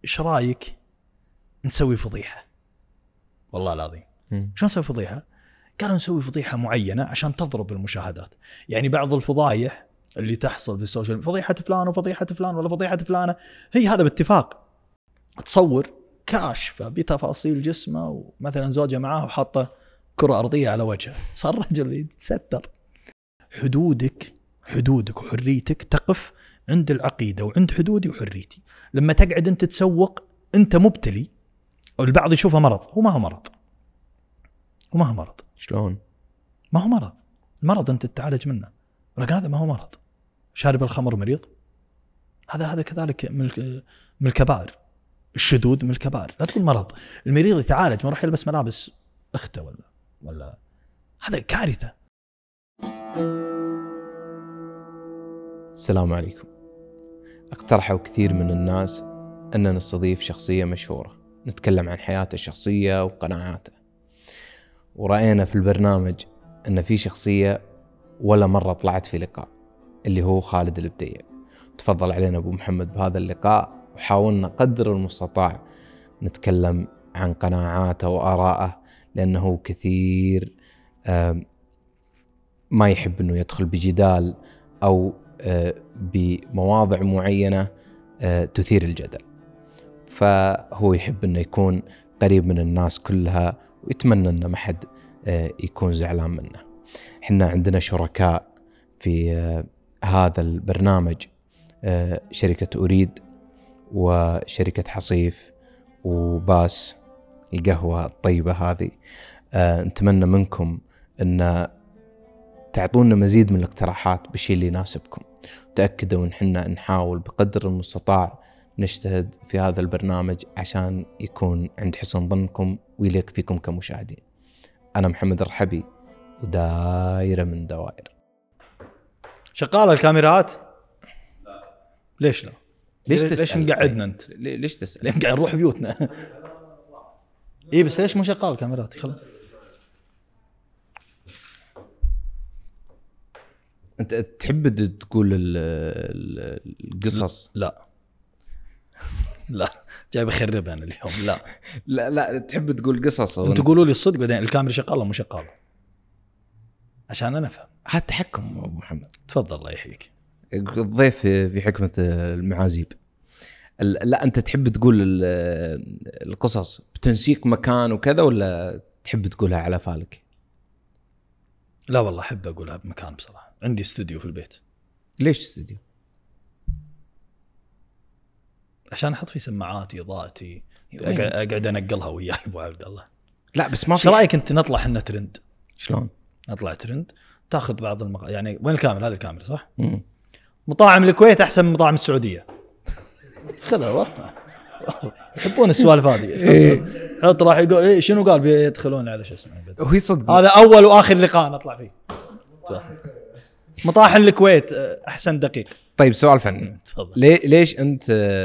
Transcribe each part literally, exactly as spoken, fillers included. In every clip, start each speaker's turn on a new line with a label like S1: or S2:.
S1: ايش رايك نسوي فضيحه؟ والله العظيم شو نسوي فضيحه؟ قالوا نسوي فضيحه معينه عشان تضرب المشاهدات. يعني بعض الفضايح اللي تحصل في السوشيال، فضيحه فلان وفضيحه فلان ولا فضيحه فلانه، هي هذا باتفاق. تصور كاشفه بتفاصيل جسمه، ومثلا زوجة معاه وحاطه كره ارضيه على وجهه، صار رجل يتستر. حدودك حدودك وحريتك تقف عند العقيده وعند حدودي وحريتي. لما تقعد انت تسوق انت مبتلي، والبعض يشوفه مرض. هو ما هو مرض، وما هو مرض.
S2: شلون
S1: ما هو مرض؟ المرض انت تتعالج منه، ولكن هذا ما هو مرض. شارب الخمر مريض، هذا هذا كذلك من من الكبائر. الشذوذ من الكبائر، لا تقول مرض. المريض يتعالج، ما راح يلبس ملابس اخته ولا ولا هذا كارثه.
S2: السلام عليكم. اقترحوا كثير من الناس أن نستضيف شخصية مشهورة نتكلم عن حياته الشخصية وقناعاته، ورأينا في البرنامج أن في شخصية ولا مرة طلعت في لقاء، اللي هو خالد البديع. تفضل علينا أبو محمد بهذا اللقاء، وحاولنا قدر المستطاع نتكلم عن قناعاته وآراءه، لأنه كثير ما يحب أنه يدخل بجدال أو بمواضع معينة تثير الجدل، فهو يحب أنه يكون قريب من الناس كلها، ويتمنى أن ما حد يكون زعلان منه. إحنا عندنا شركاء في هذا البرنامج، شركة أريد وشركة حصيف وباس القهوة الطيبة هذه. نتمنى منكم أن تعطونا مزيد من الاقتراحات بالشيء اللي يناسبكم. تأكدوا أن حنا نحاول بقدر المستطاع نجتهد في هذا البرنامج عشان يكون عند حسن ظنكم ويليق فيكم كمشاهدين. أنا محمد الرحبي، ودائرة من دوائر.
S1: شغالة الكاميرات؟
S3: لا.
S1: ليش لا؟
S2: ليش
S1: تسأل؟ ليش مقعدنا أنت؟
S2: ليش تسأل؟
S1: ليه قاعد نروح بيوتنا؟ إيه بس ليش مو شغال الكاميرات؟ خلاص.
S2: أنت تحب تقول القصص؟
S1: لا لا جاي بخرب أنا اليوم. لا
S2: لا لا تحب تقول قصص.
S1: أنتوا قولوا لي الصدق بعدين، الكاميرا شغالة مو شغالة عشان أنا أفهم.
S2: هذا تحكم أبو محمد.
S1: تفضل الله يحييك.
S2: الضيف في حكمة المعازيب. لا أنت تحب تقول القصص بتنسيق مكان وكذا، ولا تحب تقولها على فالك؟
S1: لا والله أحب أقولها بمكان بصراحة. عندي استوديو في البيت.
S2: ليش استوديو؟
S1: عشان أحط فيه سماعاتي، إضاءتي، أقعد أنقلها وياي أبو عبد الله.
S2: لا بس ما في.
S1: شو رأيك أنت نطلع حنا ترند؟
S2: شلون
S1: نطلع ترند؟ تأخذ بعض المق... يعني وين الكاميرا؟ هذه الكاميرا صح؟
S2: مم.
S1: مطاعم الكويت أحسن من مطاعم السعودية. خذها والله يحبون السوالف هذه. حط راح يقول إيه شنو قال بيدخلون على شو اسمه.
S2: وهي صدق
S1: هذا أول وآخر لقاء نطلع فيه. مطاعم الكويت أحسن دقيق.
S2: طيب سؤال فني. ليه ليش أنت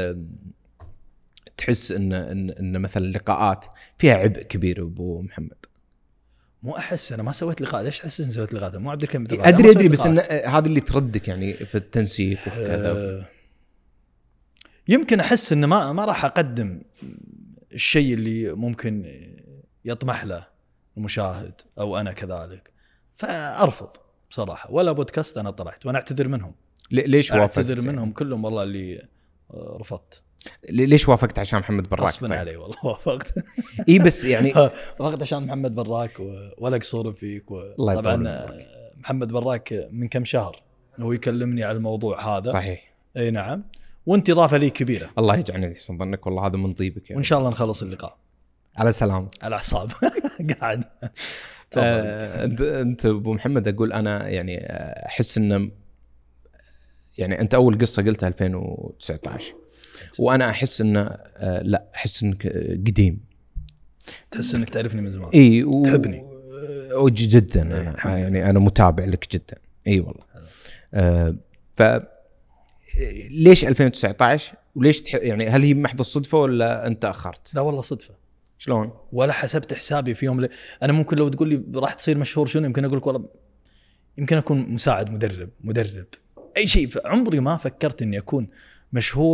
S2: تحس إن إن, إن مثلا اللقاءات فيها عبء كبير أبو محمد؟
S1: مو أحس أنا ما سويت لقاء. ليش تحس إن سويت لقاء؟ مو عبد الكريم
S2: أدري أدري بس إن هذا اللي تردك يعني في التنسيق وفي كذا.
S1: أه يمكن أحس إن ما ما راح أقدم الشيء اللي ممكن يطمح له المشاهد أو أنا كذلك، فأرفض بصراحة. ولا بودكاست أنا طلعت وأنا أعتذر منهم.
S2: ليش وافقت؟
S1: أعتذر منهم كلهم والله اللي رفضت.
S2: ليش وافقت؟ عشان محمد براك.
S1: غصبا طيب. علي والله وافقت.
S2: إيه بس يعني
S1: وافقت عشان محمد براك ولا قصور فيك. طبعا محمد براك من كم شهر هو يكلمني على الموضوع هذا.
S2: صحيح.
S1: أي نعم. وانت إضافة لي كبيرة.
S2: الله يجعلني يحسن ظنك، والله هذا من طيبك يعني.
S1: وإن شاء الله نخلص اللقاء
S2: على سلام.
S1: على حساب قاعد.
S2: آه، انت انت ابو محمد، اقول انا يعني احس ان يعني انت اول قصه قلتها ألفين وتسعة عشر، وانا احس ان آه لا احس انك قديم.
S1: تحس انك تعرفني من زمان؟
S2: اي و...
S1: تحبني
S2: جدا. انا يعني انا متابع لك جدا. اي والله. آه ف ليش ألفين وتسعة عشر؟ وليش تح... يعني هل هي محض الصدفه ولا انت اخرت؟
S1: لا والله صدفه.
S2: شلون؟
S1: ولا حسبت حسابي في يوم ل... انا ممكن لو تقول لي راح تصير مشهور شنو، يمكن اقول لك والله يمكن اكون مساعد مدرب مدرب اي شيء. عمري ما فكرت اني اكون مشهور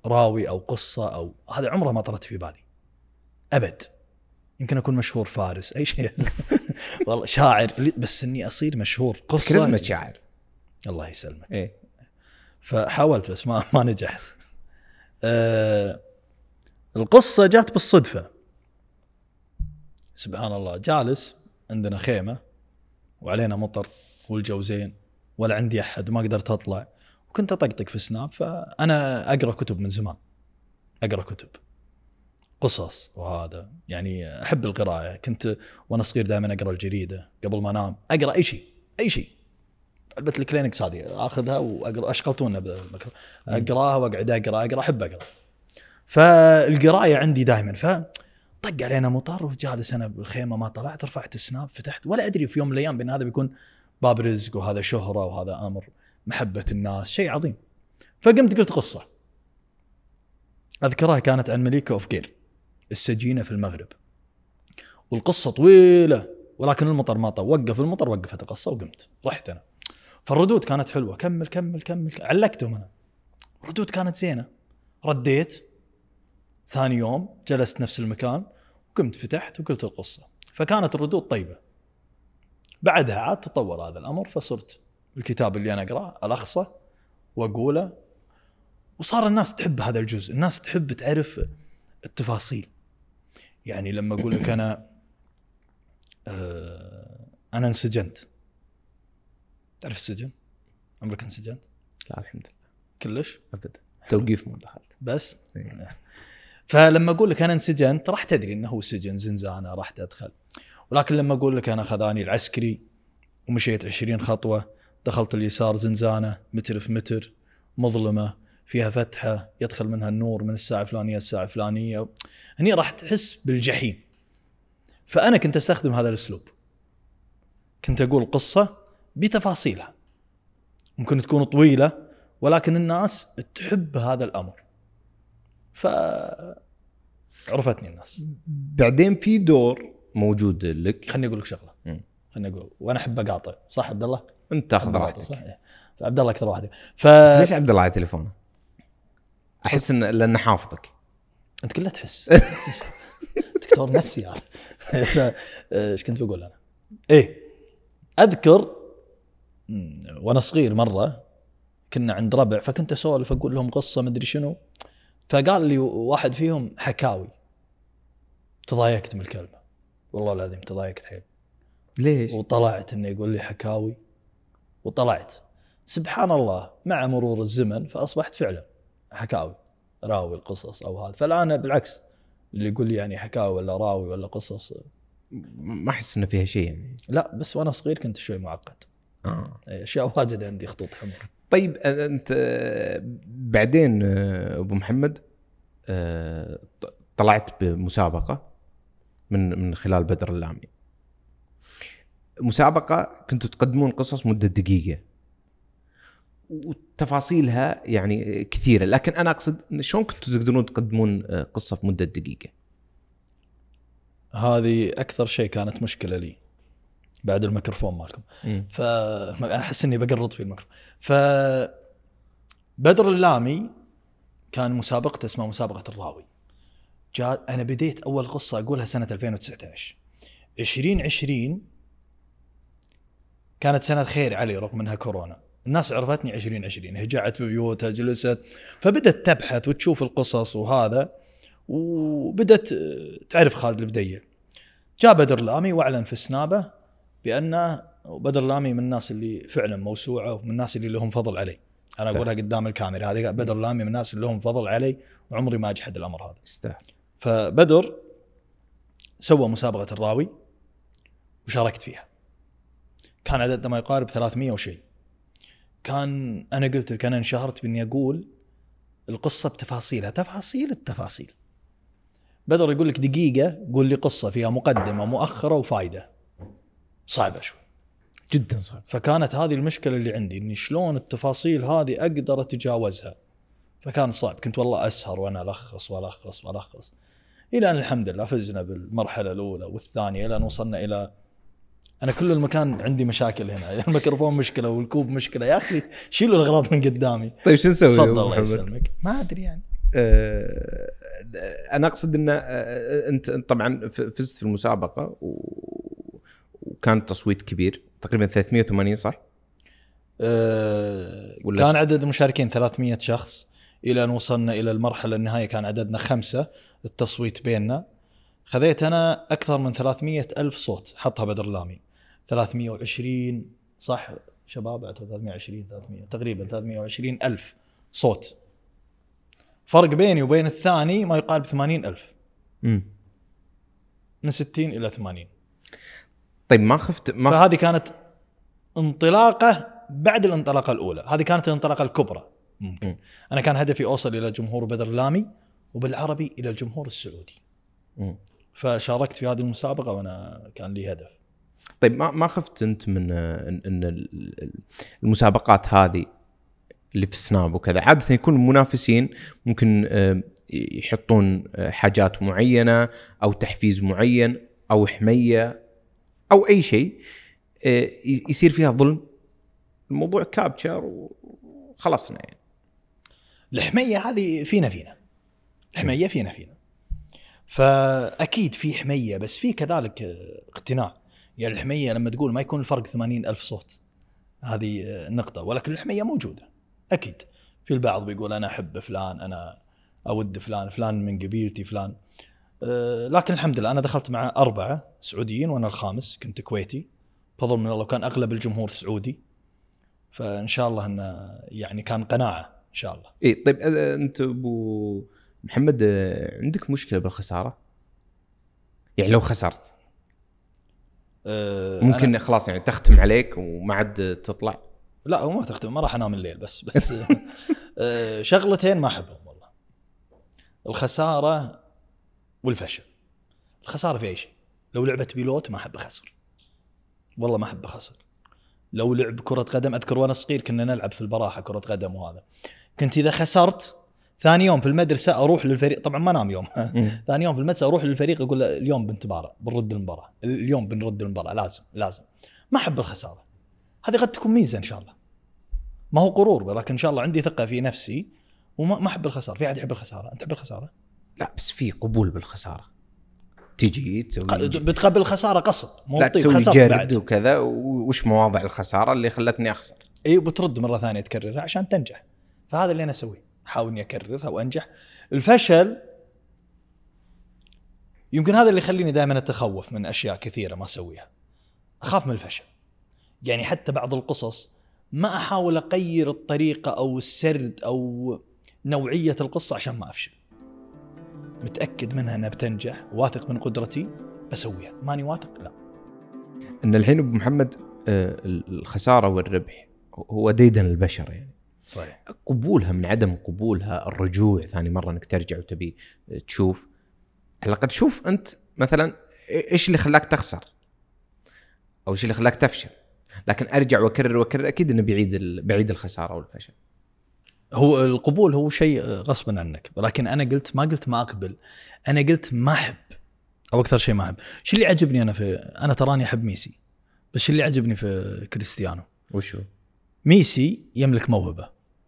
S1: راوي أو قصة أو هذا عمره ما طرت في بالي أبد. يمكن أكون مشهور فارس أي شيء والله شاعر، بس إني أصير مشهور قصة
S2: كاريزما شاعر.
S1: الله يسلمك.
S2: إيه.
S1: فحاولت بس ما ما نجحت. أه القصة جات بالصدفة سبحان الله. جالس عندنا خيمة وعلينا مطر والجو زين ولا عندي أحد وما قدرت أطلع، وكنت أطقطق في سناب. فأنا أقرأ كتب من زمان، أقرأ كتب قصص وهذا، يعني أحب القراءة. كنت وأنا صغير دائما أقرأ الجريدة قبل ما أنام، أقرأ أي شيء أي شيء. علبة الكلينكس هذه أخذها وأقرأ، أشغلتونا بمكر أقرأها وأقعد أقرأ أقرأ أحب أقرأ. فالقراءة عندي دائما. فطق علينا مطر وجالس أنا بالخيمة ما طلعت، رفعت السناب فتحت، ولا أدري في يوم من الأيام بأن هذا بيكون باب رزق وهذا شهرة وهذا أمر محبة الناس، شيء عظيم. فقمت قلت قصة أذكرها كانت عن مليكة أوف جير السجينة في المغرب، والقصة طويلة ولكن المطر ما طول. وقف المطر وقفت القصة وقمت رحت أنا. فالردود كانت حلوة، كمل كمل كمل، علقتهم أنا، الردود كانت زينة. رديت ثاني يوم جلست نفس المكان وقمت فتحت وقلت القصة، فكانت الردود طيبة. بعدها عاد تطور هذا الأمر، فصرت الكتاب اللي أنا أقرأه ألخصه وأقوله، وصار الناس تحب هذا الجزء. الناس تحب تعرف التفاصيل. يعني لما أقول لك أنا آه أنا انسجنت، تعرف السجن؟ عمرك انسجنت؟
S2: لا الحمد لله
S1: كلش
S2: أبدا، توقيف ما دخلت
S1: بس. فلما أقول لك أنا انسجنت راح تدري أنه هو سجن زنزانة راح تدخل. ولكن لما أقول لك أنا خذاني العسكري ومشيت عشرين خطوة دخلت اليسار زنزانة متر في متر مظلمة فيها فتحة يدخل منها النور من الساعة الفلانية الساعة الفلانية، هني راح تحس بالجحيم. فأنا كنت أستخدم هذا الأسلوب، كنت أقول قصة بتفاصيلها، ممكن تكون طويلة ولكن الناس تحب هذا الأمر، فعرفتني الناس.
S2: بعدين في دور موجود لك.
S1: خلني أقول لك شغلة، خلني أقول، وأنا أحب أقاطع، صح عبد الله؟
S2: أنت تأخذ راحتك.
S1: عبد الله أكثر واحد.
S2: ف... بس ليش عبد الله على تليفونه؟ أحس إن لأنه حافظك.
S1: أنت كله تحس دكتور نفسي يعني. إيش كنت بقول أنا؟ إيه أذكر وأنا صغير مرة كنا عند ربع، فكنت أسولف أقول لهم قصة مدري شنو، فقال لي واحد فيهم حكاوي. تضايقت من الكلمة والله العظيم، تضايقت حيل.
S2: ليش؟
S1: وطلعت إنه يقول لي حكاوي، وطلعت سبحان الله مع مرور الزمن فأصبحت فعلا حكاوي، راوي القصص أو هذا. فالآن بالعكس اللي يقول لي يعني حكاوي ولا راوي ولا قصص
S2: ما أحس إنه فيها شيء يعني.
S1: لا بس وأنا صغير كنت شوي معقد.
S2: آه.
S1: أشياء واجد عندي خطوط حمر.
S2: طيب أنت بعدين أبو محمد طلعت بمسابقة من من خلال بدر اللامي. مسابقة كنتوا تقدمون قصص مدة دقيقة وتفاصيلها يعني كثيرة، لكن أنا أقصد شلون كنتوا تقدرون تقدمون قصة في مدة دقيقة؟
S1: هذه أكثر شيء كانت مشكلة لي بعد الميكروفون مالكم. فأحس إني بقرض في الميكروفون. فبدر اللامي كان مسابقة اسمها مسابقة الراوي. جاء أنا بديت أول قصة أقولها سنة ألفين وتسعة عشر. عشرين عشرين كانت سنة خير علي رغم أنها كورونا. الناس عرفتني عشرين عشرين، هجعت ببيوتها جلست، فبدت تبحث وتشوف القصص وهذا، وبدت تعرف خالد البديع. جاء بدر اللامي وأعلن في سنابه بأن بدر اللامي من الناس اللي فعلا موسوعة ومن الناس اللي لهم فضل علي. أنا أقولها قدام الكاميرا، هذه بدر اللامي من الناس اللي لهم فضل علي وعمري ما أجحد الأمر هذا.
S2: استاهل.
S1: فبدر سوى مسابقة الراوي وشاركت فيها. كان عددنا ما يقارب ثلاثمية وشيء. كان أنا قلت لك أنا انشهرت بإني أقول القصة بتفاصيلها، تفاصيل التفاصيل. بدر يقول لك دقيقة قول لي قصة فيها مقدمة مؤخرة وفائدة، صعبة شوي
S2: جدا صعب.
S1: فكانت هذه المشكلة اللي عندي، إني شلون التفاصيل هذه أقدر أتجاوزها. فكان صعب، كنت والله أسهر وأنا ألخص وألخص وألخص إلى أن الحمد لله فزنا بالمرحلة الأولى والثانية، إلى أن وصلنا إلى أنا كل المكان عندي مشاكل هنا. الميكروفون مشكلة والكوب مشكلة، يا أخي شيلوا الأغراض من قدامي.
S2: طيب شو نسوي؟
S1: تفضل الله يسلمك. ما أدري يعني
S2: أه انا اقصد ان انت طبعا فزت في المسابقه وكان تصويت كبير تقريبا ثلاثمية وثمانين صح؟
S1: أه كان عدد المشاركين ثلاثمية شخص الى ان وصلنا الى المرحله النهائيه كان عددنا خمسة. التصويت بيننا خذيت انا اكثر من ثلاثمية ألف صوت حطها بدر لامي ثلاثمية وعشرين صح شباب ثلاثمية وعشرين ثلاثمية تقريبا ثلاثمية وعشرين ألف صوت. فرق بيني وبين الثاني ما يقارب ثمانين ألف
S2: امم
S1: من ستين إلى ثمانين.
S2: طيب ما خفت ما
S1: فهذه كانت انطلاقة بعد الانطلاقة الأولى. هذه كانت الانطلاقة الكبرى ممكن م. أنا كان هدفي أوصل إلى جمهور بدر لامي وبالعربي إلى الجمهور السعودي م. فشاركت في هذه المسابقة وأنا كان لي هدف.
S2: طيب ما ما خفت أنت من أن المسابقات هذه اللي في السناب وكذا عادة يكون المنافسين ممكن يحطون حاجات معينة أو تحفيز معين أو حمية أو أي شيء يصير فيها ظلم الموضوع كابتشر وخلصنا يعني.
S1: الحمية هذه فينا فينا الحمية فينا فينا فأكيد في حمية بس في كذلك اقتناع. يعني الحمية لما تقول ما يكون الفرق ثمانين ألف صوت هذه النقطة ولكن الحمية موجودة أكيد. في البعض بيقول أنا أحب فلان أنا أود فلان فلان من قبيلتي فلان أه لكن الحمد لله أنا دخلت مع أربعة سعوديين وأنا الخامس كنت كويتي فضل من الله كان أغلب الجمهور سعودي فإن شاء الله أن يعني كان قناعة إن شاء الله.
S2: إيه طيب أنت أبو محمد عندك مشكلة بالخسارة؟ يعني لو خسرت أه ممكن خلاص يعني تختم عليك وما عاد تطلع؟
S1: لا هو ما تختم ما راح انام الليل بس بس شغلتين ما احبهم والله الخساره والفشل. الخساره في اي شيء لو لعبه بيلوت ما احب اخسر والله ما احب اخسر. لو لعب كره قدم اذكر وانا صغير كنا نلعب في البراحه كره قدم وهذا كنت اذا خسرت ثاني يوم في المدرسه اروح للفريق طبعا ما نام يوم ثاني يوم في المدرسه اروح للفريق اقول اليوم بنتبارى بنرد المباراه اليوم بنرد المباراه لازم لازم. ما احب الخساره. هذه قد تكون ميزه ان شاء الله ما هو غرور ولكن إن شاء الله عندي ثقة في نفسي وما ما أحب الخسارة. في أحد يحب الخسارة؟ أنت تحب الخسارة؟
S2: لا بس في قبول بالخسارة تيجي تسوي
S1: بتقبل الخسارة قصد مو
S2: لا تسوي جرد وكذا وش مواضع الخسارة اللي خلتني أخسر
S1: إيه بترد مرة ثانية تكررها عشان تنجح. فهذا اللي أنا أسويه أحاول إني أكررها وأنجح. الفشل يمكن هذا اللي يخليني دائما أتخوف من أشياء كثيرة ما أسويها. أخاف من الفشل. يعني حتى بعض القصص ما أحاول أغير الطريقة أو السرد أو نوعية القصة عشان ما أفشل. متأكد منها أنها بتنجح واثق من قدرتي بسويها. ماني واثق لا.
S2: أن الحين أبو محمد الخسارة والربح هو ديدن البشر يعني
S1: صحيح.
S2: قبولها من عدم قبولها الرجوع ثاني مرة أنك ترجع وتبي تشوف على الأقل شوف أنت مثلا إيش اللي خلاك تخسر أو إيش اللي خلاك تفشل لكن أرجع وأكرر وأكرر أكيد إنه بعيد بعيد الخسارة والفشل.
S1: هو القبول هو شيء غصبا عنك ولكن أنا قلت ما قلت ما أقبل أنا قلت ما أحب أو أكثر شيء ما أحب. شو اللي عجبني أنا في أنا تراني أحب ميسي بس شو اللي عجبني في كريستيانو
S2: وشو
S1: ميسي يملك موهبة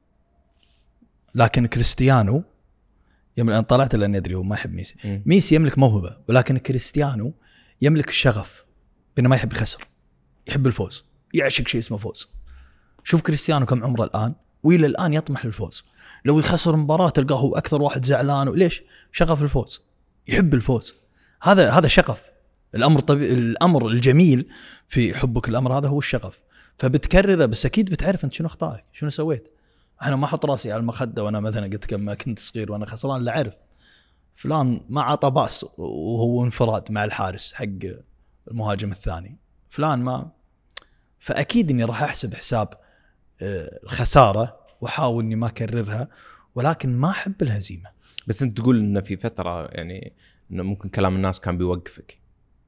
S1: لكن كريستيانو يملك أنا طلعت لأن أدري هو ما يحب ميسي م. ميسي يملك موهبة ولكن كريستيانو يملك الشغف بأنه ما يحب يخسر يحب الفوز يعشق شيء اسمه فوز. شوف كريستيانو كم عمره الآن وإلى الآن يطمح للفوز. لو يخسر مباراة تلقاه هو أكثر واحد زعلان وليش شغف الفوز يحب الفوز. هذا هذا شغف. الأمر طبيعي الأمر الجميل في حبك الأمر هذا هو الشغف فبتكرره بس أكيد بتعرف أنت شنو أخطائك شنو سويت. أنا ما أحط راسي على المخدة وأنا مثلا قلت كم كنت صغير وأنا خسران لا أعرف فلان ما عطى باص وهو انفراد مع الحارس حق المهاجم الثاني فلان ما فأكيد إني راح أحسب حساب الخسارة وحاول إني ما أكررها ولكن ما أحب الهزيمة.
S2: بس أنت تقول إن في فترة يعني إنه ممكن كلام الناس كان بيوقفك.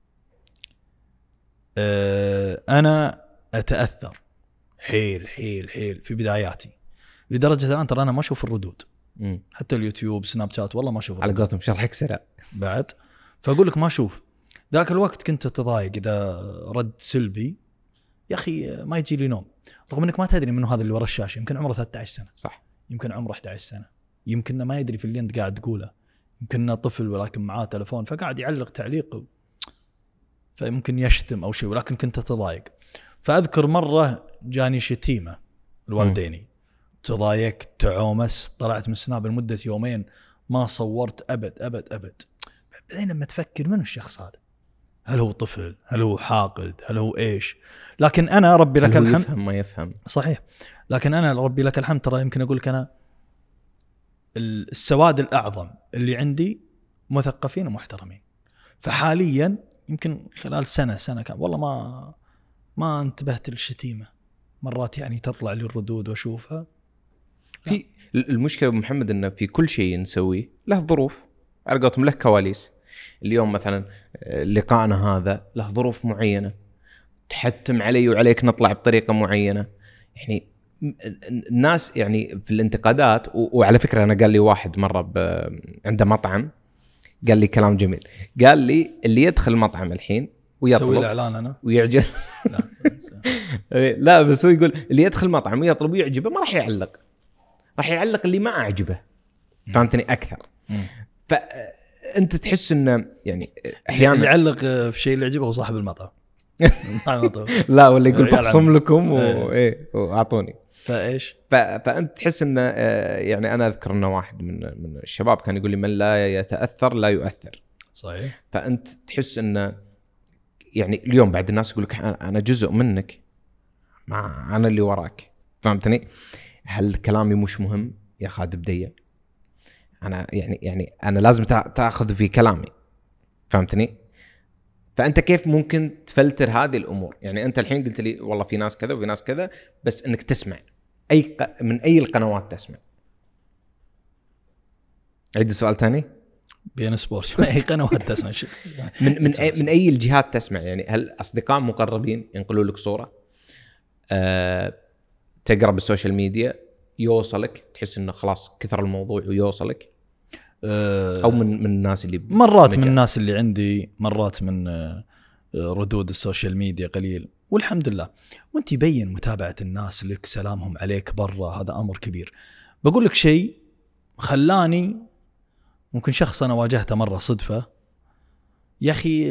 S1: أنا أتأثر حيل حيل حيل في بداياتي لدرجة الآن ترى أنا ما أشوف الردود م. حتى اليوتيوب سناب شات والله ما أشوف
S2: على قولتهم شرحك سرع
S1: بعد فأقول لك ما أشوف. ذاك الوقت كنت أتضايق إذا رد سلبي يا أخي ما يجي لي نوم رغم أنك ما تدري منه هذا اللي ورا الشاشة يمكن عمره ثلاثة عشر سنة
S2: صح
S1: يمكن عمره أحد عشر سنة يمكن ما يدري في اللي انت قاعد تقوله، يمكن طفل ولكن معاه تلفون فقاعد يعلق تعليق فيمكن يشتم او شيء، ولكن كنت تضايق. فاذكر مره جاني شتيمه الوالديني، تضايقت تعومس، طلعت من سناب لمده يومين ما صورت ابد ابد ابد. بعدين لما تفكر من الشخص هذا، هل هو طفل، هل هو حاقد، هل هو ايش؟ لكن انا ربي لك الحمد
S2: يفهم ما يفهم
S1: صحيح، لكن انا ربي لك الحمد ترى يمكن اقول لك انا السواد الاعظم اللي عندي مثقفين ومحترمين. فحاليا يمكن خلال سنه سنه كان والله ما ما انتبهت للشتيمه، مرات يعني تطلع لي الردود واشوفها.
S2: في المشكله ابو محمد انه في كل شيء نسويه له ظروف، على قولتهم له كواليس. اليوم مثلا لقائنا هذا له ظروف معينه، تحتم علي وعليك نطلع بطريقه معينه. يعني الناس يعني في الانتقادات، وعلى فكره انا قال لي واحد مره عنده مطعم قال لي كلام جميل، قال لي اللي يدخل المطعم الحين ويطلب
S1: سوي الاعلان انا
S2: ويعجب لا لا بس هو يقول اللي يدخل مطعم ويطلب ويعجبه ما راح يعلق، راح يعلق اللي ما اعجبه. فهمتني اكثر. فانت تحس انه يعني احيانا
S1: اللي يعلق في شيء اللي يعجبه هو صاحب المطعم
S2: لا ولا يقول بخصم لكم وايه واعطوني.
S1: فايش
S2: ف... فانت تحس انه يعني انا اذكر انه واحد من من الشباب كان يقول لي من لا يتاثر لا يؤثر.
S1: صحيح.
S2: فانت تحس انه يعني اليوم بعد الناس يقول لك انا جزء منك، مع انا اللي وراك. فهمتني؟ هل كلامي مش مهم يا خالد بدية؟ انا يعني يعني انا لازم تاخذ في كلامي. فهمتني؟ فانت كيف ممكن تفلتر هذه الامور؟ يعني انت الحين قلت لي والله في ناس كذا وفي ناس كذا، بس انك تسمع اي ق... من اي القنوات تسمع؟ عيد السؤال ثاني.
S1: بي ان سبورت اي قنوات تسمع؟
S2: من من أي من اي الجهات تسمع؟ يعني هل اصدقاء مقربين ينقلوا لك صوره؟ أه... تقرا بالسوشيال ميديا يوصلك تحس انه خلاص كثر الموضوع ويوصلك؟ أه... او من من الناس اللي
S1: مرات مجال. من الناس اللي عندي، مرات من ردود السوشيال ميديا قليل والحمد لله. وانت يبين متابعه الناس لك، سلامهم عليك برا، هذا امر كبير. بقول لك شيء خلاني، ممكن شخص انا واجهته مره صدفه يا اخي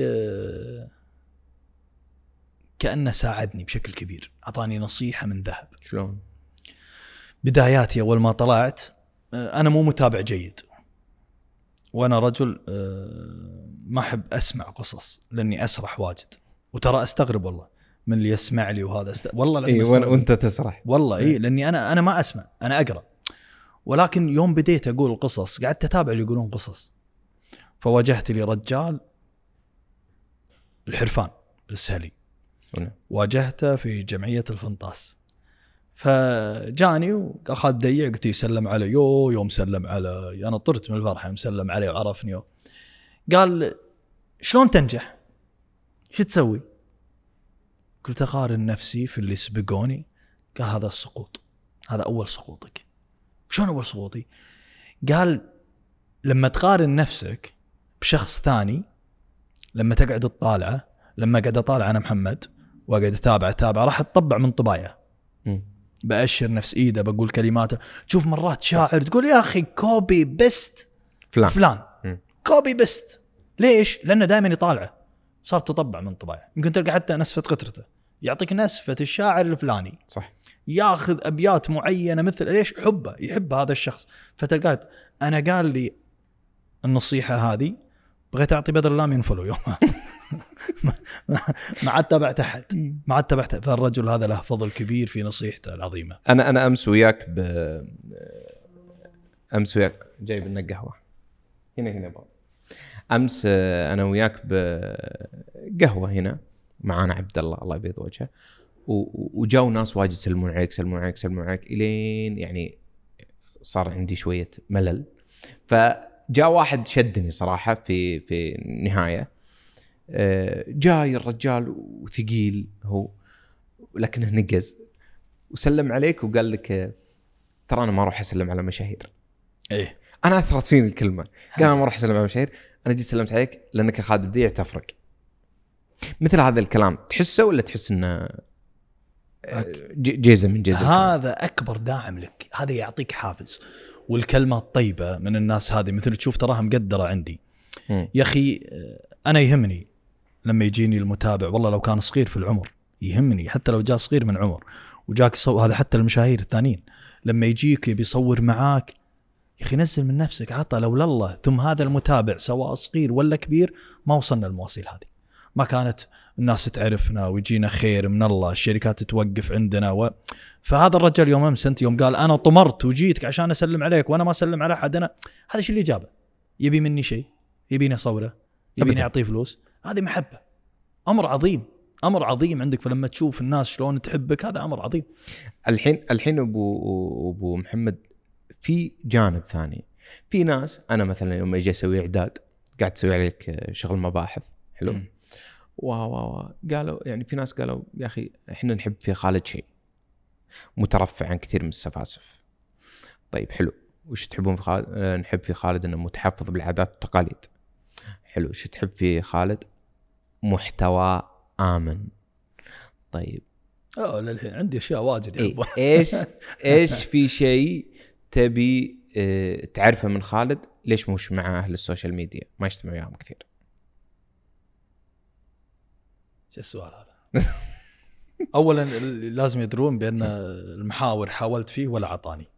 S1: كأنه ساعدني بشكل كبير، اعطاني نصيحه من ذهب.
S2: شلون؟
S1: بداياتي اول ما طلعت انا مو متابع جيد، وانا رجل ما احب اسمع قصص لاني اسرح واجد، وترى استغرب والله من اللي يسمع لي وهذا است... والله
S2: اي وانت تسرح
S1: والله اي لاني انا انا ما اسمع، انا اقرا. ولكن يوم بديت اقول القصص قعدت اتابع اللي يقولون قصص، فواجهت لي رجال الحرفان السهلي، واجهته في جمعيه الفنطاس، فجاني واخذ دقيقه قلت يسلم علي. يو يوم سلم علي انا طرت من الفرحه، مسلم علي وعرفني. قال شلون تنجح؟ شو تسوي؟ قلت اقارن نفسي في اللي سبقوني. قال هذا السقوط، هذا اول سقوطك. شلون اول سقوطي؟ قال لما تقارن نفسك بشخص ثاني، لما تقعد تطالعه، لما قاعد اطالع انا محمد وقاعد اتابع اتابع راح تطبع من طبايعه، بأشر نفس ايده، بقول كلماته. تشوف مرات شاعر تقول يا اخي كوبي بيست
S2: فلان,
S1: فلان. كوبي بيست. ليش؟ لانه دائما يطالعه، صارت تطبع من طبايعه. يمكن تلقى حتى نسفة قطرته يعطيك نسفة الشاعر الفلاني،
S2: صح،
S1: ياخذ ابيات معينه مثل ليش حبه، يحب هذا الشخص. فتلقى انا قال لي النصيحه هذه، بغيت اعطي بدل الله من فلو يوم ما عاد تابعت احد، ما عاد تابعت. فالرجل هذا له فضل كبير في نصيحته العظيمه.
S2: انا انا امس وياك ب امس وياك جايب لنا قهوه هنا هنا بابا. امس انا وياك بقهوه هنا معانا عبد الله الله يبيض وجهه، وجاوا ناس واجد سلمون عليك سلمون عليك سلمون عليك الين يعني صار عندي شويه ملل. فجاء واحد شدني صراحه في في النهايه، جاي الرجال وثقيل هو لكنه نقز وسلم عليك وقال لك ترى انا ما اروح اسلم على مشاهير.
S1: ايه
S2: انا اثرت فيني الكلمه، قال انا ما اروح اسلم على مشاهير، انا جيت سلمت عليك لانك خالد بديع تفرق. مثل هذا الكلام تحسه ولا تحس انه جيزه من جيزه؟
S1: هذا اكبر داعم لك، هذا يعطيك حافز. والكلمة الطيبة من الناس هذه مثل تشوف تراها مقدرة عندي.
S2: م.
S1: يا أخي أنا يهمني لما يجيني المتابع والله لو كان صغير في العمر يهمني، حتى لو جاء صغير من عمر وجاك يصور، هذا حتى المشاهير الثانيين لما يجيك بيصور معاك يا أخي نزل من نفسك عطى لولا الله، ثم هذا المتابع سواء صغير ولا كبير ما وصلنا المواصيل هذه، ما كانت الناس تعرفنا ويجينا خير من الله، الشركات توقف عندنا و... فهذا الرجال يوم أمس أنت يوم قال أنا طمرت وجيتك عشان أسلم عليك وأنا ما أسلم على أحد، أنا هذا شيء اللي جابه، يبي مني شيء، يبيني أصوره، يبيني أعطيه فلوس، هذه محبة، أمر عظيم، أمر عظيم عندك. فلما تشوف الناس شلون تحبك هذا أمر عظيم.
S2: الحين الحين أبو أبو محمد في جانب ثاني، في ناس أنا مثلا يوم أجي أسوي إعداد قاعد تسوي عليك شغل مباحث حلو م. واو واو قالوا يعني في ناس قالوا يا أخي إحنا نحب في خالد شيء مترفع عن كثير من السفاسف. طيب حلو، وش تحبون في خالد؟ نحب في خالد إنه متحفظ بالعادات والتقاليد. حلو، وش تحب في خالد؟ محتوى آمن. طيب
S1: اه للحين عندي اشياء واجد يا ابو.
S2: ايش ايش في شيء تبي اه تعرفه من خالد ليش مش مع اهل السوشيال ميديا ما يجتمع وياهم كثير؟
S1: شو السؤال هذا؟ اولا لازم يدرون بان المحاور حاولت فيه ولا عطاني،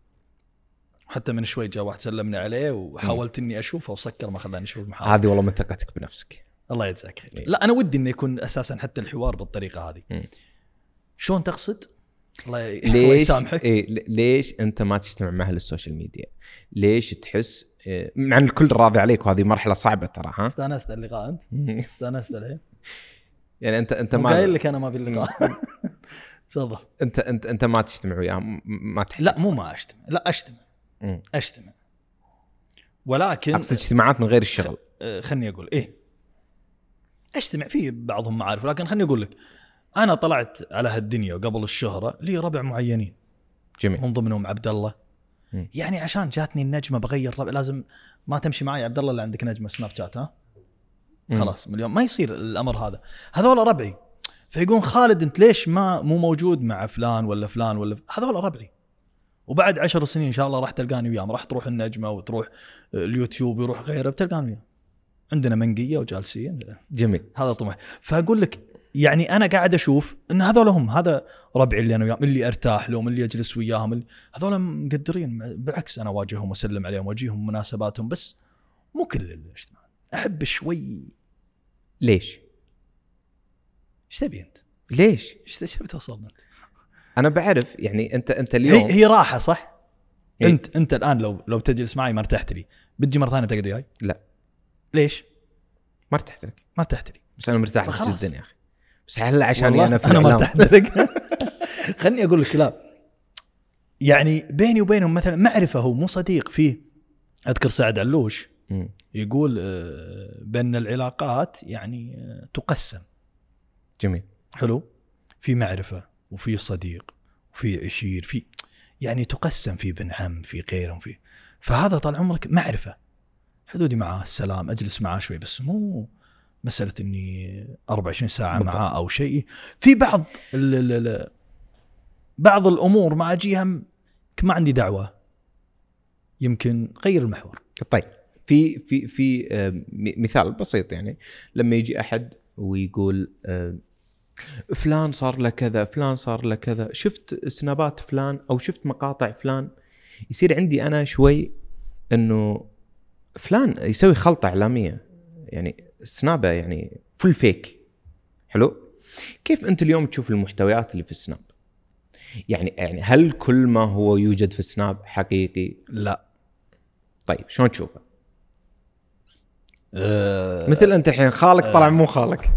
S1: حتى من شوي جاء واحد سلمني عليه وحاولت اني اشوفه وسكر ما خلاني اشوف المحاور.
S2: هذه والله من ثقتك بنفسك،
S1: الله يجزاك خير. لا انا ودي انه يكون اساسا حتى الحوار بالطريقه هذه. م. شلون تقصد؟ الله يسامحك.
S2: إيه ليش انت ما تجتمع مع اهل السوشيال ميديا؟ ليش تحس إيه مع الكل راضي عليك وهذه مرحله صعبه ترى؟ ها
S1: استانست اللقاء انت؟ استانست الحين
S2: يعني انت انت ما
S1: قايل لك انا ما في اللقاء. تفضل.
S2: انت انت انت ما تجتمع وياهم ما تحب؟
S1: لا مو ما اجتمع، لا اجتمع م. اجتمع ولكن
S2: اقصد اجتماعات من غير الشغل.
S1: خلني اقول ايه اجتمع فيه بعضهم معارف، لكن خلني اقول لك انا طلعت على هالدنيا وقبل الشهره لي ربع معينين
S2: جميل
S1: من ضمنهم عبد الله. م. يعني عشان جاتني النجمه بغير ربع لازم ما تمشي معي عبد الله اللي عندك نجمه سناب شات ها م. خلاص مليون ما يصير الامر هذا، هذول ربعي. فيقول خالد انت ليش ما مو موجود مع فلان ولا فلان ولا هذول ربعي، وبعد عشر سنين ان شاء الله راح تلقاني وياهم، راح تروح النجمه وتروح اليوتيوب ويروح غيره بتلقاني وياهم، عندنا منقيه وجالسين.
S2: جميل،
S1: هذا طموح. فاقول لك يعني انا قاعد اشوف ان هذول هم هذا ربعي اللي انا وياهم، اللي ارتاح لهم، اللي اجلس وياهم، اللي هذول مقدرين. بالعكس انا اواجههم واسلم عليهم واجيهم مناسباتهم، بس مو كل الاجتماع احب شوي.
S2: ليش؟
S1: ايش تبي انت؟
S2: ليش؟
S1: ايش تبي توصل انت؟
S2: انا بعرف يعني انت انت اليوم
S1: هي, هي راحه صح؟ إيه؟ انت انت الان لو لو تجلس معي ما ارتحت لي بتجي مره ثانيه تقعد وياي؟
S2: لا.
S1: ليش؟
S2: ما ارتحت لك.
S1: ما ارتحت لي
S2: بس انا مرتاح جدا يا اخي، بس هلا عشان انا في
S1: انا ما ارتحت لك. خلني اقول لك لا يعني بيني وبينهم مثلا معرفه، هو مو صديق فيه. اذكر سعد علوش م. يقول بان العلاقات يعني تقسم.
S2: جميل،
S1: حلو، في معرفه وفي صديق وفي عشير، في يعني تقسم في بن عم في غيرهم في. فهذا طال عمرك معرفة، حدودي معاه السلام، أجلس معاه شوي، بس مو مسألة إني أربعة وعشرين ساعة معاه أو شيء. في بعض ال ال بعض الأمور ما أجيها ما عندي دعوة، يمكن غير المحور.
S2: طيب في في في مثال بسيط، يعني لما يجي أحد ويقول فلان صار له كذا، فلان صار له كذا، شفت سنابات فلان أو شفت مقاطع فلان، يصير عندي أنا شوي إنه فلان يسوي خلطة إعلامية، يعني سنابه يعني فل فيك. حلو، كيف أنت اليوم تشوف المحتويات اللي في السناب؟ يعني يعني هل كل ما هو يوجد في السناب حقيقي؟
S1: لا.
S2: طيب شلون تشوفه؟
S1: أه
S2: مثل أنت الحين خالك طلع مو خالك.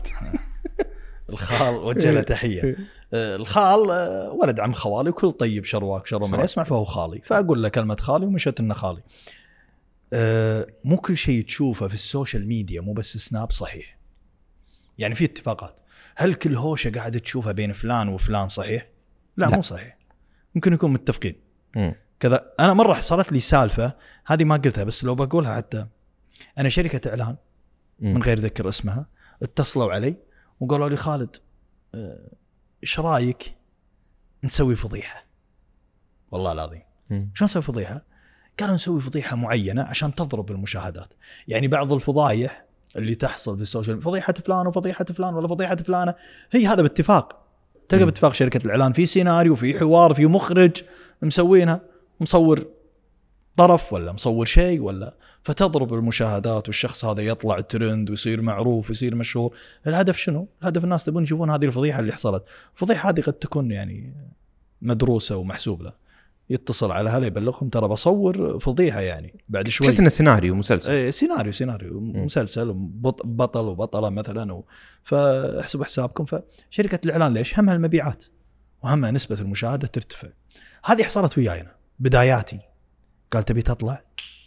S1: الخال وجه له تحية. الخال ولد عم خوالي وكل طيب شرواك شر من يسمع فهو خالي، فأقول له كلمة خالي ومشت إنه خالي. أه مو كل شيء تشوفه في السوشيال ميديا مو بس سناب صحيح، يعني في اتفاقات. هل كل هوشة قاعدة تشوفها بين فلان وفلان صحيح؟ لا, لا. مو صحيح، ممكن يكون متفقين م. كذا. أنا مرة حصلت لي سالفة هذه ما قلتها بس لو بقولها، حتى أنا شركة إعلان م. من غير ذكر اسمها اتصلوا علي وقالوا لي خالد ايش رايك نسوي فضيحه؟ والله العظيم شلون نسوي فضيحه؟ قالوا نسوي فضيحة معينة عشان تضرب المشاهدات. يعني بعض الفضايح اللي تحصل في السوشيال، فضيحة فلان وفضيحة فلان ولا فضيحة فلانة، هي هذا باتفاق، تلقى باتفاق شركة الإعلان في سيناريو، في حوار، في مخرج مسوينها، مصور طرف ولا مصور شيء ولا، فتضرب المشاهدات والشخص هذا يطلع ترند ويصير معروف ويصير مشهور. الهدف شنو؟ الهدف الناس تبون يشوفون هذه الفضيحة اللي حصلت. الفضيحة هذه قد تكون يعني مدروسة ومحسوب له، يتصل على هلا يبلغهم ترى بصور فضيحة يعني بعد شوي.
S2: تحس إنه سيناريو مسلسل.
S1: ايه سيناريو سيناريو م. مسلسل بطل وبطلة مثلا و... فاحسبوا حسابكم. فشركة الإعلان ليش؟ همها المبيعات وهمها نسبة المشاهدة ترتفع. هذه حصلت ويانا بداياتي. قال تبي تطلع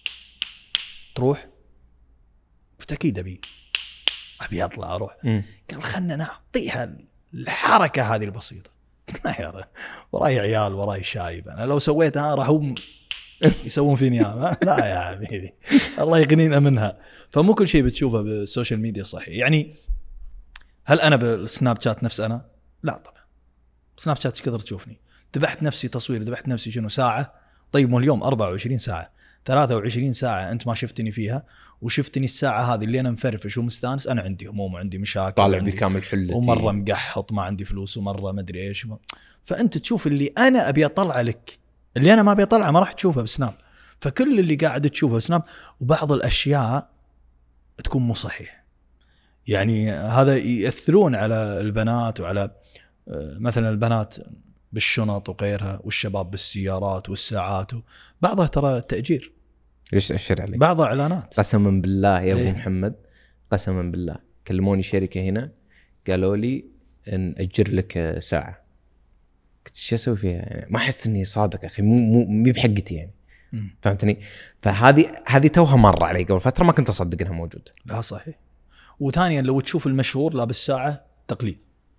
S1: تروح؟ قلت أكيد أبي أبي أطلع أروح. م. قال خلنا نعطيها الحركة هذه البسيطة. لا يا رجل وراي عيال وراي شايب، أنا لو سويتها راح هم يسوون فيني هذا. لا يا حبيبي الله يغنينا منها. فمو كل شيء بتشوفه بالسوشيال ميديا صحيح. يعني هل أنا بالسناب شات نفس أنا؟ لا طبعا. سناب شات كثر تشوفني، ذبحت نفسي تصوير، ذبحت نفسي شنو ساعة. طيب مو اليوم أربعة وعشرين ساعة، ثلاثة وعشرين ساعة أنت ما شفتني فيها، وشفتني الساعة هذه اللي أنا مفرفش ومستانس. أنا عندي هموم وعندي مشاكل،
S2: طالع بكامل حلتي،
S1: ومرة مقحط ما عندي فلوس، ومرة ما أدري إيش. فأنت تشوف اللي أنا أبي أطلع لك، اللي أنا ما أبي أطلعه ما راح تشوفه بسناب. فكل اللي قاعد تشوفه بسناب، وبعض الأشياء تكون مو صحيح. يعني هذا يأثرون على البنات، وعلى مثلا البنات بالشنط وغيرها، والشباب بالسيارات والساعات، بعضها ترى تأجير.
S2: ليش أشر عليك؟
S1: بعضها إعلانات.
S2: قسما بالله يا أبو
S1: إيه؟
S2: محمد قسما بالله كلموني شركة هنا قالوا لي إن أجر لك ساعة. قلت شو أسوي فيها يعني؟ ما أحس إني صادق أخي، مو مو مي بحقتي يعني. م. فهمتني؟ فهذه هذه توها مرة علي قبل فترة، ما كنت أصدق إنها موجودة.
S1: لا صحيح. وثانيا لو تشوف المشهور لابس ساعة تقليد،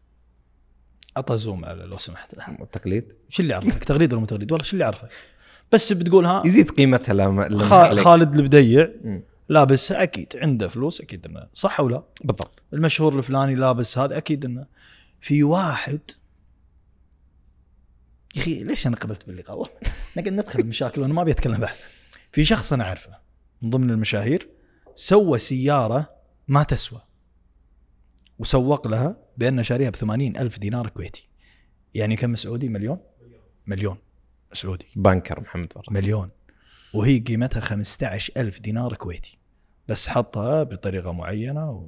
S1: عطى زوم على لو سمحت.
S2: التقليد
S1: شو اللي عرفك تقليد ولا مو تقليد؟ والله شو اللي عرفك؟ بس بتقولها
S2: يزيد قيمتها لما
S1: خ... خالد البديع لابس اكيد عنده فلوس، اكيد انه صح ولا
S2: بالضبط.
S1: المشهور الفلاني لابس هذا، اكيد انه في واحد. يا اخي ليش انا قدرت باللقاء؟ نقعد ندخل المشاكل وانا ما ابي اتكلم بعد. في شخص انا اعرفه من ضمن المشاهير سوى سياره ما تسوى، وسوق لها بأنه شاريها بثمانين ألف دينار كويتي. يعني كم سعودي؟ مليون مليون سعودي.
S2: بانكر محمد برا.
S1: مليون. وهي قيمتها خمسة عشر ألف دينار كويتي، بس حطها بطريقة معينة و...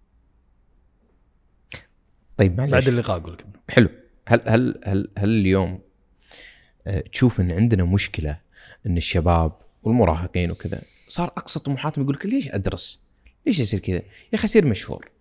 S2: طيب معلش
S1: بعد اللقاء أقول لكم.
S2: حلو. هل هل هل هل اليوم أه تشوف إن عندنا مشكلة إن الشباب والمراهقين وكذا صار أقصى طموحاتهم يقول لك ليش أدرس؟ ليش يصير كذا؟ يا أخي أصير مشهور.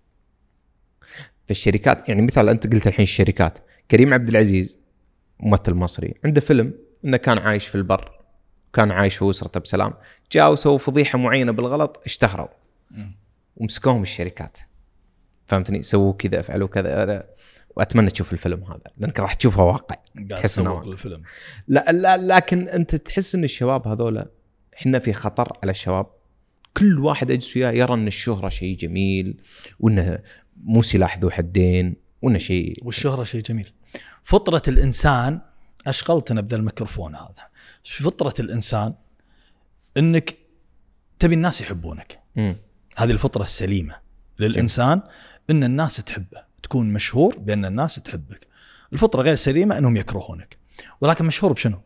S2: في الشركات يعني مثل أنت قلت الحين الشركات، كريم عبد العزيز ممثل مصري عنده فيلم إنه كان عايش في البر، كان عايش هو وأسرته بسلام، جاءوا سووا فضيحة معينة بالغلط اشتهروا ومسكوهم الشركات. فهمتني؟ سووا كذا فعلوا كذا. وأتمنى تشوف الفيلم هذا لأنك راح تشوفه واقع، تحس إنه الفيلم. لا, لا لكن أنت تحس إن الشباب هذولا إحنا في خطر على الشباب. كل واحد أجلس وياه يرى إن الشهرة شيء جميل، وإنه مو سلاح ذو حدين، وإنه شيء،
S1: والشهرة شيء جميل. فطرة الإنسان، أشغلتنا بدل الميكروفون هذا، فطرة الإنسان إنك تبي الناس يحبونك. م. هذه الفطرة السليمة للإنسان، إن الناس تحبه، تكون مشهور بأن الناس تحبك. الفطرة غير سليمة إنهم يكرهونك. ولكن مشهور بشنو؟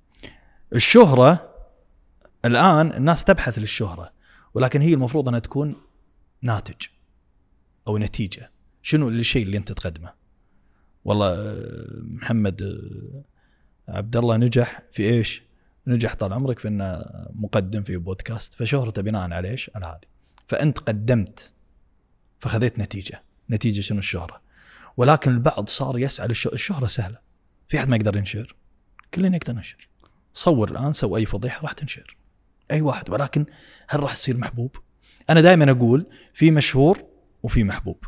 S1: الشهرة الآن الناس تبحث للشهرة، ولكن هي المفروض أنها تكون ناتج أو نتيجة. شنو الشيء اللي أنت تقدمه؟ والله محمد عبد الله نجح في إيش؟ نجح طال عمرك في أنه مقدم في بودكاست، فشهرته بناء على إيش؟ على هذه. فأنت قدمت فخذيت نتيجة. نتيجة شنو؟ الشهرة. ولكن البعض صار يسعى للشهرة. الشهرة سهلة، في حد ما يقدر ينشر؟ كلنا يقدر ينشر. صور الآن، سوي أي فضيحة راح تنشر أي واحد، ولكن هل راح تصير محبوب؟ أنا دائما أقول في مشهور وفي محبوب.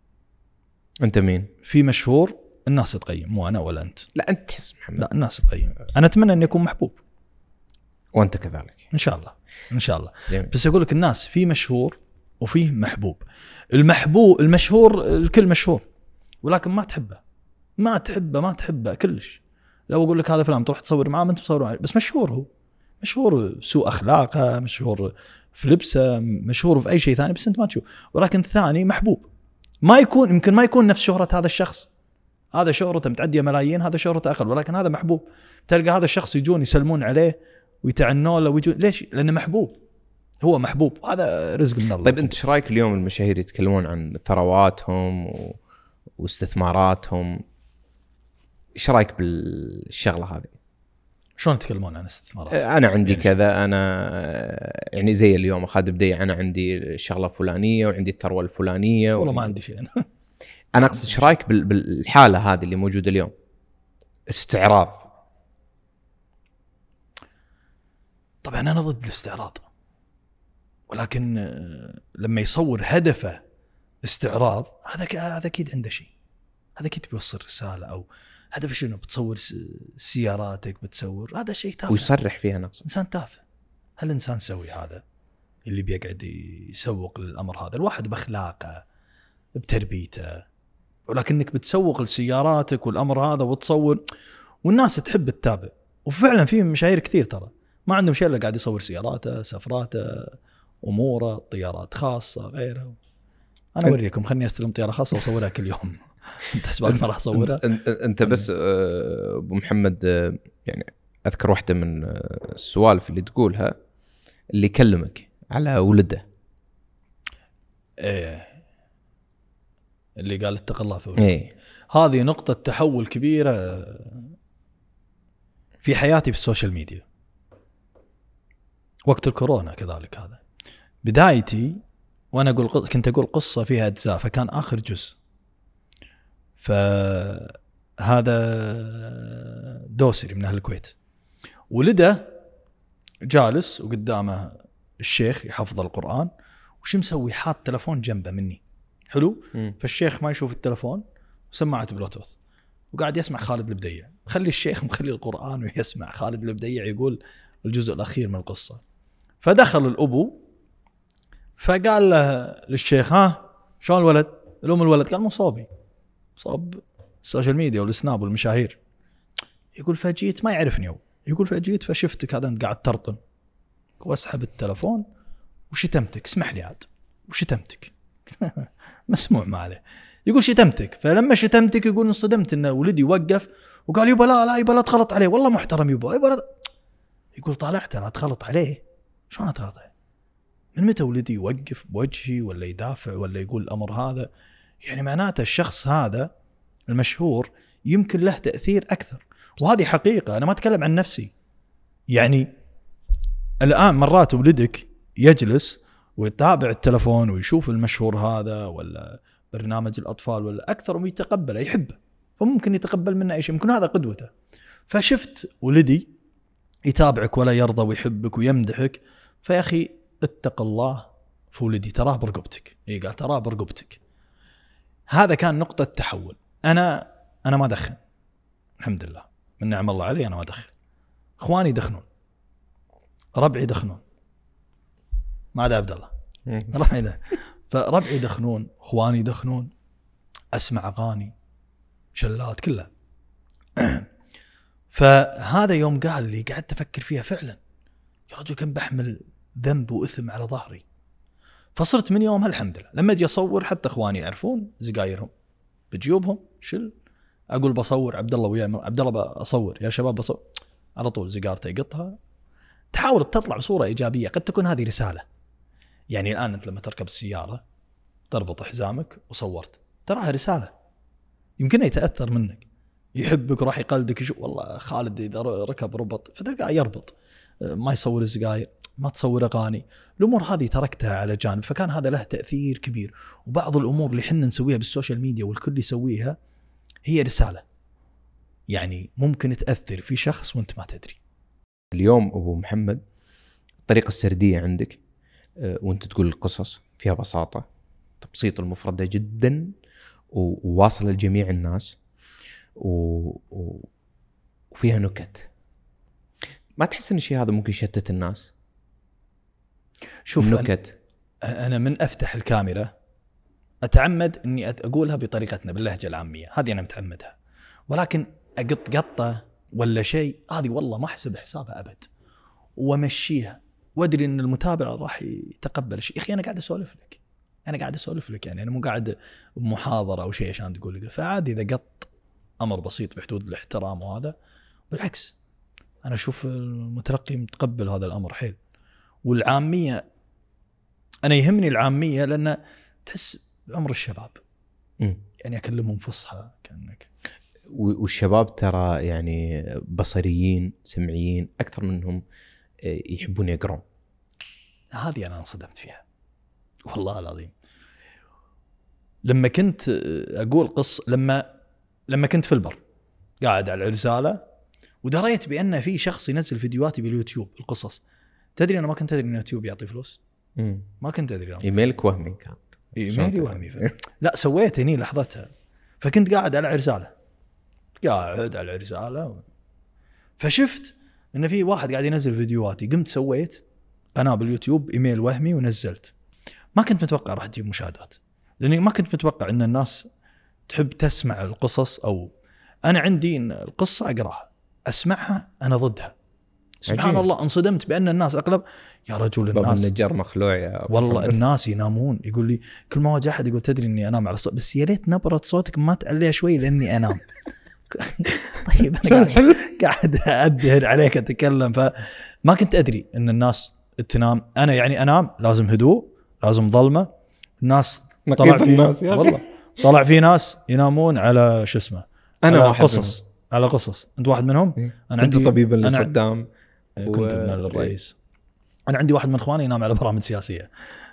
S2: أنت مين؟
S1: في مشهور الناس تقيم، مو أنا ولا أنت.
S2: لا أنت تحس محمد.
S1: لا الناس تقيم. أنا أتمنى أن يكون محبوب،
S2: وأنت كذلك
S1: إن شاء الله إن شاء الله.
S2: جميل.
S1: بس أقول لك الناس في مشهور وفيه محبوب. المحبوب المشهور الكل مشهور، ولكن ما تحبه ما تحبه ما تحبه كلش. لو أقول لك هذا فلان تروح تصور معاه، ما أنت تصور معاه، بس مشهور هو، مشهور سوء اخلاقه، مشهور في لبسه، مشهور في اي شيء ثاني بس انت ما تشوف. ولكن الثاني محبوب، ما يكون يمكن ما يكون نفس شهرة هذا الشخص، هذا شهرته متعدية ملايين، هذا شهرته أقل، ولكن هذا محبوب. تلقى هذا الشخص يجون يسلمون عليه ويتعنوا له ويجون، ليش؟ لأنه محبوب، هو محبوب، وهذا رزق من الله.
S2: طيب أنت إيش رأيك اليوم المشاهير يتكلمون عن ثرواتهم و... واستثماراتهم؟ إيش رأيك بالشغلة هذه؟
S1: شلون يتكلمون عن استثمارات؟
S2: أنا عندي يعني كذا، أنا يعني زي اليوم أخذ بدي أنا عندي الشغلة الفلانية وعندي الثروة الفلانية.
S1: والله ما عندي شيء.
S2: أنا أقصد إيش رأيك بالحالة هذه اللي موجودة اليوم؟ استعراض.
S1: طبعا أنا ضد الاستعراض، ولكن لما يصور هدفه استعراض، هذا هذا أكيد عنده شيء، هذا أكيد بيوصل رسالة. أو هدف شنو؟ بتصور سياراتك، بتصور، هذا شيء تافه
S2: ويصرح فيها نقص.
S1: إنسان تافه. هل إنسان سوي هذا اللي بيقعد يسوق للأمر هذا؟ الواحد بأخلاقه بتربيته، ولكنك بتسوق لسياراتك والأمر هذا وتصور، والناس تحب تتابع. وفعلا في مشاهير كثير ترى ما عندهم شيء إلا قاعد يصور سياراته، سفراته، أموره، طيارات خاصة، غيره. أنا أوريكم، خلني أستلم طيارة خاصة وأصورها كل يوم. أنت حسبان ما راح أصورها؟
S2: أنت بس أبو محمد، يعني أذكر واحدة من السوالف اللي تقولها اللي يكلمك على ولده.
S1: إيه، اللي قال اتق الله في ولده.
S2: إيه.
S1: هذه نقطة تحول كبيرة في حياتي في السوشيال ميديا وقت الكورونا. كذلك هذا بدايتي، وأنا أقول كنت أقول قصة فيها أجزاء، فكان آخر جزء. فهذا دوسري من أهل الكويت، ولده جالس وقدامه الشيخ يحفظ القرآن، وش مسوي؟ حاط تلفون جنبه مني، حلو. م. فالشيخ ما يشوف التلفون، وسماعة بلوتوث، وقاعد يسمع خالد البديع. خلي الشيخ مخلي القرآن ويسمع خالد البديع يقول الجزء الأخير من القصة. فدخل الأبو فقال له للشيخ: ها شلون الولد؟ الأم الولد قال: مصابي، صاب السوشيال ميديا والسناب والمشاهير. يقول فجيت، ما يعرفني هو، يقول فجيت فشفتك هذا انت قاعد ترطن، واسحب التلفون وشتمتك، اسمح لي عاد، وشتمتك. مسموع ما عليه. يقول شتمتك، فلما شتمتك يقول انصدمت ان ولدي وقف وقال: يبا لا لا يبا لا تغلط عليه، والله محترم يبا يبا لا. يقول طالعت لا تغلط عليه، شلون تغلط عليه؟ من متى ولدي يوقف بوجهي ولا يدافع ولا يقول الامر هذا؟ يعني معناته الشخص هذا المشهور يمكن له تأثير أكثر، وهذه حقيقة. أنا ما أتكلم عن نفسي. يعني الآن مرات ولدك يجلس ويتابع التلفون ويشوف المشهور هذا ولا برنامج الأطفال ولا أكثر، ويتقبله، يحبه، فممكن يتقبل منه أي شيء، ممكن هذا قدوته. فشفت ولدي يتابعك ولا يرضى ويحبك ويمدحك، فيا أخي اتق الله في ولدي، تراه برقبتك. إيه قال تراه برقبتك. هذا كان نقطة تحول. أنا أنا ما دخن، الحمد لله، من نعم الله علي، أنا ما دخن. إخواني دخنون، ربعي يدخنون، ما عدا عبد الله. ربعي ده، فربعي يدخنون، إخواني يدخنون، أسمع أغاني، شلات كلها. فهذا يوم قال لي قعدت أفكر فيها فعلا، يا رجل كم بحمل ذنب وإثم على ظهري. فصرت من يومها الحمد لله لما أجي أصور، حتى إخواني يعرفون زقايرهم بجيوبهم شل، أقول بصور عبد الله ويا عبد الله بصور يا شباب بصور، على طول زقارته يقطها. تحاول تطلع بصورة إيجابية، قد تكون هذه رسالة. يعني الآن أنت لما تركب السيارة تربط حزامك وصورت، تراها رسالة، يمكن يتأثر منك، يحبك وراح يقلدك، يشوف والله خالد إذا ركب ربط فتلقى يربط، ما يصور الزقاير، ما تصور أغاني. الأمور هذه تركتها على جانب، فكان هذا له تأثير كبير. وبعض الأمور اللي حنا نسويها بالسوشيال ميديا والكل يسويها هي رسالة، يعني ممكن تأثر في شخص وانت ما تدري.
S2: اليوم أبو محمد الطريقة السردية عندك، وانت تقول القصص فيها بساطة، تبسيط المفردة جدا، وواصل لجميع الناس، وفيها نكت. ما تحس ان الشيء هذا ممكن يشتت الناس؟
S1: شوف
S2: نكت.
S1: أنا من أفتح الكاميرا أتعمد أني أقولها بطريقتنا باللهجة العامية، هذه أنا متعمدها. ولكن أقط قطة ولا شيء، هذه والله ما أحسب حسابها أبد. وامشيها وادري ان المتابع راح يتقبل شيء. يا اخي انا قاعد اسولف لك، انا قاعد اسولف لك يعني انا مو قاعد بمحاضره او شيء عشان تقول لي. فعادي اذا قط امر بسيط بحدود الاحترام وهذا، بالعكس انا اشوف المتلقي متقبل هذا الامر حيل. والعاميه انا يهمني العاميه لان تحس بعمر الشباب
S2: م.
S1: يعني اكلمهم فصحى كانك.
S2: والشباب ترى يعني بصريين سمعيين اكثر منهم يحبون يقرون.
S1: هذه انا انصدمت فيها والله العظيم. لما كنت اقول قصه، لما لما كنت في البر قاعد على العرساله ودريت بان في شخص ينزل فيديوهاتي باليوتيوب القصص، تدري انا ما كنت ادري ان اليوتيوب يعطي فلوس.
S2: م.
S1: ما كنت ادري.
S2: ايميلك وهمي كان.
S1: ايميلي وهمي ف... لا سويت هني لحظتها. فكنت قاعد على عرساله قاعد على العرساله فشفت ان في واحد قاعد ينزل فيديوهاتي، قمت سويت قناه باليوتيوب ايميل وهمي ونزلت. ما كنت متوقع راح تجيب مشاهدات لاني ما كنت متوقع ان الناس تحب تسمع القصص، او انا عندي القصه اقراها اسمعها انا ضدها. سبحان عجيب. الله انصدمت بان الناس اغلب يا رجل الناس
S2: باب النجار مخلوع يا
S1: والله محمد. الناس ينامون. يقول لي كل ما واجه احد يقول تدري اني انام على صوت، بس يا ريت نبره صوتك ما تعليها شوي لاني انام. طيب انا قاعد, قاعد ادهر عليك اتكلم. فما كنت ادري ان الناس تنام. انا يعني انام لازم هدوء لازم ظلمه. الناس طلع في الناس والله طلع في ناس ينامون على شو اسمه
S2: انا
S1: على
S2: واحد
S1: قصص
S2: منهم.
S1: على قصص. انت واحد منهم.
S2: انا عندي طبيبا لصدام
S1: كنت و... ابن الرئيس. انا عندي واحد من اخواني ينام على برامج سياسيه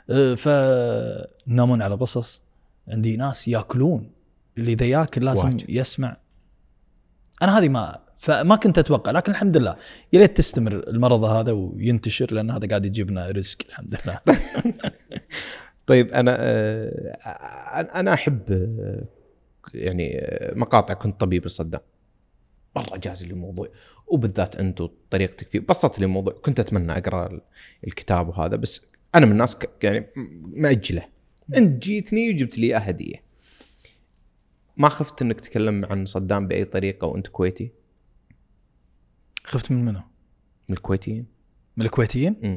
S1: فنامون على قصص. عندي ناس ياكلون اللي اذا ياكل لازم واحد. يسمع. انا هذه ما فما كنت اتوقع، لكن الحمد لله يا ريت تستمر المرض هذا وينتشر لان هذا قاعد يجيب لنا رزق الحمد لله.
S2: طيب انا انا احب يعني مقاطع كنت طبيب صدام مرة جاز لي الموضوع، وبالذات أنت وطريقتك فيه بسطت لي الموضوع. كنت أتمنى أقرأ الكتاب وهذا، بس أنا من الناس يعني مأجله. أنت جيتني وجبت لي هدية. ما خفت أنك تتكلم عن صدام بأي طريقة وأنت كويتي؟
S1: خفت من منه؟
S2: من الكويتيين.
S1: من الكويتيين؟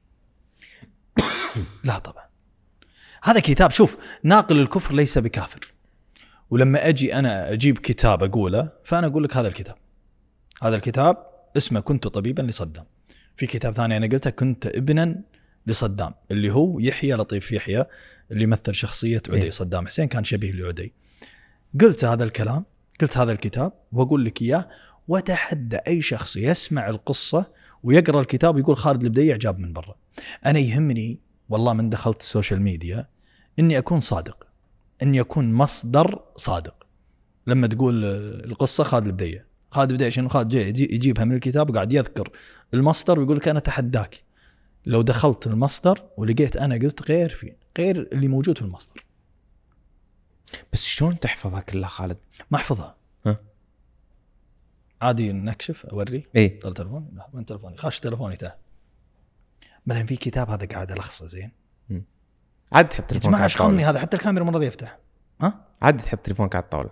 S1: لا طبعا. هذا كتاب، شوف، ناقل الكفر ليس بكافر. ولما أجي أنا أجيب كتاب أقوله فأنا أقول لك هذا الكتاب هذا الكتاب اسمه كنت طبيبا لصدام. في كتاب ثاني أنا قلته كنت ابنا لصدام، اللي هو يحيى لطيف يحيى اللي مثل شخصية عدي. صدام حسين كان شبيه لعدي. قلت هذا الكلام، قلت هذا الكتاب وأقول لك إياه، وتحدى أي شخص يسمع القصة ويقرأ الكتاب ويقول خالد البديع جاب من برا. أنا يهمني والله من دخلت السوشيال ميديا إني أكون صادق، أن يكون مصدر صادق. لما تقول القصة خالد البديع، خالد البديع شنو؟ خالد يجيبها من الكتاب وقاعد يذكر المصدر ويقول لك أنا تحداك لو دخلت المصدر ولقيت أنا قلت غير في غير اللي موجود في المصدر.
S2: بس شلون تحفظها كلها خالد؟
S1: ما أحفظها.
S2: ها؟
S1: عادي نكشف أوري.
S2: إيه؟
S1: طلع تلفون؟ لا من تلفوني، خاش تلفوني تحت. مثلا في كتاب هذا قاعد ألخصه زين.
S2: م. عاد تحط تلفونك
S1: على الطاولة. ما هذا حتى الكاميرا مرة يفتح. ها؟
S2: عاد تحط تلفونك على الطاولة.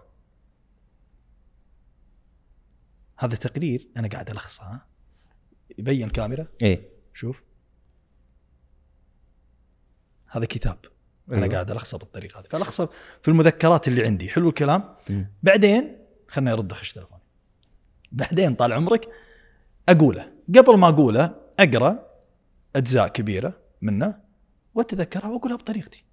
S1: هذا تقرير أنا قاعد ألخصه. ها؟ يبين الكاميرا.
S2: إيه؟
S1: شوف هذا كتاب. أنا أيوه. قاعد ألخصه بالطريقة هذه. فألخصه في المذكرات اللي عندي. حلو الكلام. م. بعدين خلنا يرد خش تلفوني. بعدين طال عمرك أقوله. قبل ما أقوله أقرأ أجزاء كبيرة منه وأتذكرها وأقولها بطريقتي.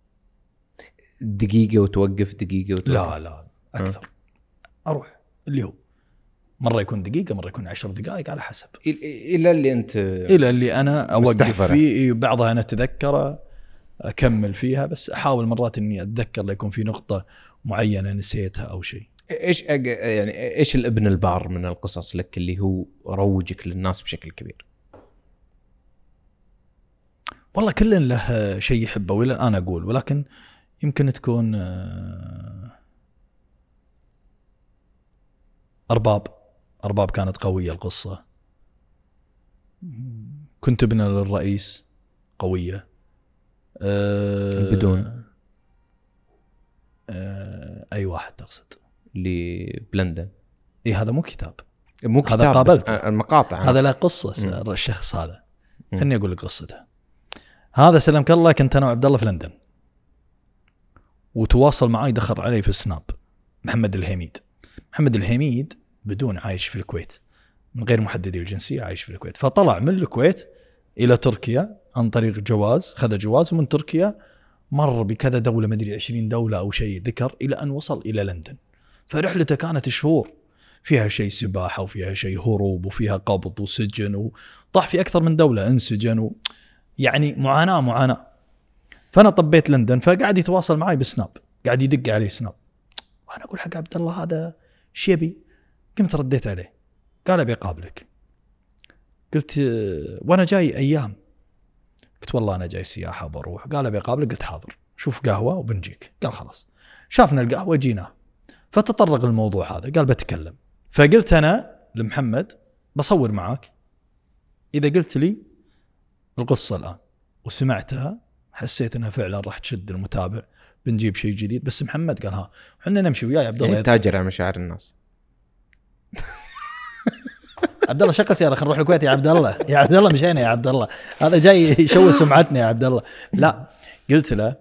S2: دقيقة وتوقف دقيقة وتوقف.
S1: لا لا أكثر. أه. أروح اللي هو مرة يكون دقيقة مرة يكون عشر دقائق على حسب.
S2: إلى اللي أنت
S1: إلى اللي أنا أوقف فيه. بعضها أنا أتذكره أكمل فيها، بس أحاول مرات إني أتذكر ليكون في نقطة معينة نسيتها أو شيء.
S2: إيش أج... يعني إيش الابن البار من القصص لك اللي هو روجك للناس بشكل كبير؟
S1: والله كل له شيء يحبه ولا أنا أقول، ولكن يمكن تكون أرباب. أرباب كانت قوية القصة. كنت ابن للرئيس قوية.
S2: بدون
S1: أي واحد تقصد؟
S2: لبلندن.
S1: إيه هذا مو كتاب.
S2: مو
S1: هذا قابلت
S2: المقاطع
S1: هذا له قصة م. الشخص هذا خلني أقول لك قصته. هذا سلمك الله كنت أنا وعبد الله في لندن وتواصل معي دخل علي في السناب محمد الهميد. محمد الهميد بدون عايش في الكويت من غير محددي الجنسية عايش في الكويت. فطلع من الكويت إلى تركيا عن طريق جواز خذ جواز ومن تركيا مر بكذا دولة مدري عشرين دولة أو شيء ذكر إلى أن وصل إلى لندن. فرحلته كانت شهور فيها شيء سباحة وفيها شيء هروب وفيها قبض وسجن وطاح في أكثر من دولة انسجن و... يعني معاناة معاناة. فأنا طبيت لندن فقاعد يتواصل معي بسناب قاعد يدق عليه سناب وأنا أقول حق عبد الله هذا شيبي. قمت رديت عليه قال أبي أقابلك. قلت وأنا جاي أيام قلت والله أنا جاي سياحة بروح. قال أبي أقابلك. قلت حاضر شوف قهوة وبنجيك. قال خلاص. شافنا القهوة جينا فتطرق الموضوع هذا قال بتكلم. فقلت أنا لمحمد بصور معاك إذا قلت لي القصة الآن وسمعتها حسيت أنها فعلا راح تشد المتابع بنجيب شيء جديد. بس محمد قال ها حنا نمشي وياي عبد الله
S2: يعني تاجر على مشاعر الناس.
S1: عبد الله شغل سيارة خلينا نروح الكويت يا عبد الله. يا عبد الله مشينا يا عبد الله هذا جاي يشوه سمعتنا يا عبد الله. لا قلت له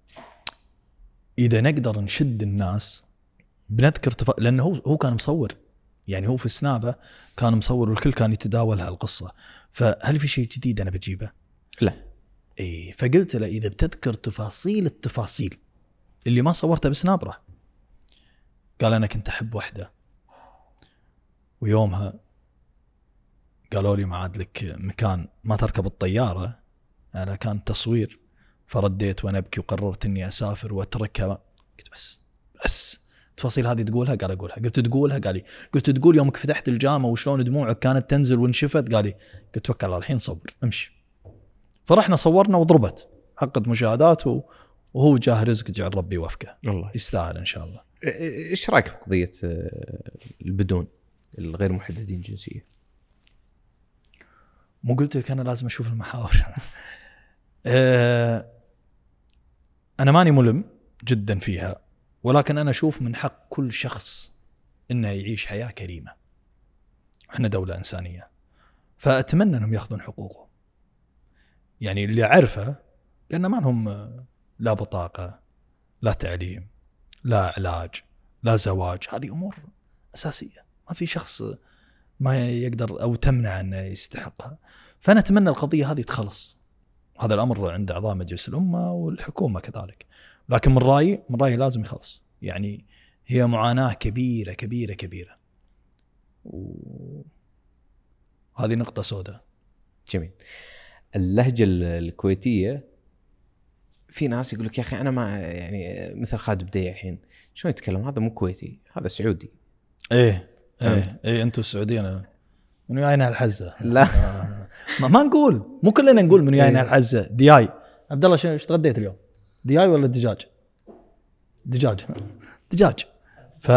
S1: إذا نقدر نشد الناس بنذكر تف... لأنه هو هو كان مصور يعني هو في سنابه كان مصور والكل كان يتداول هالقصة. فهل في شيء جديد أنا بجيبه؟
S2: لا.
S1: إيه فقلت له إذا بتذكر تفاصيل التفاصيل اللي ما صورتها بسناب راح. قال أنا كنت أحب واحدة ويومها قالوا لي ما عاد لك مكان ما تركب الطيارة. أنا كان تصوير فرديت وأنا أبكي وقررت إني أسافر وأتركها. قلت بس بس التفاصيل هذه تقولها؟ قال أقولها. قلت تقولها؟ قال لي قلت تقول يومك فتحت الجامعة وشلون دموعك كانت تنزل وانشفت؟ قال لي قلت توكل على الحين صور امشي. فرحنا صورنا وضربت حقت مشاهدات وهو جاه رزق جعل ربي وفقه الله يستاهل إن شاء الله.
S2: إيش رأيك بقضية البدون الغير محددين جنسية؟
S1: مو قلت لك أنا لازم أشوف المحاور. أنا ماني ملم جدا فيها ولكن أنا أشوف من حق كل شخص إنه يعيش حياة كريمة. إحنا دولة إنسانية فأتمنى أنهم يأخذون حقوقه. يعني اللي أعرفه لأن ما لهم لا بطاقة لا تعليم لا علاج لا زواج. هذه أمور أساسية ما في شخص ما يقدر أو تمنع أنه يستحقها. فأنا أتمنى القضية هذه تخلص. هذا الأمر عند أعضاء مجلس الأمة والحكومة كذلك. لكن من رأيي من رأيي لازم يخلص. يعني هي معاناة كبيرة كبيرة كبيرة وهذه نقطة سوداء.
S2: جميل. اللهجة الكويتية في ناس يقولك يا أخي أنا ما يعني مثل خالد بديع الحين شلون يتكلم هذا مو كويتي هذا سعودي.
S1: إيه إيه إيه أنتوا السعوديين من ويانا الحزة.
S2: لا
S1: ما, ما نقول مو كلنا نقول من ويانا الحزة. دياي عبد الله شو تغديت اليوم؟ دياي ولا دجاج؟ دجاج دجاج. ف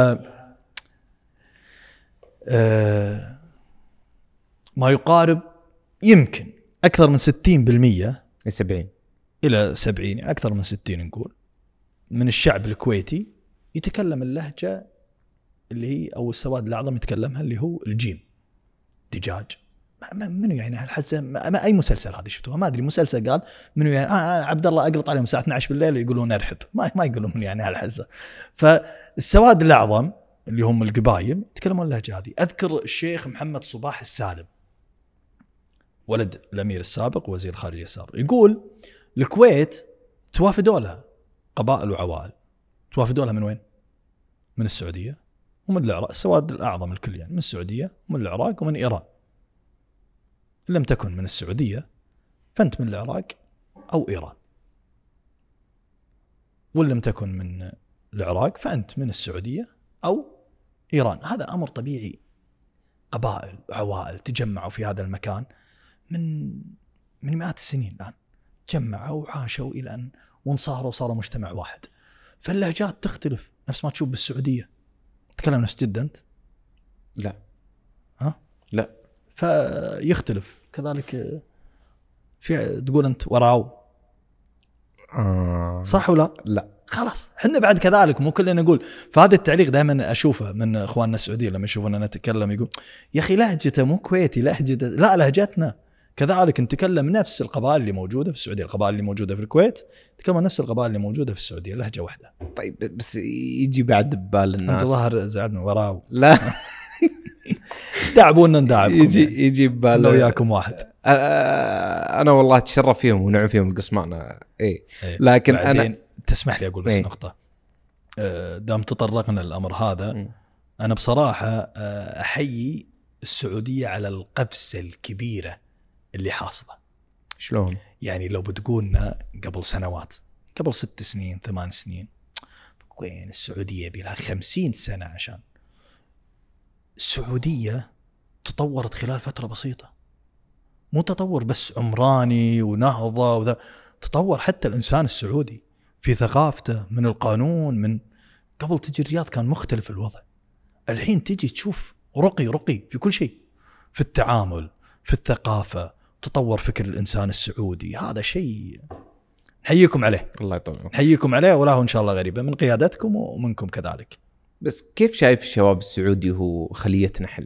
S1: آه ما يقارب يمكن أكثر من ستين بالمية
S2: سبعين
S1: إلى سبعين يعني أكثر من ستين نقول من الشعب الكويتي يتكلم اللهجة اللي هي أو السواد الأعظم يتكلمها اللي هو الجيم دجاج. منو يعني هالحزة ما أي مسلسل هذه شفتوها ما أدري مسلسل قال منو يعني آه عبد الله أقلط عليهم الساعة اثنعش بالليل يقولون أرحب ما ما يقولون منو يعني هالحزة. فالسواد الأعظم اللي هم القبائل يتكلمون اللهجة هذه. أذكر الشيخ محمد صباح السالم ولد الأمير السابق وزير الخارجية السابق يقول الكويت توافدوا لها قبائل وعوائل. توافدوا لها من وين؟ من السعودية ومن العراق. السواد الأعظم الكل يعني من السعودية ومن العراق ومن إيران. إن لم تكن من السعودية فأنت من العراق أو إيران وإن لم تكن من العراق فأنت من السعودية أو إيران. هذا أمر طبيعي. قبائل وعوائل تجمعوا في هذا المكان من من مئات السنين الآن تجمعوا وعاشوا إلى أن وانصهروا وصاروا مجتمع واحد. فاللهجات تختلف نفس ما تشوف بالسعودية. تتكلم نفس جدا أنت؟
S2: لا
S1: ها؟
S2: لا
S1: فيختلف كذلك. في تقول أنت وراو
S2: آه ما
S1: صح ولا
S2: لا؟
S1: خلاص احنا بعد كذلك، مو كلنا نقول. فهذا التعليق دائما اشوفه من اخواننا السعوديين لما يشوفون انا اتكلم، يقول يا اخي لهجته مو كويتي، لهجته لا لهجتنا كذلك نتكلم نفس القبائل اللي موجوده في السعوديه، القبائل اللي موجوده في الكويت تكلم نفس القبائل اللي موجوده في السعوديه، لهجه واحده.
S2: طيب بس يجي بعد ببال الناس
S1: انت ظاهر زعلنا وراه.
S2: لا
S1: دعبونا ندعبكم،
S2: يجي
S1: يعني.
S2: يجي ببال
S1: وياكم واحد.
S2: انا والله اتشرف فيهم ونعم فيهم القسمانه ايه. لكن انا
S1: تسمح لي اقول بس ايه؟ نقطه دام تطرقنا للامر هذا م. انا بصراحه احيي السعوديه على القفزه الكبيره اللي حاصله.
S2: شلون
S1: يعني لو بتقولنا قبل سنوات، قبل ست سنين ثمان سنين، وين السعوديه بلها خمسين سنه عشان السعوديه تطورت خلال فتره بسيطه، مو تطور بس عمراني ونهضه وذا، تطور حتى الانسان السعودي في ثقافته، من القانون، من قبل تجي الرياض كان مختلف الوضع، الحين تجي تشوف رقي رقي في كل شيء، في التعامل، في الثقافة، تطور فكر الإنسان السعودي. هذا شيء نحييكم عليه.
S2: الله يطول
S1: نحييكم عليه، ولا هو إن شاء الله غريبة من قيادتكم ومنكم كذلك.
S2: بس كيف شايف الشباب السعودي هو خلية نحل؟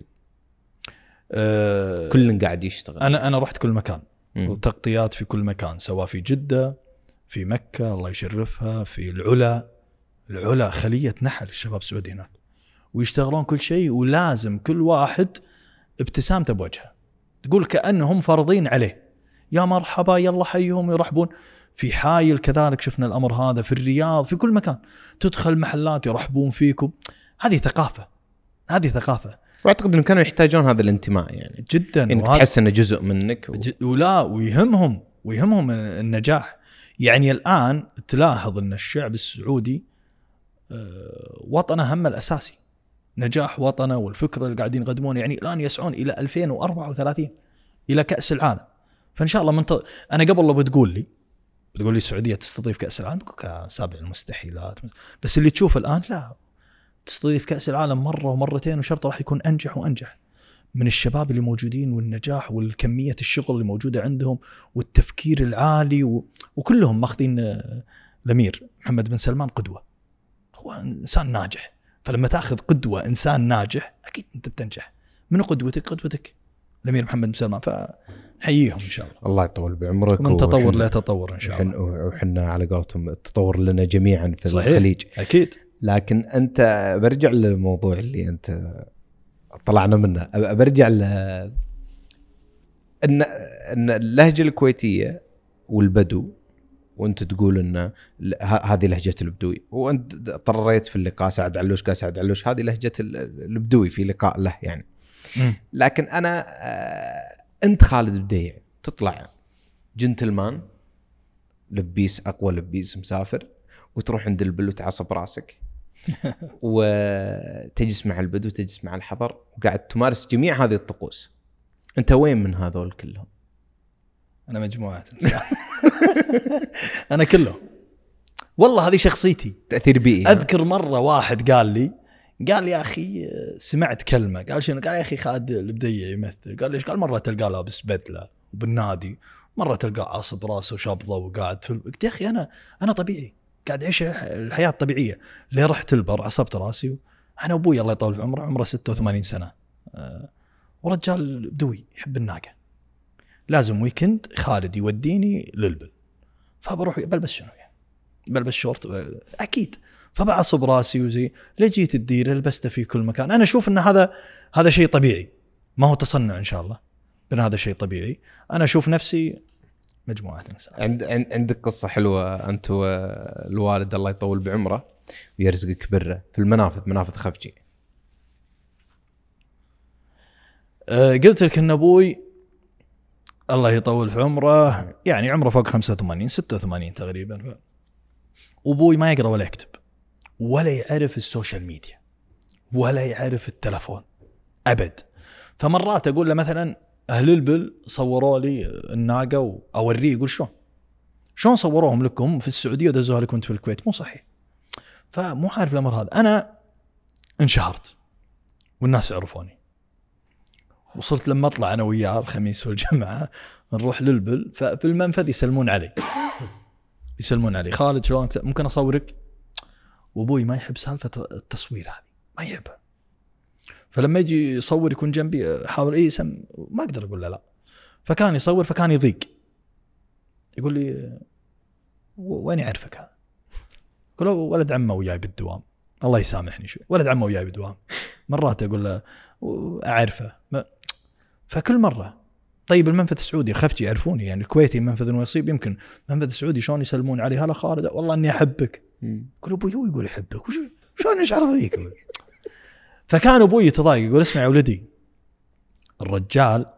S1: أه
S2: كل قاعد يشتغل.
S1: أنا أنا رحت كل مكان م. وتغطيات في كل مكان، سواء في جدة، في مكة الله يشرفها، في العلا. العلا خلية نحل الشباب السعودي هناك، ويشتغلون كل شيء، ولازم كل واحد ابتسامته بوجهه، تقول كأنهم فرضين عليه، يا مرحبا يلا حيهم يرحبون. في حايل كذلك شفنا الأمر هذا، في الرياض، في كل مكان تدخل محلات يرحبون فيكم. هذه ثقافة، هذه ثقافة.
S2: واعتقد انهم كانوا يحتاجون هذا الانتماء يعني
S1: جدا،
S2: انك تحس انه جزء منك و...
S1: ج... ولا ويهمهم ويهمهم النجاح. يعني الآن تلاحظ أن الشعب السعودي وطنه هم الأساسي نجاح وطنه والفكرة اللي قاعدين يقدمون. يعني الآن يسعون إلى ألفين وأربعة وثلاثين إلى كأس العالم. فإن شاء الله من ط... أنا قبل لو بتقول لي بتقول لي السعودية تستضيف كأس العالم كسابع المستحيلات، بس اللي تشوف الآن لا، تستضيف كأس العالم مرة ومرتين، وشرط راح يكون أنجح وأنجح من الشباب اللي موجودين، والنجاح والكمية الشغل اللي موجودة عندهم والتفكير العالي و... وكلهم ماخذين. الأمير محمد بن سلمان قدوة، هو إنسان ناجح، فلما تأخذ قدوة إنسان ناجح أكيد أنت بتنجح. من قدوتك؟ قدوتك الأمير محمد بن سلمان. فنحييهم إن شاء الله.
S2: الله يطول بعمرك.
S1: من تطور لا تطور إن شاء الله.
S2: وحنا على قولتهم التطور لنا جميعا في
S1: صحيح.
S2: الخليج
S1: أكيد.
S2: لكن أنت برجع للموضوع اللي أنت طلعنا منه، برجع ل أن أن اللهجة الكويتية والبدو، وانت تقول ان هذه لهجه البدوي، وانت اضطريت في اللقاء سعد علوش قال سعد علوش هذه لهجه البدوي في لقاء له يعني. م. لكن انا انت خالد بديع تطلع جنتلمان لبيس، اقوى لبيس مسافر، وتروح عند البل وتعصب راسك وتجلس مع البدو، تجلس مع الحضر، وقاعد تمارس جميع هذه الطقوس. انت وين من هذول كلهم؟
S1: أنا مجموعة أنا كله والله، هذه شخصيتي،
S2: تأثير بيئي.
S1: أذكر مرة واحد قال لي قال لي يا أخي سمعت كلمة، قال شنو؟ قال يا أخي خالد البديع يمثل. قال ليش؟ قال مرة تلقى لابس بدلة وبالنادي، مرة تلقى عصب راسه وشابضة وقاعد في. قلت يا أخي أنا أنا طبيعي، قاعد أعيش الحياة الطبيعية. ليه رحت البر عصبت راسي؟ أنا أبوي الله يطول في عمره عمره ستة وثمانين سنة، أه ورجال بدوي يحب الناقة، لازم ويكند خالد يوديني للبل، فبروح بلبس شنو يعني، بلبس شورت أكيد، فبعصب راسي وزي لجيت الدير لبسته في كل مكان. أنا أشوف أن هذا هذا شيء طبيعي، ما هو تصنع إن شاء الله، بأن هذا شيء طبيعي. أنا أشوف نفسي مجموعة إنسان.
S2: عند عندك قصة حلوة أنت والوالد الله يطول بعمره ويرزقك بره في المنافذ، منافذ خفجي.
S1: أه قلت لك أن أبوي الله يطول في عمره يعني عمره فوق خمسة وثمانين ستة وثمانين تقريبا، وابوي ما يقرأ ولا يكتب ولا يعرف السوشيال ميديا ولا يعرف التلفون أبد. فمرات أقول له مثلا أهل البل صوروا لي الناقة وأوريه، يقول شلون شلون صوروهم لكم في السعودية ودزوها لكم في الكويت؟ مو صحيح. فمو عارف الأمر هذا. أنا انشهرت والناس يعرفوني، وصلت لما أطلع أنا وياه الخميس والجمعة نروح للبل، ففي المنفذ يسلمون علي يسلمون علي خالد شلونك ممكن اصورك. وابوي ما يحب سالفه التصوير هذه ما يحبها. فلما يجي يصور يكون جنبي احاول ايه سم ما اقدر اقول له لا. فكان يصور فكان يضيق يقول لي وين يعرفك هذا؟ قال له ولد عمه وياي بالدوام الله يسامحني شوي ولد عمه وياي بالدوام. مرات اقول له اعرفه فكل مره. طيب المنفذ السعودي الخفتي يعرفوني يعني الكويتي منفذ نصيب يمكن منفذ السعودي شلون يسلمون علي هلا خالد والله اني احبك. يقول ابوي هو يقول يحبك وش شلون ايش عرف فيك. فكان ابوي يتضايق يقول اسمع يا ولدي الرجال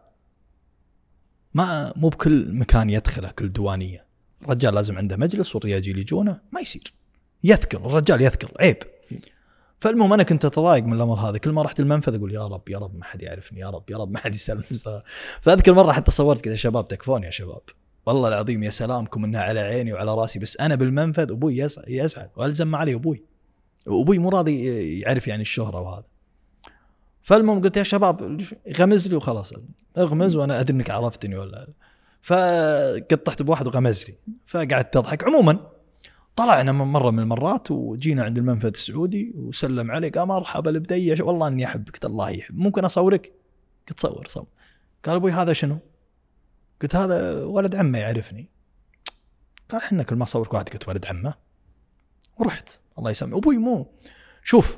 S1: ما مو بكل مكان يدخله كل دوانيه. الرجال لازم عنده مجلس والرجال يجونه ما يصير يثقل الرجال يثقل عيب. فالمهم انا كنت اتضايق من الامر هذا. كل ما رحت المنفذ اقول يا رب يا رب ما حد يعرفني يا رب يا رب ما حد يسلم. فاذكر مره حتى صورت كذا شباب تكفون يا شباب والله العظيم يا سلامكم انها على عيني وعلى راسي بس انا بالمنفذ ابوي يزعل والزم علي ابوي وابوي مو راضي يعرف يعني الشهره وهذا. فالمهم قلت يا شباب غمز لي وخلاص اغمز وانا ادري انك عرفتني ولا. فقطحت بواحد وغمز لي فقعدت تضحك. عموما طلعنا من مرة من المرات وجينا عند المنفذ السعودي وسلم عليك قال مرحبا البدية والله اني احبك. قلت الله يحب ممكن اصورك؟ قلت صور صور. قال ابوي هذا شنو؟ قلت هذا ولد عمه يعرفني. قال حنا كل ما صورك واحد قلت ولد عمه. ورحت الله يسامح ابوي. مو شوف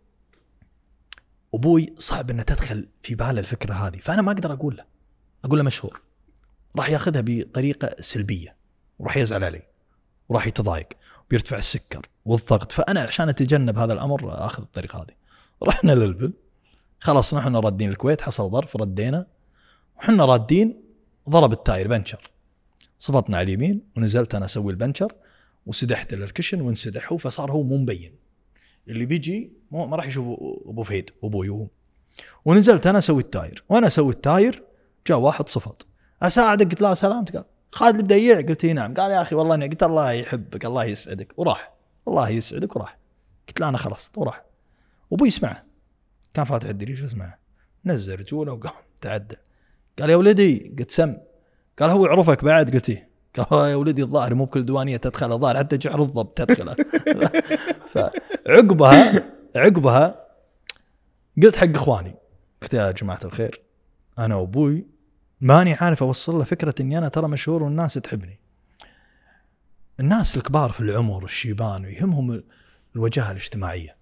S1: ابوي صعب ان تدخل في باله الفكرة هذه فانا ما اقدر اقول له اقول له مشهور راح ياخذها بطريقة سلبية وراح يزعل علي وراح يتضايق وبيرتفع السكر والضغط. فأنا عشان أتجنب هذا الأمر أخذ الطريقة هذه. رحنا للبل خلاص نحن رادين الكويت حصل ظرف ردينا وحنا رادين ضرب التاير بنشر. صفطنا على اليمين ونزلت أنا أسوي البنشر وسدحت للكشن وانسدحه فصار هو مو مبين اللي بيجي ما راح يشوف أبو فهيد أبوي وهو. ونزلت أنا أسوي التاير وأنا أسوي التاير جاء واحد صفط أساعدك قلت له سلامتك. قال خالد البديع. قلت نعم. قال يا أخي والله إني قلت الله يحبك الله يسعدك وراح. الله يسعدك وراح. قلت له أنا خلصت وراح. وأبوي يسمعه كان فاتح الدريش يسمعه نزل رجوله وقام تعدى. قال يا ولدي قلت سم. قال هو يعرفك بعد؟ قلت إيه. قال يا ولدي الظاهر مو بكل دوانية تدخل الظاهر حتى جعر الضبط تدخله. فعقبها عقبها قلت حق إخواني قلت يا جماعة الخير أنا وأبوي ماني عارف أوصل له فكرة إني أنا ترى مشهور والناس تحبني. الناس الكبار في العمر والشيبان ويهمهم الوجاهة الاجتماعية.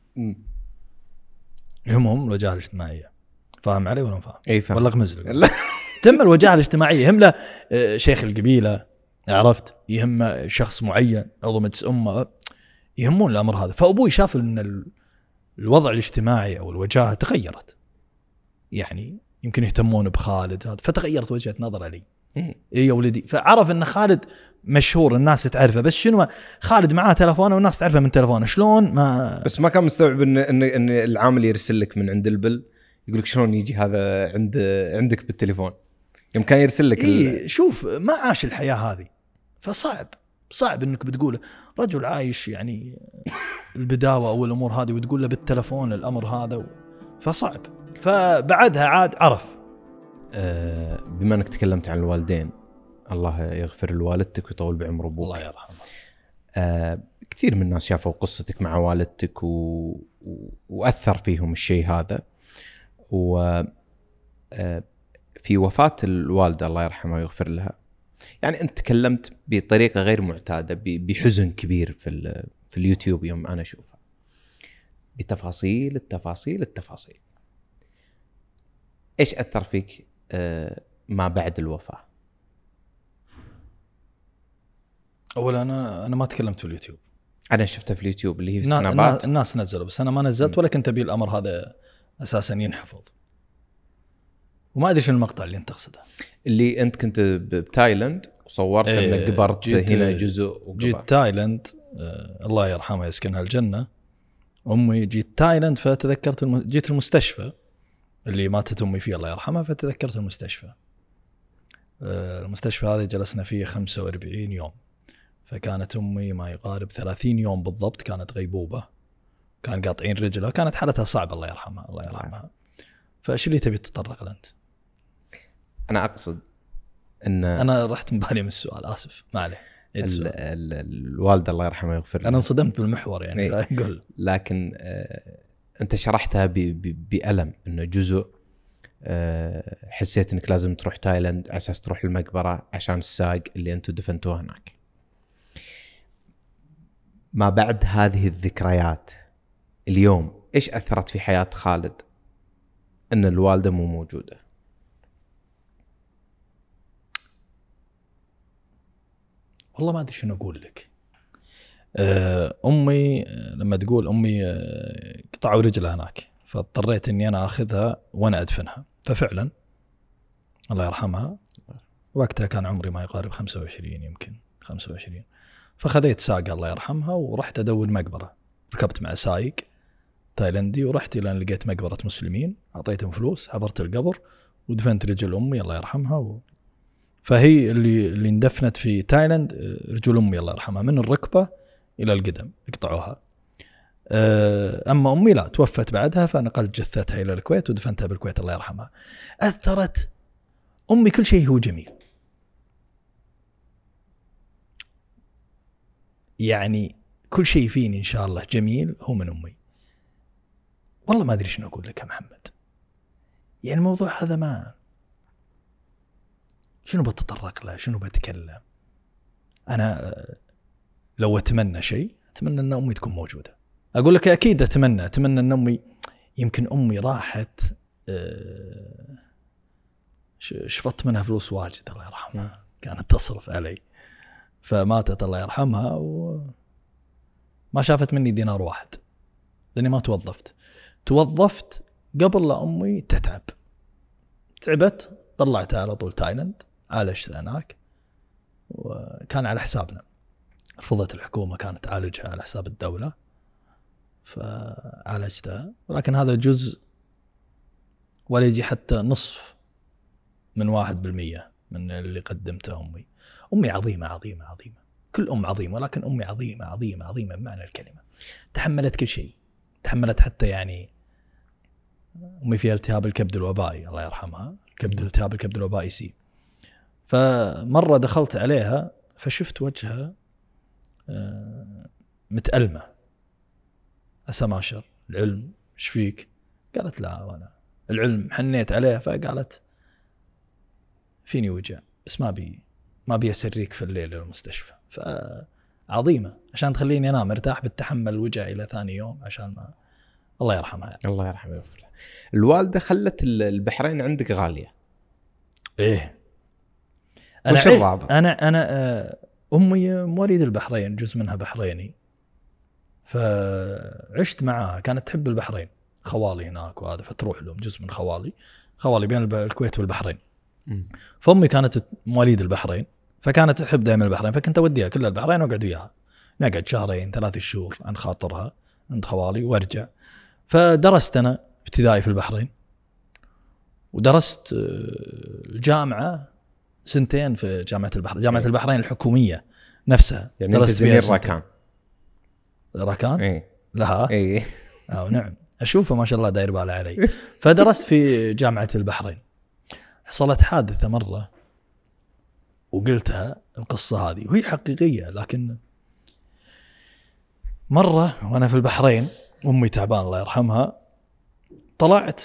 S1: يهمهم الوجاهة الاجتماعية. فاهم علي ولا فاهم؟
S2: أي فاهم.
S1: ولا غمز له. تم الوجاهة الاجتماعية يهم له شيخ القبيلة عرفت يهم شخص معين عضو مجلس أمة يهمون الأمر هذا. فأبوي شاف إن الوضع الاجتماعي أو الوجاهة تغيرت يعني يمكن يهتمون بخالد هذا فتغيرت وجهة نظر علي. إيه يا ولدي. فعرف ان خالد مشهور الناس تعرفه بس شنو خالد معاه تلفونه والناس تعرفه من تلفونه شلون ما
S2: بس ما كان مستوعب ان ان, إن العامل يرسل لك من عند البل يقول لك شلون يجي هذا عند عندك بالتليفون يوم كان يرسل لك.
S1: إيه شوف ما عاش الحياة هذه فصعب صعب انك بتقول رجل عايش يعني البداوة او الامور هذه وتقول له بالتلفون الامر هذا فصعب. فبعدها عاد عرف.
S2: أه بما أنك تكلمت عن الوالدين الله يغفر لوالدتك ويطول بعمر أبوك
S1: الله يرحمه.
S2: أه كثير من الناس شافوا قصتك مع والدتك و... و... وأثر فيهم الشيء هذا. و أه في وفاة الوالدة الله يرحمها ويغفر لها يعني أنت تكلمت بطريقة غير معتادة ب... بحزن كبير في, ال... في اليوتيوب يوم أنا أشوفها بتفاصيل التفاصيل التفاصيل. إيش أثر فيك أه ما بعد الوفاة؟
S1: أولا أنا أنا ما تكلمت في اليوتيوب.
S2: أنا شفته في اليوتيوب اللي هي في
S1: السنابات الناس نزلوا بس أنا ما نزلت ولا كنت أبي الأمر هذا أساسا ينحفظ. وما أدري شنو المقطع اللي أنت تقصده
S2: اللي أنت كنت بتايلاند وصورت
S1: ايه
S2: أنك قبرت هنا جزء وقبر.
S1: جيت تايلاند آه الله يرحمها يسكنها الجنة أمي جيت تايلاند فتذكرت الم... جيت المستشفى اللي ماتت أمي فيه الله يرحمها فتذكرت المستشفى. المستشفى هذا جلسنا فيه خمسة وأربعين يوم فكانت أمي ما يقارب ثلاثين يوم بالضبط كانت غيبوبة كان قاطعين رجلها كانت حالتها صعبة الله يرحمها الله يرحمها. فايش اللي تبي تتطرق لأنت؟
S2: أنا أقصد أن
S1: أنا رحت مبالي من السؤال آسف ما عليه.
S2: ال ال الوالده الله يرحمها ويغفر لها.
S1: انا انصدمت بالمحور يعني فاقول
S2: لكن آه انت شرحتها بألم انه جزء آه حسيت انك لازم تروح تايلاند على اساس تروح المقبره عشان الساق اللي انتم دفنتوه هناك. ما بعد هذه الذكريات اليوم ايش اثرت في حياه خالد ان الوالده مو موجوده؟
S1: والله ما ادري شنو اقول لك. امي لما تقول امي قطعوا رجلها هناك فاضطريت اني انا اخذها وانا ادفنها. ففعلا الله يرحمها وقتها كان عمري ما يقارب خمسة وعشرين يمكن خمسة وعشرين. فخذيت ساقة الله يرحمها ورحت ادور مقبره. ركبت مع سايق تايلندي ورحت الى لقيت مقبره مسلمين اعطيتهم فلوس حفرت القبر ودفنت رجل امي الله يرحمها و... فهي اللي اللي اندفنت في تايلاند رجل امي الله يرحمها من الركبه الى القدم يقطعوها. اما امي لا توفت بعدها فنقلت جثتها الى الكويت ودفنتها بالكويت الله يرحمها. اثرت امي كل شيء هو جميل يعني كل شيء فيني ان شاء الله جميل هو من امي. والله ما ادري شنو اقول لك يا محمد. يعني الموضوع هذا ما شنو بتطرق له شنو بتكلم. انا لو اتمنى شيء اتمنى ان امي تكون موجوده. اقول لك اكيد اتمنى اتمنى ان امي يمكن امي راحت شفت منها فلوس واجد الله يرحمها كانت تصرف علي فماتت الله يرحمها وما شافت مني دينار واحد لاني ما توظفت. توظفت قبل لا امي تتعب. تعبت طلعتها على طول تايلاند عالجت هناك وكان على حسابنا. رفضت الحكومة كانت تعالجها على حساب الدولة فعالجتها ولكن هذا جزء ولا يجي حتى نصف من واحد بالمية من اللي قدمته أمي. أمي عظيمة عظيمة عظيمة كل أم عظيمة ولكن أمي عظيمة عظيمة عظيمة بمعنى الكلمة. تحملت كل شيء تحملت حتى يعني أمي فيها التهاب الكبد الوبائي الله يرحمها كبد التهاب الكبد الوبائي سي. فمرة دخلت عليها فشفت وجهها متألمة أسماشر العلم إيش فيك؟ قالت لا وأنا العلم حنيت عليها فقالت فيني وجع بس ما بي ما بي أسريك في الليل للمستشفى. فعظيمة عشان تخليني أنام مرتاح بالتحمل وجع إلى ثاني يوم عشان ما الله يرحمها يعني.
S2: الله يرحمها ويغفر لها. الوالدة خلت البحرين عندك غالية.
S1: إيه
S2: أنا وش الرابط؟
S1: أنا أنا أمي مواليد البحرين جزء منها بحريني فعشت معها كانت تحب البحرين خوالي هناك وهذا فتروح لهم جزء من خوالي خوالي بين الكويت والبحرين. فأمي كانت مواليد البحرين فكانت تحب دائما البحرين فكنت أوديها كل البحرين وأقعد وياها نقعد شهرين ثلاث شهور عن خاطرها عند خوالي وارجع. فدرست أنا ابتدائي في البحرين ودرست الجامعة سنتين في جامعة البحرين جامعة أي. البحرين الحكومية نفسها
S2: يعني درست زميل راكان
S1: راكان
S2: اي
S1: لها
S2: اي
S1: اه نعم اشوفه ما شاء الله داير باله علي. فدرست في جامعة البحرين. حصلت حادثة مرة وقلتها القصة هذه وهي حقيقية لكن مرة وانا في البحرين امي تعبان الله يرحمها طلعت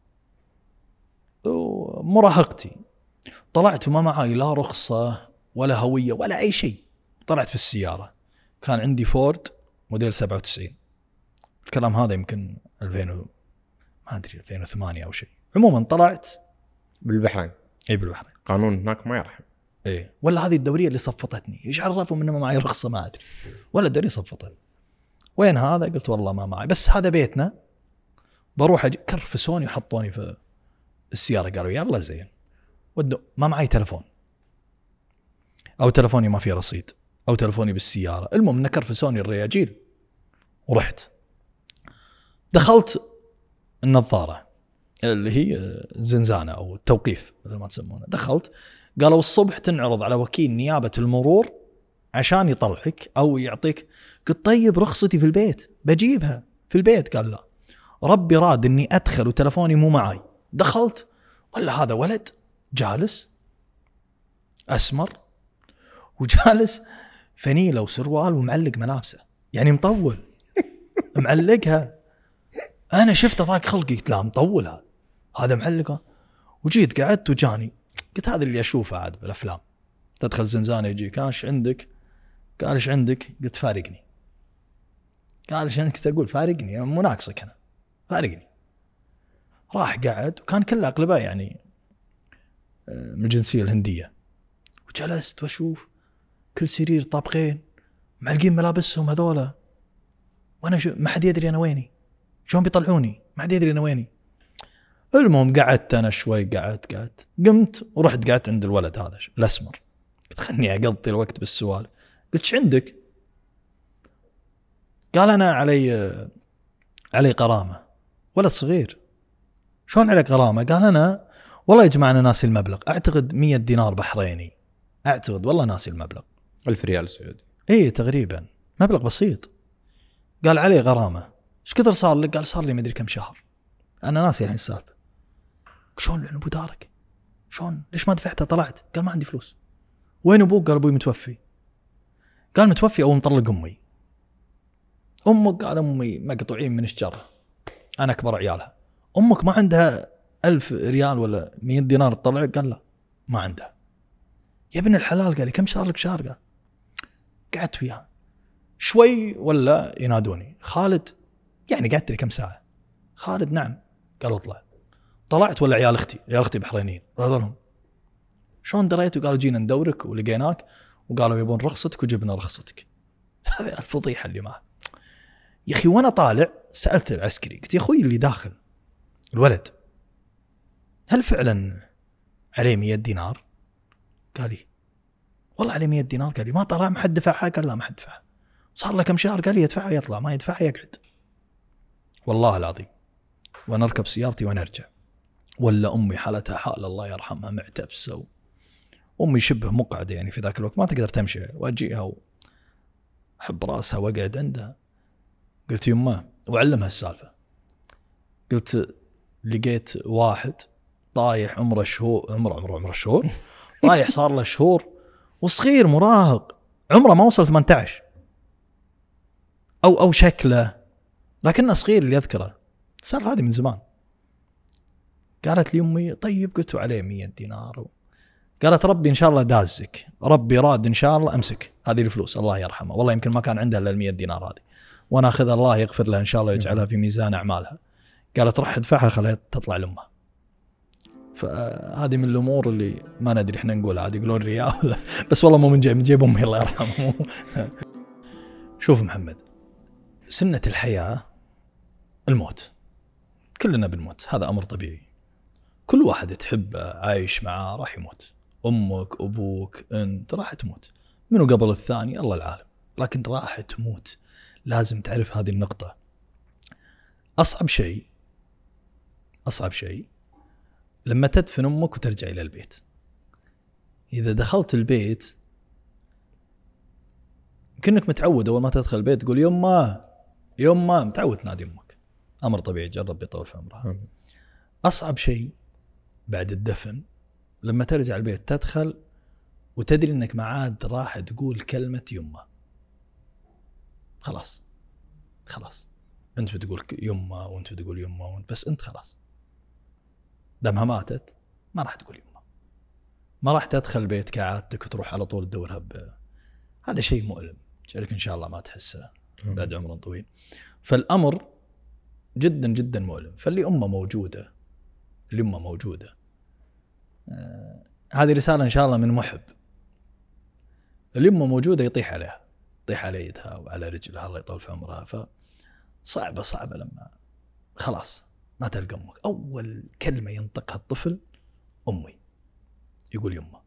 S1: مراهقتي طلعت وما معي لا رخصة ولا هوية ولا أي شيء. طلعت في السيارة كان عندي فورد موديل سبعة وتسعين الكلام هذا يمكن ألفين ما أدري ألفين وثمانية أو شيء. عموما طلعت
S2: بالبحرين.
S1: إيه بالبحرين
S2: قانون هناك ما يرحم.
S1: إيه ولا هذه الدورية اللي صفتتني إيش عرفوا إنه ما معي رخصة ما أدري ولا الدورية صفتت. وين هذا قلت والله ما معي بس هذا بيتنا بروح أجي كرفسوني وحطوني في السيارة قالوا يلا زين ودوا ما معي تلفون أو تلفوني ما فيه رصيد أو تلفوني بالسيارة. المهم نكرفسوني الرياجيل ورحت دخلت النظارة اللي هي الزنزانة أو التوقيف مثل ما تسمونه. دخلت قالوا الصبح تنعرض على وكيل نيابة المرور عشان يطلعك أو يعطيك. قلت طيب رخصتي في البيت بجيبها في البيت. قال لا ربي راد إني أدخل وتلفوني مو معي. دخلت ولا هذا ولد جالس أسمر وجالس فنيلة وسروال ومعلق ملابسه، يعني مطول معلقها. أنا شفت ضاق خلقي، قلت لا مطول هذا هذا معلقه. وجيت قعدت وجاني، قلت هذا اللي أشوفه عاد بالأفلام، تدخل زنزانة يجي كاش عندك، قال ايش عندك؟ قلت فارقني. قال ايش عندك؟ تقول فارقني، مو ناقصك أنا، فارقني. راح قعد، وكان كله أغلبها يعني من الجنسية الهندية، وجلست واشوف كل سرير طابقين معلقين ملابسهم هذولا، وانا شو ما حد يدري انا ويني، شلون بيطلعوني ما حد يدري انا ويني. المهم قعدت انا شوي، قعدت قعدت قمت ورحت قعدت عند الولد هذا الاسمر، قلت خلني اقضي الوقت بالسوالف. قلت ايش عندك؟ قال انا علي علي غرامه. ولد صغير، شلون عليك غرامه؟ قال انا والله يا جماعه انا ناسي المبلغ، اعتقد مية دينار بحريني، اعتقد والله ناسي المبلغ.
S2: ألف ريال سعودي.
S1: ايه تقريبا، مبلغ بسيط. قال علي غرامه. ايش كثر صار لك؟ قال صار لي مدري كم شهر، انا ناسي الحين السالفه. شلون لعن ابو دارك؟ شلون ليش ما دفعتها؟ طلعت قال ما عندي فلوس. وين ابوك؟ قال ابوي متوفي. قال متوفي او مطلق امي؟ امك؟ قال امي مقطوعين من الشجره، انا اكبر عيالها. امك ما عندها ألف ريال ولا مية دينار تطلع؟ قال لا ما عندها. يا ابن الحلال، قال لي كم صار لك شهر؟ قال قعدت وياه شوي ولا ينادوني خالد، يعني قعدت لي كم ساعه. خالد نعم. قالوا اطلع. طلعت ولا عيال اختي، عيال اختي بحرينيين، رضلهم شلون دريتوا؟ قالوا جينا ندورك ولقيناك وقالوا يبون رخصتك وجبنا رخصتك. هذه الفضيحه اللي معه يا اخي. وانا طالع سالت العسكري، قلت يا اخوي اللي داخل الولد هل فعلا عليه مية دينار؟ قال لي والله عليه مية دينار. قال لي ما طلع ما حد دفعها؟ قال لا ما حد دفعها. صار له كم شهر؟ قال لي يدفعها يطلع، ما يدفعها يقعد. والله العظيم وانا اركب سيارتي وانا ارجع، ولا امي حالتها حال الله يرحمها معتفسه، امي شبه مقعده يعني في ذاك الوقت ما تقدر تمشي، واجيها واحب راسها واقعد عندها. قلت يمه وعلمها السالفه، قلت لقيت واحد طايح عمره شهور، عمره عمره عمره شهور طايح صار له شهور، وصغير مراهق عمره ما وصل ثمانية عشر او او شكله لكنه صغير اللي اذكره. صار هذه من زمان. قالت لي امي طيب، قلت عليه مية دينار. قالت ربي ان شاء الله دازك، ربي راد ان شاء الله امسك هذه الفلوس الله يرحمها، والله يمكن ما كان عندها الا المية دينار هذه، وانا اخذها الله يغفر لها ان شاء الله ويجعلها في ميزان اعمالها. قالت روح ادفعها خليها تطلع لامها. فهذه من الامور اللي ما ندري احنا نقولها، عاد يقولون ريال بس والله مو من جيب من جيب امي الله يرحمه. شوف محمد، سنة الحياة الموت، كلنا بنموت، هذا امر طبيعي، كل واحد تحبه عايش معاه راح يموت، امك ابوك انت راح تموت، منو قبل الثاني الله العالم، لكن راح تموت. لازم تعرف هذه النقطة. اصعب شيء اصعب شيء لما تدفن امك وترجع الى البيت. اذا دخلت البيت كأنك متعود اول ما تدخل البيت تقول يما يما، متعود تنادي امك، امر طبيعي، جرب يطول في عمرها. اصعب شيء بعد الدفن لما ترجع البيت تدخل وتدري انك ما عاد راح تقول كلمة يما. خلاص خلاص انت بتقول يما وانت بتقول يما وانت، بس انت خلاص دمها ماتت، ما راح تقول يما، ما راح تدخل البيت كعادتك وتروح على طول تدورها ب... هذا شيء مؤلم، جعلك ان شاء الله ما تحسه بعد عمر طويل. فالامر جدا جدا مؤلم. فاللي امه موجوده، اللي امه موجوده، آه هذه رساله ان شاء الله من محب. اللي امه موجوده يطيح عليها، يطيح على يدها وعلى رجلها الله يطول في عمرها. فصعبه صعبه لما خلاص ما تلقى امك، اول كلمه ينطقها الطفل امي، يقول يمه.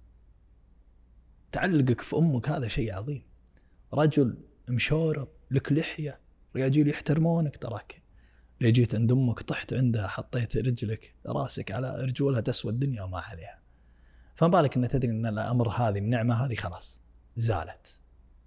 S1: تعلقك في امك هذا شيء عظيم. رجل مشورب لك لحيه، رجال يحترمونك، تراك لي جيت عند امك طحت عندها حطيت رجلك راسك على رجولها تسوى الدنيا وما عليها. فما بالك ان تدري ان الامر هذه النعمه هذه خلاص زالت.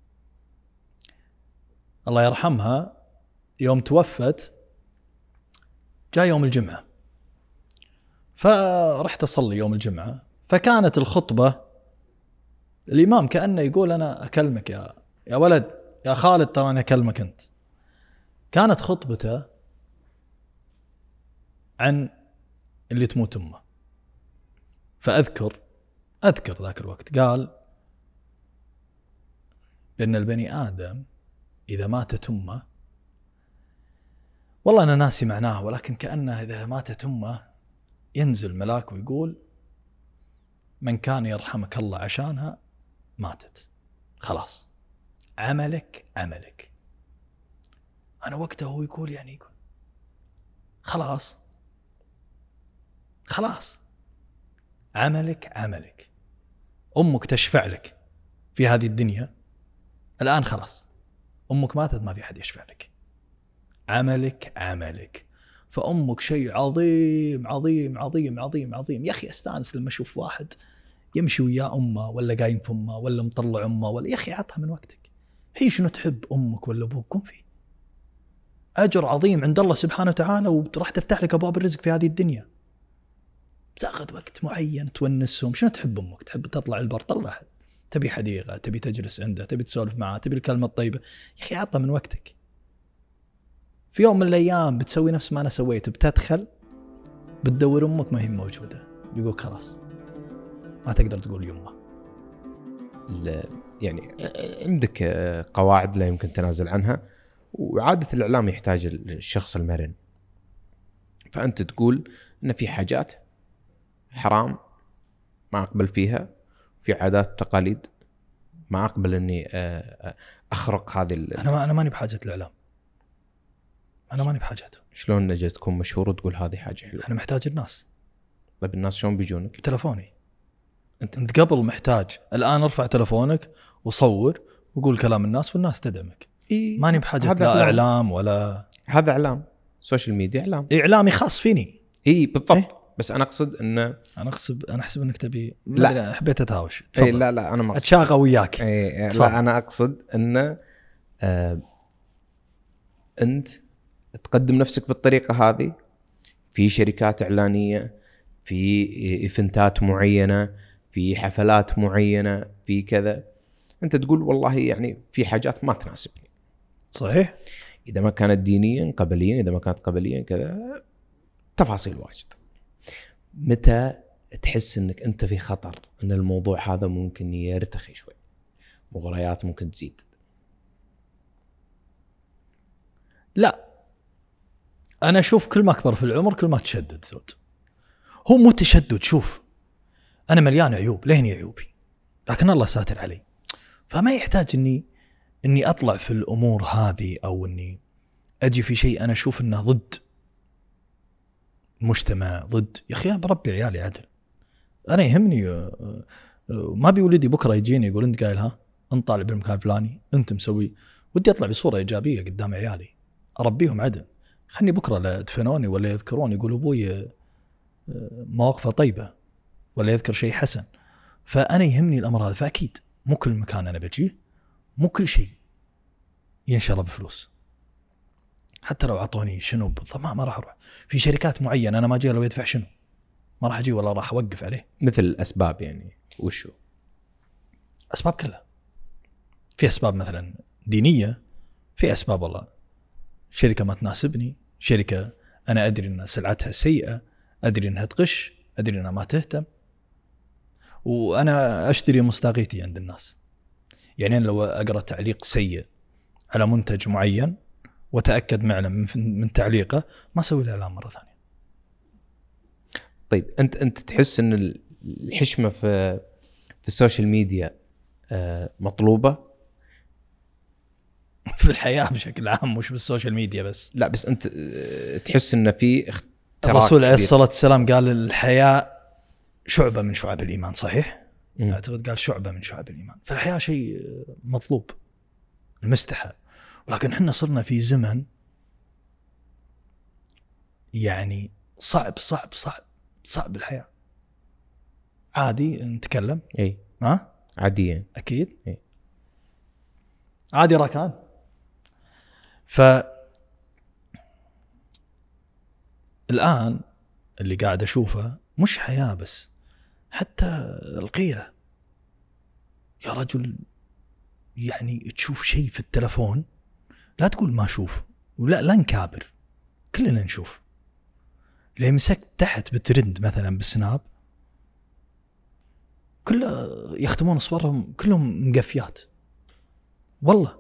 S1: الله يرحمها يوم توفت جاء يوم الجمعه، فرحت اصلي يوم الجمعه، فكانت الخطبه الإمام كأنه يقول أنا أكلمك يا يا ولد يا خالد، ترى أنا أكلمك أنت. كانت خطبته عن اللي تموت أمه. فأذكر أذكر ذاك الوقت قال بأن البني آدم إذا ماتت أمه، والله أنا ناسي معناه، ولكن كأنه إذا ماتت أمه ينزل ملاك ويقول من كان يرحمك الله عشانها ماتت، خلاص عملك عملك. أنا وقتها هو يقول يعني يقول خلاص خلاص عملك عملك، أمك تشفع لك في هذه الدنيا الآن، خلاص أمك ماتت ما في حد يشفع لك، عملك عملك. فأمك شيء عظيم عظيم عظيم عظيم عظيم. يا أخي أستانس لما أشوف واحد يمشي ويا أمه ولا قايم في أمه ولا مطلع أمه ولا، يا أخي عطها من وقتك. هي شنو تحب أمك ولا أبوك كن فيه، أجر عظيم عند الله سبحانه وتعالى، وراح تفتح لك أبواب الرزق في هذه الدنيا. تاخذ وقت معين تونسهم. شنو تحب أمك؟ تحب تطلع البر، طلع. تبي حديقة، تبي تجلس عنده، تبي تسولف معه، تبي الكلمة الطيبة، يا أخي عطها من وقتك. في يوم من الأيام بتسوي نفس ما أنا سويت، بتدخل بتدور أمك ما هي موجودة، بيقول خلاص ما تقدر تقول يمه.
S2: يعني عندك قواعد لا يمكن تنازل عنها، وعادة الإعلام يحتاج الشخص المرن. فأنت تقول إن في حاجات حرام ما أقبل فيها، في عادات وتقاليد ما أقبل إني أخرق هذه.
S1: أنا ما أنا ماني بحاجة الإعلام، أنا ماني بحاجته.
S2: شلون نجي تكون مشهور وتقول هذه حاجة حلوة؟
S1: أنا محتاج الناس.
S2: طيب الناس شلون بيجونك؟
S1: بتلفوني. أنت أنت قبل محتاج، الآن ارفع تلفونك وصور وقول كلام الناس والناس تدعمك.
S2: إيه؟
S1: ماني بحاجة لا إعلام ولا
S2: هذا إعلام، سوشيال ميديا إعلام،
S1: إعلامي خاص فيني.
S2: إيه بالضبط. إيه؟ بس أنا أقصد إن
S1: أنا أحسب أنا أحسب إنك تبي،
S2: لا
S1: حبيت أتهاوش.
S2: إيه لا لا أنا ما
S1: أتشاغى وياك.
S2: إيه لا أنا أقصد إن آه أنت تقدم نفسك بالطريقة هذه في شركات إعلانية، في إيفنتات معينة، في حفلات معينة، في كذا. أنت تقول والله يعني في حاجات ما تناسبني.
S1: صحيح.
S2: إذا ما كانت دينيا قبليا، إذا ما كانت قبليا كذا، تفاصيل واجد. متى تحس أنك أنت في خطر، أن الموضوع هذا ممكن يرتخي شوي، مغريات ممكن تزيد؟
S1: لا، أنا أشوف كل ما أكبر في العمر كل ما تشدد زود. هو مو تشدد، شوف أنا مليان عيوب، لهني عيوبي، لكن الله ساتر علي، فما يحتاج إني إني أطلع في الأمور هذه، أو إني أجي في شيء أنا أشوف إنه ضد مجتمع، ضد. يا أخي بربي عيالي عدل. أنا يهمني ما بي ولدي بكرة يجيني يقول أنت قايل ها أنت طالع بالمكان الفلاني، أنت مسوي، ودي أطلع بصورة إيجابية قدام عيالي، أربيهم عدل. خلني بكرة لا يدفنوني ولا يذكرون يقولوا أبوي مواقفه طيبة ولا يذكر شيء حسن. فأنا يهمني الأمر هذا. فأكيد مو كل مكان أنا بجيه، مو كل شيء ينشر بفلوس. حتى لو عطوني شنو بالضبط ما راح أروح. في شركات معينة أنا ما أجي لو يدفع شنو ما راح أجي ولا راح أوقف عليه.
S2: مثل الأسباب يعني وشو؟
S1: أسباب كلها. في أسباب مثلا دينية، في أسباب والله شركة ما تناسبني، شركة أنا أدري أن سلعتها سيئة، أدري أنها تغش، أدري أنها ما تهتم، وأنا أشتري مصداقيتي عند الناس. يعني أنا لو أقرأ تعليق سيء على منتج معين وتأكد معنا من تعليقه ما أسوي الإعلان مرة ثانية.
S2: طيب أنت أنت تحس أن الحشمة في في السوشيال ميديا مطلوبة
S1: في الحياة بشكل عام، مش بالسوشيال ميديا بس؟
S2: لا بس أنت تحس أن في
S1: الرسول عليه الصلاة والسلام قال الحياة شعبة من شعب الإيمان، صحيح؟ م. أعتقد قال شعبة من شعب الإيمان. فالحياة شيء مطلوب المستحى، ولكن حنا صرنا في زمن يعني صعب صعب صعب صعب الحياة. عادي نتكلم
S2: اي
S1: ها
S2: عاديا
S1: أكيد
S2: اي
S1: عادي راكان. ف الآن اللي قاعد أشوفه مش حياة بس، حتى الغيرة. يا رجل يعني تشوف شيء في التلفون لا تقول ما شوف ولا لا نكابر، كلنا نشوف. ليه مسكت تحت بترند مثلا بالسناب كله يختمون صورهم كلهم مقفيات، والله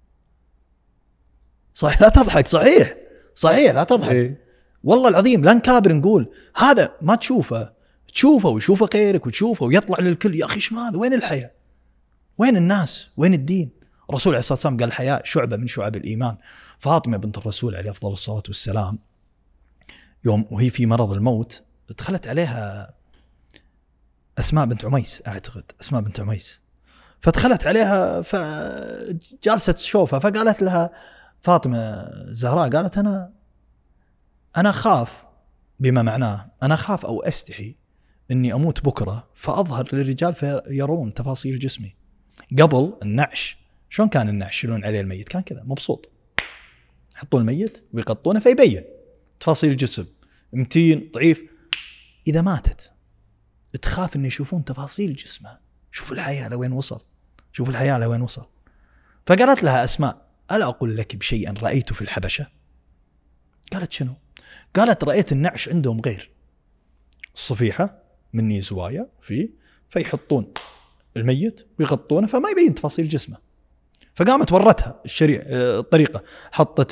S1: صحيح لا تضحك، صحيح صحيح لا تضحك إيه؟ والله العظيم لا نكابر نقول هذا ما تشوفه تشوفه ويشوفه غيرك وتشوفه ويطلع للكل. يا أخي شنو هذا؟ وين الحياة؟ وين الناس؟ وين الدين؟ الرسول عليه الصلاة والسلام قال الحياة شعبة من شعب الإيمان. فاطمة بنت الرسول عليه أفضل الصلاة والسلام يوم وهي في مرض الموت دخلت عليها أسماء بنت عميس، أعتقد أسماء بنت عميس، فدخلت عليها فجالسة تشوفها فقالت لها فاطمة زهراء قالت أنا أنا خاف، بما معناه أنا خاف أو أستحي أني أموت بكرة فأظهر للرجال فيرون تفاصيل جسمي. قبل النعش شلون كان النعش يشيلون عليه الميت؟ كان كذا مبسوط، يحطون الميت ويقطونه فيبين تفاصيل الجسم، متين ضعيف. إذا ماتت تخاف أن يشوفون تفاصيل جسمها، شوفوا الحياة لوين وصل، شوفوا الحياة لوين وصل. فقالت لها أسماء ألا أقول لك بشيء رأيته في الحبشة؟ قالت شنو؟ قالت رأيت النعش عندهم غير الصفيحة مني زوايا فيه فيحطون الميت ويغطونه فما يبين تفاصيل جسمه. فقامت ورتها الشريع الطريقة، حطت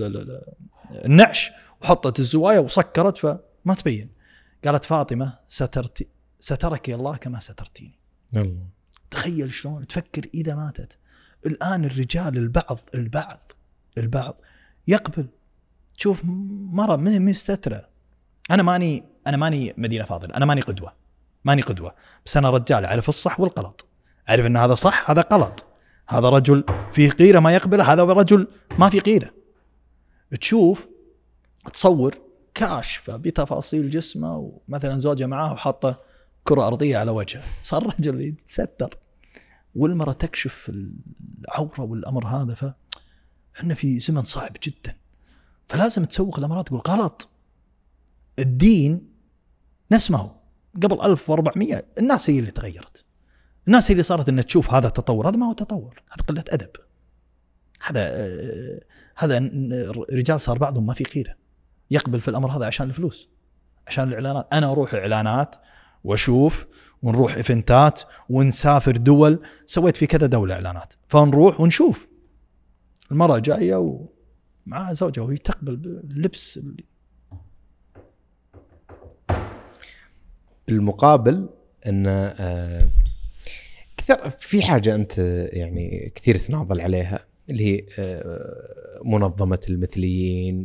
S1: النعش وحطت الزوايا وسكرت فما تبين. قالت فاطمة سترتي سترك الله كما سترتيني. الله. تخيل شلون تفكر إذا ماتت. الآن الرجال البعض البعض البعض يقبل تشوف مرة مستترة. أنا ماني أنا ماني مدينة فاضلة، أنا ماني قدوة ماني قدوة بس أنا رجال أعرف الصح والغلط، أعرف أن هذا صح هذا غلط، هذا رجل فيه قيرة ما يقبله، هذا رجل ما في قيرة. تشوف تصور كاشفة بتفاصيل جسمه ومثلا زوجة معاه وحاطة كرة أرضية على وجهه، صار رجل يتستر والمرة تكشف العورة والأمر هذا. فإحنا في زمن صعب جدا، فلازم تسوق الأمراض تقول غلط. الدين نفس ما هو قبل ألف وأربعمية الناس هي اللي تغيرت، الناس هي اللي صارت إن تشوف هذا تطور، هذا ما هو تطور، هذا قلة أدب. هذا هذا رجال صار بعضهم ما في قيرة، يقبل في الأمر هذا عشان الفلوس عشان الإعلانات. أنا أروح إعلانات وأشوف ونروح إفنتات ونسافر دول، سويت في كذا دولة إعلانات فنروح ونشوف المرأة جاية ومعها زوجها وهي تقبل باللبس اللي
S2: المقابل. أن كثير في حاجة أنت يعني كثير تناضل عليها اللي هي منظمة المثليين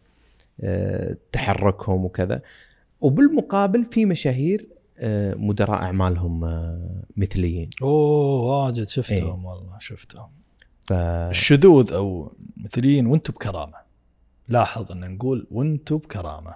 S2: وتحركهم وكذا، وبالمقابل في مشاهير مدراء أعمالهم مثليين.
S1: أوه واجد شفتهم. ايه؟ والله شفتهم. ف... الشذوذ أو مثليين وانتم بكرامة. لاحظ أن نقول وانتم بكرامة.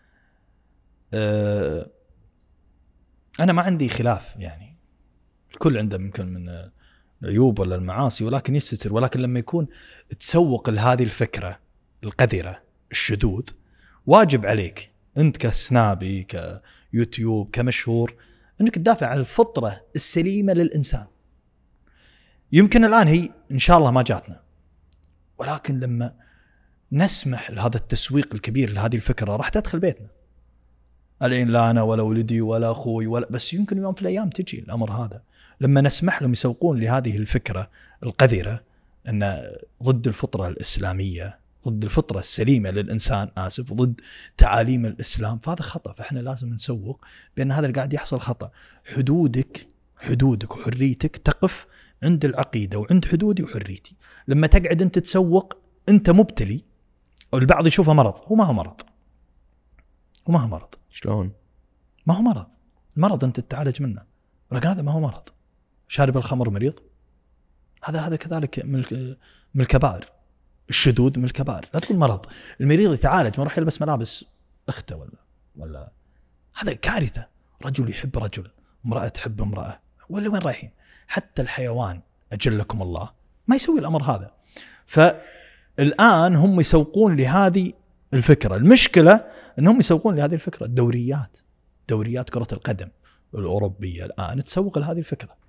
S1: أه... أنا ما عندي خلاف، يعني الكل عنده ممكن من العيوب ولا المعاصي ولكن يستتر، ولكن لما يكون تسوق لهذه الفكرة القذرة الشذوذ واجب عليك أنت كسنابي كيوتيوب كمشهور أنك تدافع عن الفطرة السليمة للإنسان. يمكن الآن هي إن شاء الله ما جاتنا، ولكن لما نسمح لهذا التسويق الكبير لهذه الفكرة راح تدخل بيتنا. الآن لا أنا ولا ولدي ولا أخوي ولا، بس يمكن يوم في الأيام تجي الأمر هذا لما نسمح لهم يسوقون لهذه الفكرة القذرة أن ضد الفطرة الإسلامية، ضد الفطرة السليمة للإنسان، آسف، ضد تعاليم الإسلام، فهذا خطأ. فإحنا لازم نسوق بأن هذا اللي قاعد يحصل خطأ. حدودك حدودك وحريتك تقف عند العقيدة وعند حدودي وحريتي. لما تقعد أنت تسوق أنت مبتلي، أو البعض يشوفه مرض، هو ما هو مرض، وما هو مرض.
S2: شلون؟
S1: ما هو مرض. المرض أنت تتعالج منه، ولكن هذا ما هو مرض. شارب الخمر مريض، هذا هذا كذلك من من الكبائر. الشذوذ من الكبائر. لا تقول مرض. المريض يتعالج ما يروح يلبس ملابس اخته ولا ولا هذا كارثة. رجل يحب رجل، امرأة تحب امرأة، ولا وين رايحين؟ حتى الحيوان أجلكم الله ما يسوي الأمر هذا. فالآن هم يسوقون لهذه الفكرة. المشكلة أنهم يسوقون لهذه الفكرة. الدوريات دوريات كرة القدم الأوروبية الآن تسوق لهذه الفكرة،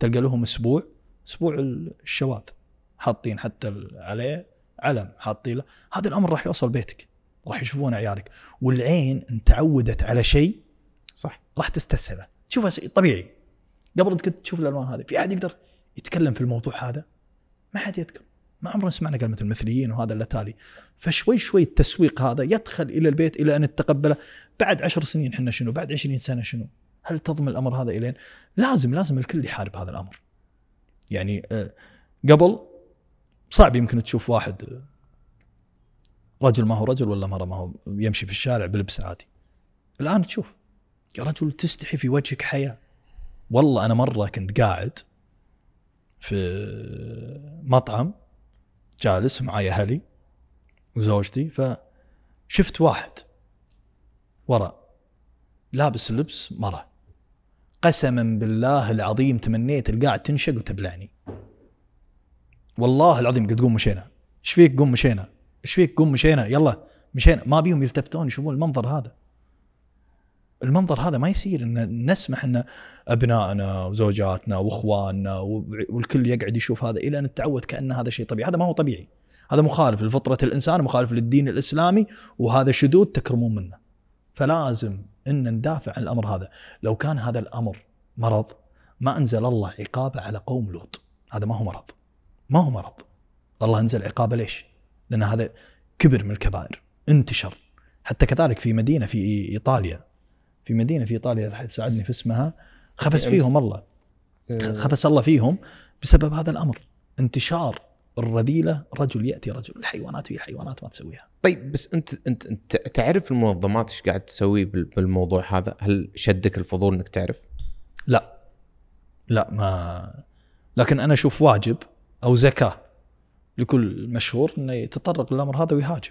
S1: تلقى لهم اسبوع اسبوع الشواذ حاطين حتى عليه علم حاطين له. هذا الامر راح يوصل بيتك، راح يشوفون عيالك، والعين ان تعودت على شيء
S2: صح
S1: راح تستسهله. تشوفها طبيعي. قبل انت كنت تشوف الالوان هذه، في احد يقدر يتكلم في الموضوع هذا؟ ما حد يذكر، ما عمرنا سمعنا كلمه المثليين وهذا اللي تالي. فشوي شوي التسويق هذا يدخل الى البيت الى ان نتقبله. بعد عشر سنين احنا شنو؟ بعد عشرين سنه شنو؟ هل تضمن الامر هذا الين؟ لازم لازم الكل يحارب هذا الامر. يعني قبل صعب يمكن تشوف واحد رجل ما هو رجل ولا مرة ما هو يمشي في الشارع بلبس عادي. الآن تشوف يا رجل تستحي في وجهك حياة. والله أنا مرة كنت قاعد في مطعم جالس معايا أهلي وزوجتي، فشفت واحد وراء لابس لبس مرة، قسما بالله العظيم تمنيت القاعد تنشق وتبلعني. والله العظيم قلت قوم مشينا. ايش فيك؟ قوم مشينا. ايش فيك؟ قوم مشينا. يلا مشينا. ما بيهم يلتفتون يشوفون المنظر هذا. المنظر هذا ما يصير ان نسمح ان ابنائنا وزوجاتنا واخواننا والكل يقعد يشوف هذا الى ان نتعود كأن هذا شيء طبيعي. هذا ما هو طبيعي، هذا مخالف لفطرة الانسان، مخالف للدين الاسلامي، وهذا شذوذ تكرمون منه. فلازم ان ندافع عن الامر هذا. لو كان هذا الامر مرض ما انزل الله عقابه على قوم لوط. هذا ما هو مرض، ما هو مرض. الله انزل عقابه ليش؟ لان هذا كبر من الكبائر، انتشر. حتى كذلك في مدينه في ايطاليا، في مدينه في ايطاليا ساعدني في اسمها، خفس فيهم الله، خفس الله فيهم بسبب هذا الامر. انتشار الرذيله، رجل ياتي رجل، الحيوانات هي حيوانات ما تسويها.
S2: طيب بس انت انت, انت تعرف المنظمات ايش قاعد تسوي بالموضوع هذا؟ هل شدك الفضول انك تعرف؟
S1: لا لا ما، لكن انا اشوف واجب او زكاه لكل مشهور انه يتطرق للامر هذا ويهاجم.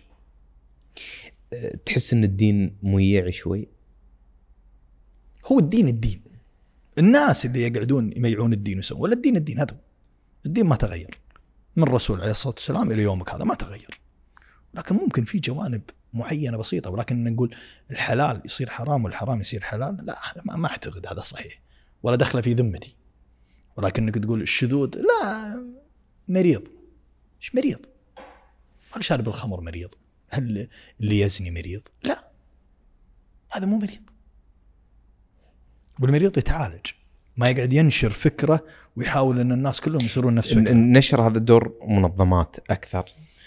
S2: تحس ان الدين ميع شوي؟
S1: هو الدين الدين، الناس اللي يقعدون يميعون الدين ويسوون، ولا الدين الدين هذا. الدين ما تغير من الرسول عليه الصلاة والسلام إلى يومك هذا، ما تغير. لكن ممكن في جوانب معينة بسيطة، ولكن نقول الحلال يصير حرام والحرام يصير حلال، لا ما أعتقد هذا صحيح ولا دخل في ذمتي. ولكنك تقول الشذوذ، لا مريض. إيش مريض؟ هل شارب الخمر مريض؟ هل اللي يزني مريض؟ لا، هذا مو مريض. والمريض يتعالج، ما يقعد ينشر فكرة ويحاول أن الناس كلهم يصيرون نفس فكرة.
S2: النشر هذا دور منظمات أكثر،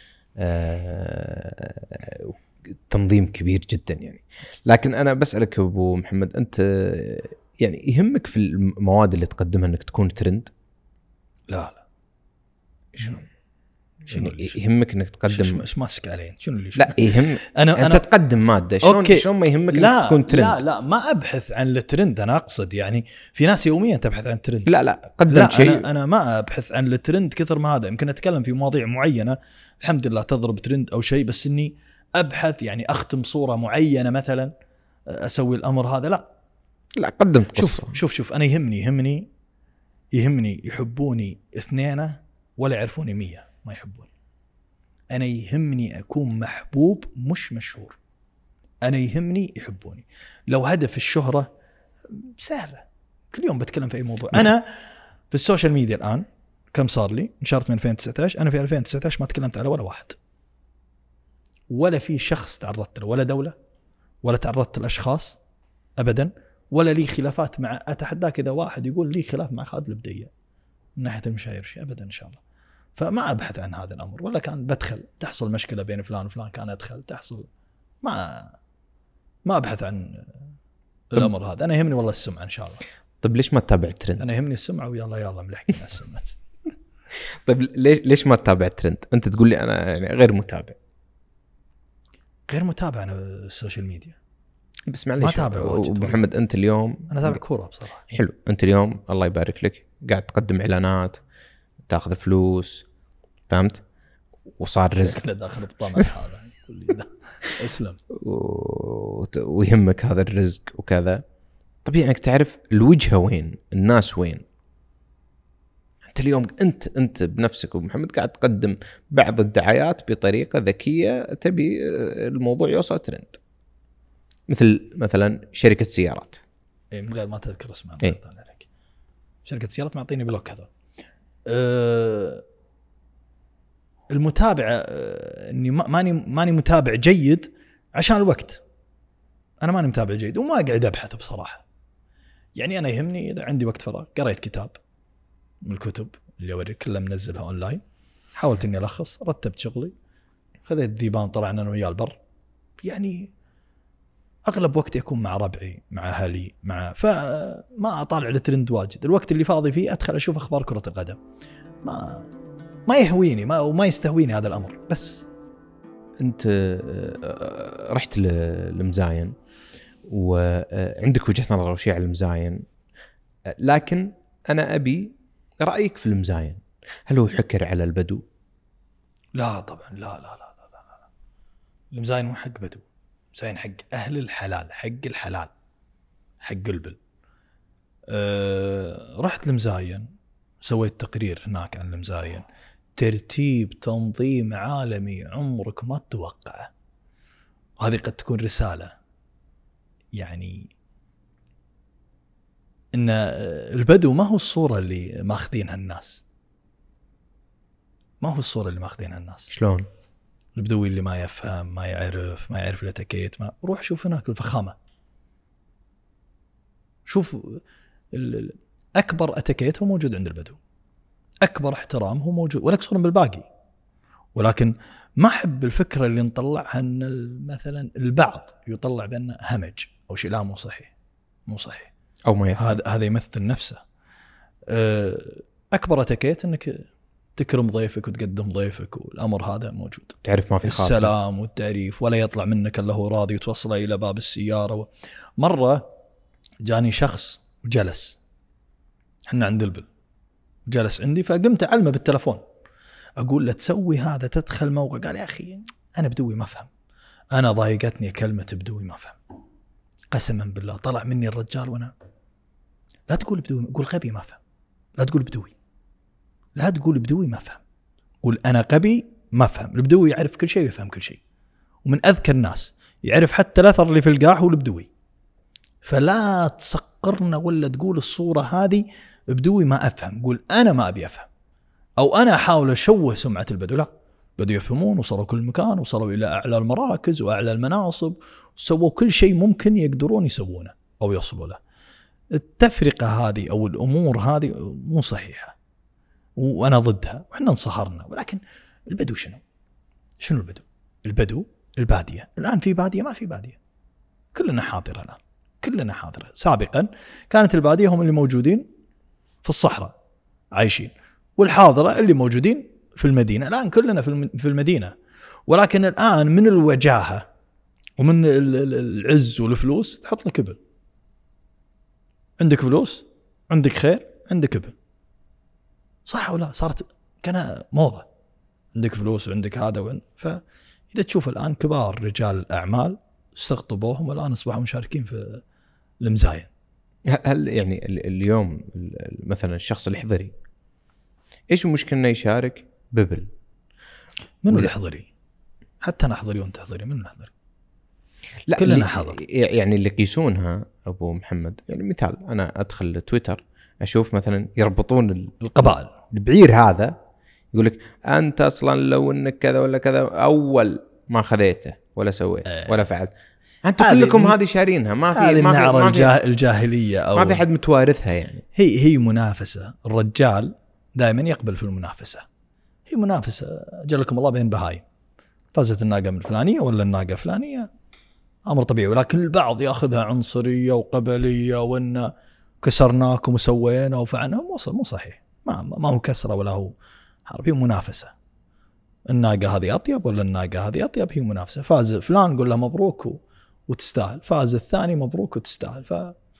S2: تنظيم كبير جدا يعني. لكن أنا بسألك أبو محمد، أنت يعني يهمك في المواد اللي تقدمها أنك تكون ترند؟
S1: لا لا، شنو؟
S2: شنو يعني يهمك انك تقدم؟
S1: ايش ماسك علي؟ شنو اللي
S2: لا يهم
S1: انا
S2: انت
S1: أنا
S2: تقدم ماده، شلون شلون ما يهمك
S1: لا
S2: انك تكون ترند؟
S1: لا لا ما ابحث عن الترند. انا اقصد يعني في ناس يوميا تبحث عن الترند.
S2: لا لا قدم
S1: لا
S2: شيء.
S1: أنا, انا ما ابحث عن الترند كثر ما هذا. يمكن اتكلم في مواضيع معينه الحمد لله تضرب ترند او شيء، بس اني ابحث يعني اختم صوره معينه مثلا اسوي الامر هذا، لا
S2: لا قدم قصه.
S1: شوف شوف شوف انا يهمني يهمني يهمني يحبوني اثنين ولا يعرفوني مية ما يحبون. أنا يهمني أكون محبوب مش مشهور. أنا يهمني يحبوني. لو هدف الشهرة سهلة، كل يوم بتكلم في أي موضوع. أنا في السوشيال ميديا الآن كم صار لي؟ نشرت من ألفين وتسعة عشر. أنا في ألفين وتسعة عشر ما تكلمت على ولا واحد، ولا في شخص تعرضت له، ولا دولة، ولا تعرضت لأشخاص أبدا، ولا لي خلافات مع. أتحداك إذا واحد يقول لي خلاف مع خالد البدية من ناحية المشاهير شيء أبدا إن شاء الله. فما أبحث عن هذا الأمر. ولا كان بدخل تحصل مشكلة بين فلان وفلان كان أدخل تحصل، ما ما أبحث عن الأمر هذا. أنا يهمني والله السمعة إن شاء الله.
S2: طيب ليش ما تتابع الترند؟
S1: أنا يهمني السمعة ويلا يلا ملحقين السمعة.
S2: طيب ليش ليش ما تتابع الترند؟ أنت تقول لي أنا يعني غير متابع.
S1: غير متابع أنا السوشيال ميديا،
S2: بس معليش ما تابع. محمد أنت اليوم
S1: أنا تابع كورة بصراحة.
S2: حلو. أنت اليوم الله يبارك لك قاعد تقدم إعلانات، تاخذ فلوس، فهمت؟ وصار رزق
S1: داخل الطمع هذا كل ده اسلم
S2: ويهمك هذا الرزق وكذا. طبيعي انك تعرف الوجهه وين، الناس وين. انت اليوم انت انت بنفسك ومحمد قاعد تقدم بعض الدعايات بطريقه ذكيه تبي الموضوع يوصل ترند، مثل مثلا شركه سيارات
S1: من غير ما تذكر اسمها.
S2: إيه؟
S1: شركه السيارات معطيني بلوك هذا. أه المتابعه أه اني ماني ماني متابع جيد عشان الوقت. انا ماني متابع جيد وما قاعد ابحث بصراحه. يعني انا يهمني اذا عندي وقت فراغ قريت كتاب من الكتب اللي اوريك كلها منزلها اونلاين، حاولت اني الخص، رتبت شغلي، خذيت ذيبان، طلعنا انا وياه البر. يعني اغلب وقتي اكون مع ربعي مع اهلي مع، فما اطالع الترند واجد. الوقت اللي فاضي فيه ادخل اشوف اخبار كرة القدم، ما ما يهويني ما وما يستهويني هذا الامر. بس
S2: انت رحت للمزاين وعندك وجهة نظر وشيء على المزاين، لكن انا ابي رايك في المزاين. هل هو حكر على البدو؟
S1: لا طبعا، لا لا لا لا لا, لا. المزاين مو حق بدو، المزاين حق اهل الحلال، حق الحلال، حق قلبل. أه رحت المزاين، سويت تقرير هناك عن المزاين، ترتيب تنظيم عالمي عمرك ما تتوقعه. هذه قد تكون رسالة، يعني ان البدو ما هو الصورة اللي ماخذينها الناس، ما هو الصورة اللي ماخذينها الناس.
S2: شلون؟
S1: البدوي اللي ما يفهم، ما يعرف، ما يعرف الاتيكيت، ما روح شوف هناك الفخامة، شوف أكبر اتيكيت هو موجود عند البدو، أكبر احترام هو موجود، ولا قصور بالباقي. ولكن ما أحب الفكرة اللي نطلعها أن مثلا البعض يطلع بأنه همج أو شيء. لا، مو صحيح، مو صحيح،
S2: أو ما يفهم.
S1: هذا هذا يمثل نفسه. أكبر اتيكيت أنك تكرم ضيفك وتقدم ضيفك، والأمر هذا موجود.
S2: تعرف ما في خاطر،
S1: السلام والتعريف، ولا يطلع منك إلا هو راضي، وتوصله إلى باب السيارة. مرة جاني شخص وجلس، حنا عند البل، جلس عندي، فقمت أعلمه بالتلفون، أقول له تسوي هذا، تدخل موقع. قال يا أخي أنا بدوي ما أفهم، أنا ضايقتني كلمة بدوي ما أفهم. قسما بالله طلع مني الرجال وأنا، لا تقول بدوي، قول غبي ما أفهم، لا تقول بدوي، لا تقول بدوي ما أفهم، قول أنا غبي ما أفهم. البدوي يعرف كل شيء ويفهم كل شيء، ومن أذكى الناس، يعرف حتى الأثر اللي في القاع هو البدوي. فلا تسقرنا ولا تقول الصورة هذه بدوي ما أفهم، قول أنا ما أبي أفهم، أو أنا أحاول أشوه سمعة البدو. لا، بدو يفهمون، وصلوا كل مكان، وصلوا إلى أعلى المراكز وأعلى المناصب، وسووا كل شيء ممكن يقدرون يسوونه أو يصلوا له. التفرقة هذه أو الأمور هذه مو صحيحة، وأنا ضدها، وإحنا انصهرنا. ولكن البدو شنو؟ شنو البدو؟ البدو البادية. الآن في بادية؟ ما في بادية، كلنا حاضرة الآن، كلنا حاضرة. سابقا كانت البادية هم اللي موجودين في الصحراء عايشين، والحاضرة اللي موجودين في المدينة. الآن كلنا في المدينة. ولكن الآن من الوجاهة ومن العز والفلوس تحط لك إبل. عندك فلوس، عندك خير، عندك إبل، صح ولا؟ صارت كان موضة، عندك فلوس وعندك هذا وعند. فإذا تشوف الآن كبار رجال الأعمال استقطبوهم، والآن أصبحوا مشاركين في المزاين.
S2: هل يعني اليوم مثلا الشخص الحضري ايش المشكله انه يشارك ببل؟
S1: من الحضري؟ حتى انا حضري وانت حضري، من الحضري؟
S2: لا
S1: كلنا حضر.
S2: يعني اللي يقيسونها ابو محمد، يعني مثال انا ادخل تويتر اشوف مثلا يربطون
S1: القبائل
S2: البعير هذا، يقول لك انت اصلا لو انك كذا ولا كذا اول ما خذيته ولا سويت أه. ولا فعلت، انتم كلكم هذه شارينها، ما في ما في ما
S1: في الجاهليه او
S2: ما في حد متوارثها. يعني
S1: هي هي منافسه. الرجال دائما يقبل في المنافسه، هي منافسه اجلكم الله بين بهايم، فازت الناقه من الفلانيه ولا الناقه فلانيه، امر طبيعي. ولكن البعض ياخذها عنصريه وقبليه، وان كسرناكم وسوينا وفعلنا. مو مو صحيح، ما ما هو كسره ولا هو حرب، هي منافسه. الناقه هذه اطيب ولا الناقه هذه اطيب، هي منافسه. فاز فلان قول له مبروك و... وتستاهل، فاز الثاني مبروك وتستاهل. ف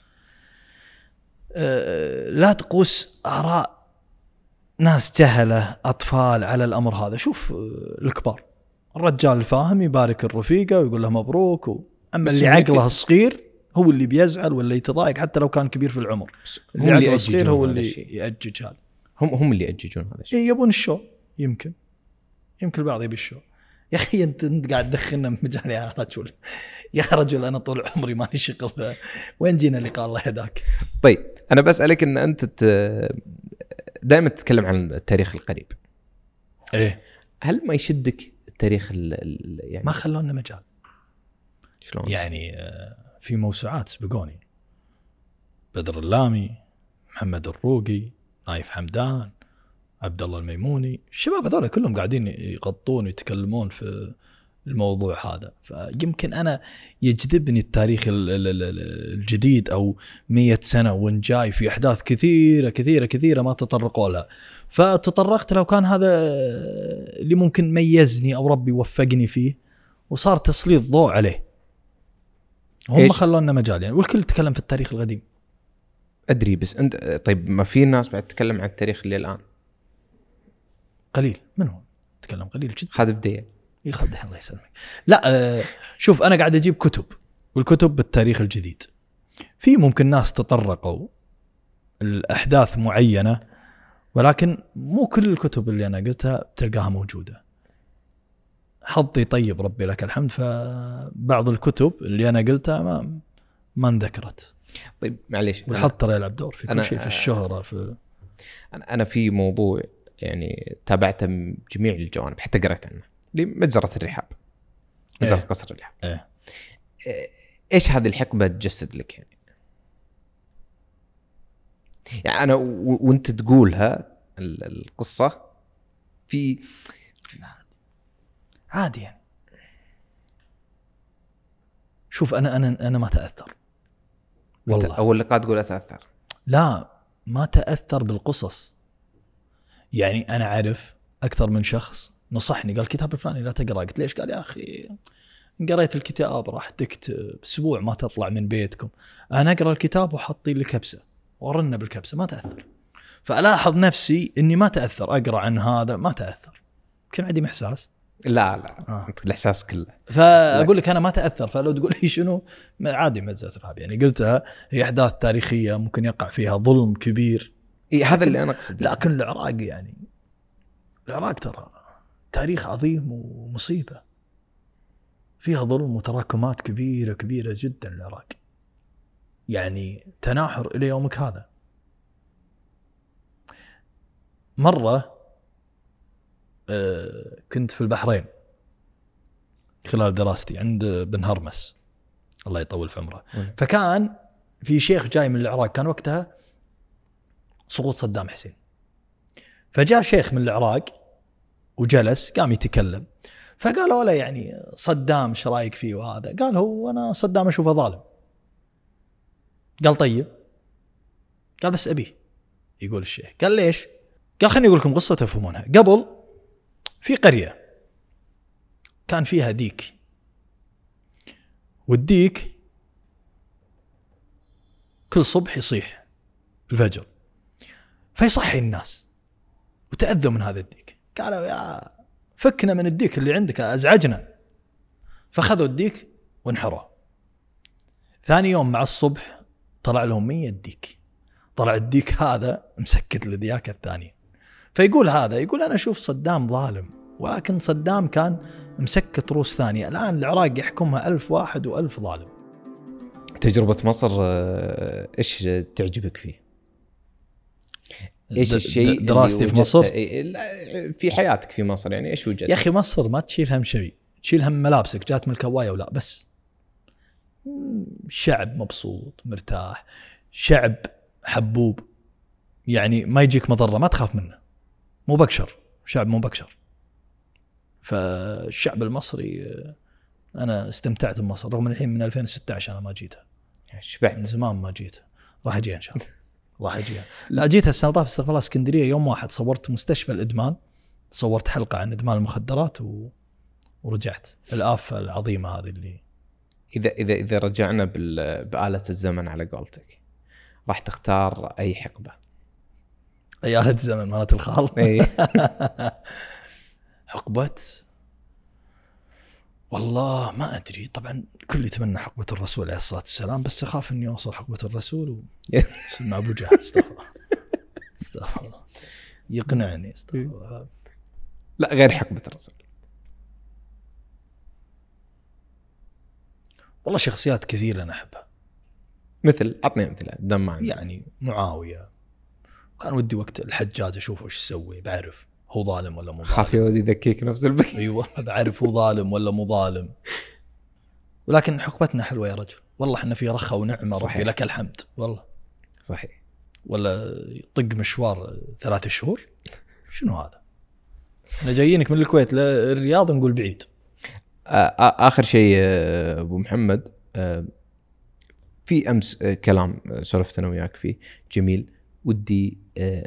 S1: لا تقوس آراء ناس جهلة أطفال على الأمر هذا. شوف الكبار، الرجال الفاهم يبارك الرفيقة ويقول له مبروك و... أما اللي عقله الصغير هو اللي بيزعل ولا يتضايق، حتى لو كان كبير في العمر. اللي عقله الصغير هو اللي يأجج هذا.
S2: هم هم اللي يأججون هذا الشيء.
S1: إيه يبون الشو، يمكن يمكن البعض يبي الشو. يا أخي أنت أنت قاعد تدخلنا مجال يا رجل، يا رجل أنا طول عمري ماني شغل، وين جينا اللي قال الله يهداك.
S2: طيب انا بسالك ان انت دائما تتكلم عن التاريخ القريب.
S1: ايه
S2: هل ما يشدك التاريخ ال ال يعني
S1: ما خلونا مجال.
S2: شلون
S1: يعني في موسوعات سبقوني، بدر اللامي، محمد الروقي، نايف حمدان، عبد الله الميموني، الشباب هذول كلهم قاعدين يغطون ويتكلمون في الموضوع هذا. فيمكن أنا يجذبني التاريخ الجديد أو مية سنة وان جاي في أحداث كثيرة كثيرة كثيرة ما تطرقوا لها، فتطرقت لو كان هذا اللي ممكن ميزني أو ربي وفقني فيه وصار تسليط ضوء عليه. هم خلونا مجال يعني، والكل تكلم في التاريخ القديم.
S2: أدري بس أنت طيب ما في ناس بعد تتكلم عن التاريخ اللي الآن
S1: قليل منهم، تكلم قليل جدا.
S2: خالد بديع
S1: يخلد الله يسلمك. لا آه شوف أنا قاعد أجيب كتب، والكتب بالتاريخ الجديد في ممكن ناس تطرقوا الأحداث معينة، ولكن مو كل الكتب اللي أنا قلتها تلقاها موجودة. حظي طيب ربي لك الحمد، فبعض الكتب اللي أنا قلتها ما ما انذكرت.
S2: طيب معليش،
S1: والحظ ترى يلعب دور في كل شيء، في الشهرة في
S2: أنا أنا في موضوع يعني تابعته من جميع الجوانب، حتى قرأت عنه لمجزرة الرحاب، مجزرة إيه؟ قصر الرحاب
S1: إيه؟
S2: إيش هذه الحقبة تجسد لك يعني؟ يعني أنا و... وأنت تقولها القصة في
S1: عادي يعني. شوف أنا أنا أنا ما تأثر
S2: والله. أول لقاء تقول أتأثر؟
S1: لا ما تأثر بالقصص. يعني أنا أعرف أكثر من شخص نصحني قال الكتاب الفلاني لا تقرأ. قلت ليش؟ قال يا أخي قريت الكتاب راح تكتب أسبوع ما تطلع من بيتكم، أنا أقرأ الكتاب وحطي لي كبسة ورنا بالكبسة ما تأثر. فألاحظ نفسي إني ما تأثر، أقرأ عن هذا ما تأثر، كان عندي إحساس.
S2: لا لا آه. أنت الإحساس كله.
S1: فأقول لك أنا ما تأثر. فلو تقول لي شنو عادي مجزرة الرحاب يعني قلتها هي أحداث تاريخية ممكن يقع فيها ظلم كبير.
S2: إيه هذا اللي أنا أقصد.
S1: لكن العراق يعني العراق ترى تاريخ عظيم ومصيبة، فيها ظلم وتراكمات كبيرة كبيرة جدا. العراق يعني تناحر إلى يومك هذا. مرة كنت في البحرين خلال دراستي عند بن هرمس الله يطول في عمره، فكان في شيخ جاي من العراق، كان وقتها سقوط صدام حسين، فجاء شيخ من العراق وجلس قام يتكلم، فقالوا له يعني صدام ايش رايك فيه وهذا؟ قال هو انا صدام اشوفه ظالم. قال طيب، قال بس ابيه. يقول الشيخ قال ليش؟ قال خليني اقول لكم قصه تفهمونها. قبل في قريه كان فيها ديك، والديك كل صبح يصيح الفجر فيصحي الناس وتأذوا من هذا الديك. قالوا يا فكنا من الديك اللي عندك ازعجنا، فخذوا الديك وانحروه. ثاني يوم مع الصبح طلع لهم مية ديك، طلع الديك هذا مسكت الدياكة الثانية. فيقول هذا يقول أنا أشوف صدام ظالم، ولكن صدام كان مسكت روس ثانية، الآن العراق يحكمها ألف واحد وألف ظالم.
S2: تجربة مصر إيش تعجبك فيه؟ إيش الشيء
S1: دراستي في مصر
S2: في حياتك في مصر يعني إيش وجدت؟
S1: يا أخي مصر ما تشيل هم شيء، تشيل هم ملابسك جات من الكواية ولا بس. شعب مبسوط مرتاح، شعب حبوب، يعني ما يجيك مضرة ما تخاف منه، مو بكشر، شعب مو بكشر. فالشعب المصري أنا استمتعت بمصر رغم الحين من ألفين وستة عشر أنا ما جيتها،
S2: شبعت
S1: من زمان ما جيتها، راح أجيها إن شاء الله راح أجيها. لا جيتها السنة طاف استغفر اسكندرية يوم واحد، صورت مستشفى الإدمان، صورت حلقة عن إدمان المخدرات و... ورجعت. الآفة العظيمة هذه اللي
S2: إذا إذا إذا رجعنا بآلة الزمن على قولتك راح تختار أي حقبة؟
S1: أي آلة الزمن مالت الخال؟
S2: أي
S1: حقبة والله ما أدري، طبعا كل يتمنى حقبة الرسول عليه الصلاة والسلام، بس أخاف إني أوصل حقبة الرسول و مع أبو جهل استغفر استغفر يقنعني استغفر.
S2: لا غير حقبة الرسول.
S1: والله شخصيات كثيرة أنا أحبها
S2: مثل عطني امثله دام ما عندي.
S1: يعني معاويه كان ودي وقت الحجاج اشوف وش يسوي، بعرف هو ظالم ولا مو ظالم.
S2: خاف يودي يذكيك نفس البكي.
S1: ايوه بعرف هو ظالم ولا مو ظالم، ولكن حقبتنا حلوه يا رجل والله، احنا في رخاء ونعمه ربي لك الحمد والله.
S2: صحيح.
S1: ولا يطق مشوار ثلاث شهور شنو هذا؟ احنا جايينك من الكويت للرياض نقول بعيد.
S2: اخر شيء ابو محمد، في امس كلام سولفت انا وياك فيه جميل، ودي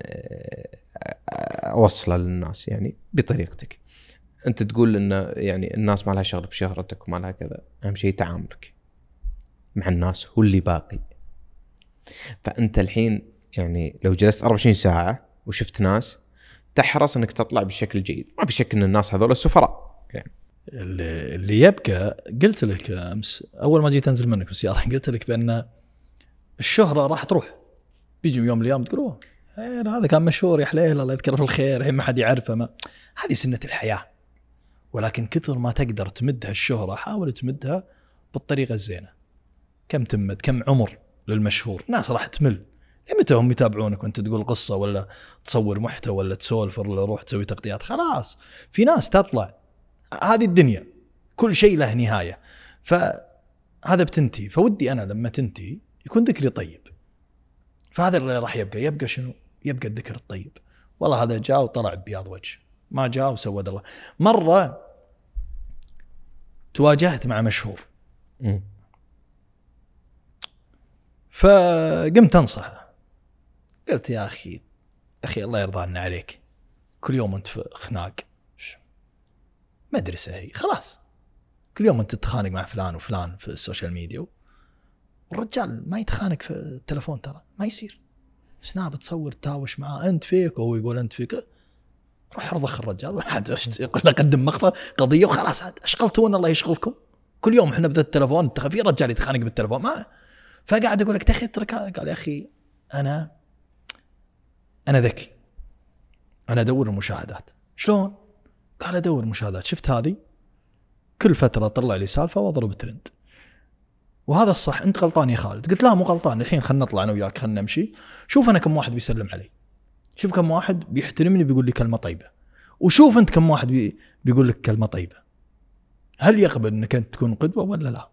S2: اوصله للناس يعني بطريقتك. انت تقول ان يعني الناس ما لها شغل بشهرتك وما لها كذا، اهم شيء تعاملك مع الناس هو اللي باقي. فانت الحين يعني لو جلست أربعة وعشرين ساعه وشفت ناس، تحرص انك تطلع بشكل جيد. ما في شك ان الناس هذول السفراء يعني.
S1: اللي, اللي يبقى قلت لك امس اول ما جيت انزل منك بالسياره، قلت لك بان الشهره راح تروح، بيجي يوم من الايام تقول هذا كان مشهور يا حليل الله يذكره في الخير، الحين ما حد يعرفه. ما هذه سنه الحياه، ولكن كثر ما تقدر تمدها الشهره حاول تمدها بالطريقه الزينه. كم تمد كم عمر للمشهور، ناس راح تمل. متى هم يتابعونك وانت تقول قصه ولا تصور محتوى ولا تسولف ولا روح تسوي تغطيات؟ خلاص في ناس تطلع، هذه الدنيا كل شيء له نهايه، فهذا بتنتهي. فودي انا لما تنتهي يكون ذكري طيب، فهذا اللي راح يبقى. يبقى شنو؟ يبقى الذكر الطيب. والله هذا جاء وطلع ببياض وجه، ما جاء وسود الله. مره تواجهت مع مشهور
S2: م.
S1: فقمت انصحه، قلت يا اخي اخي الله يرضى عنا عليك، كل يوم انت في خناق، مدرسه هي خلاص، كل يوم انت تتخانق مع فلان وفلان في السوشيال ميديا، والرجال ما يتخانق في التلفون، ترى ما يصير. سناب تصور تاوش معاه انت فيك وهو يقول انت فيك، روح ارضخ الرجال واحد يقول له قدم مخفر قضيه وخلاص. اشغلتونا الله يشغلكم، كل يوم احنا بذا التلفون، في رجال يتخانق بالتلفون ما. فقاعد اقول لك تخي اترك. قال يا اخي انا انا ذكي، انا ادور المشاهدات. شلون؟ قال ادور المشاهدات، شفت هذه كل فتره طلع لي سالفه واضرب ترند، وهذا الصح. انت غلطان يا خالد. قلت لا مو غلطان، الحين خلنا نطلع انا وياك خلنا نمشي، شوف انا كم واحد بيسلم علي، شوف كم واحد بيحترمني بيقول لي كلمه طيبه، وشوف انت كم واحد بي بيقول لك كلمه طيبه، هل يقبل انك انت تكون قدوه ولا لا؟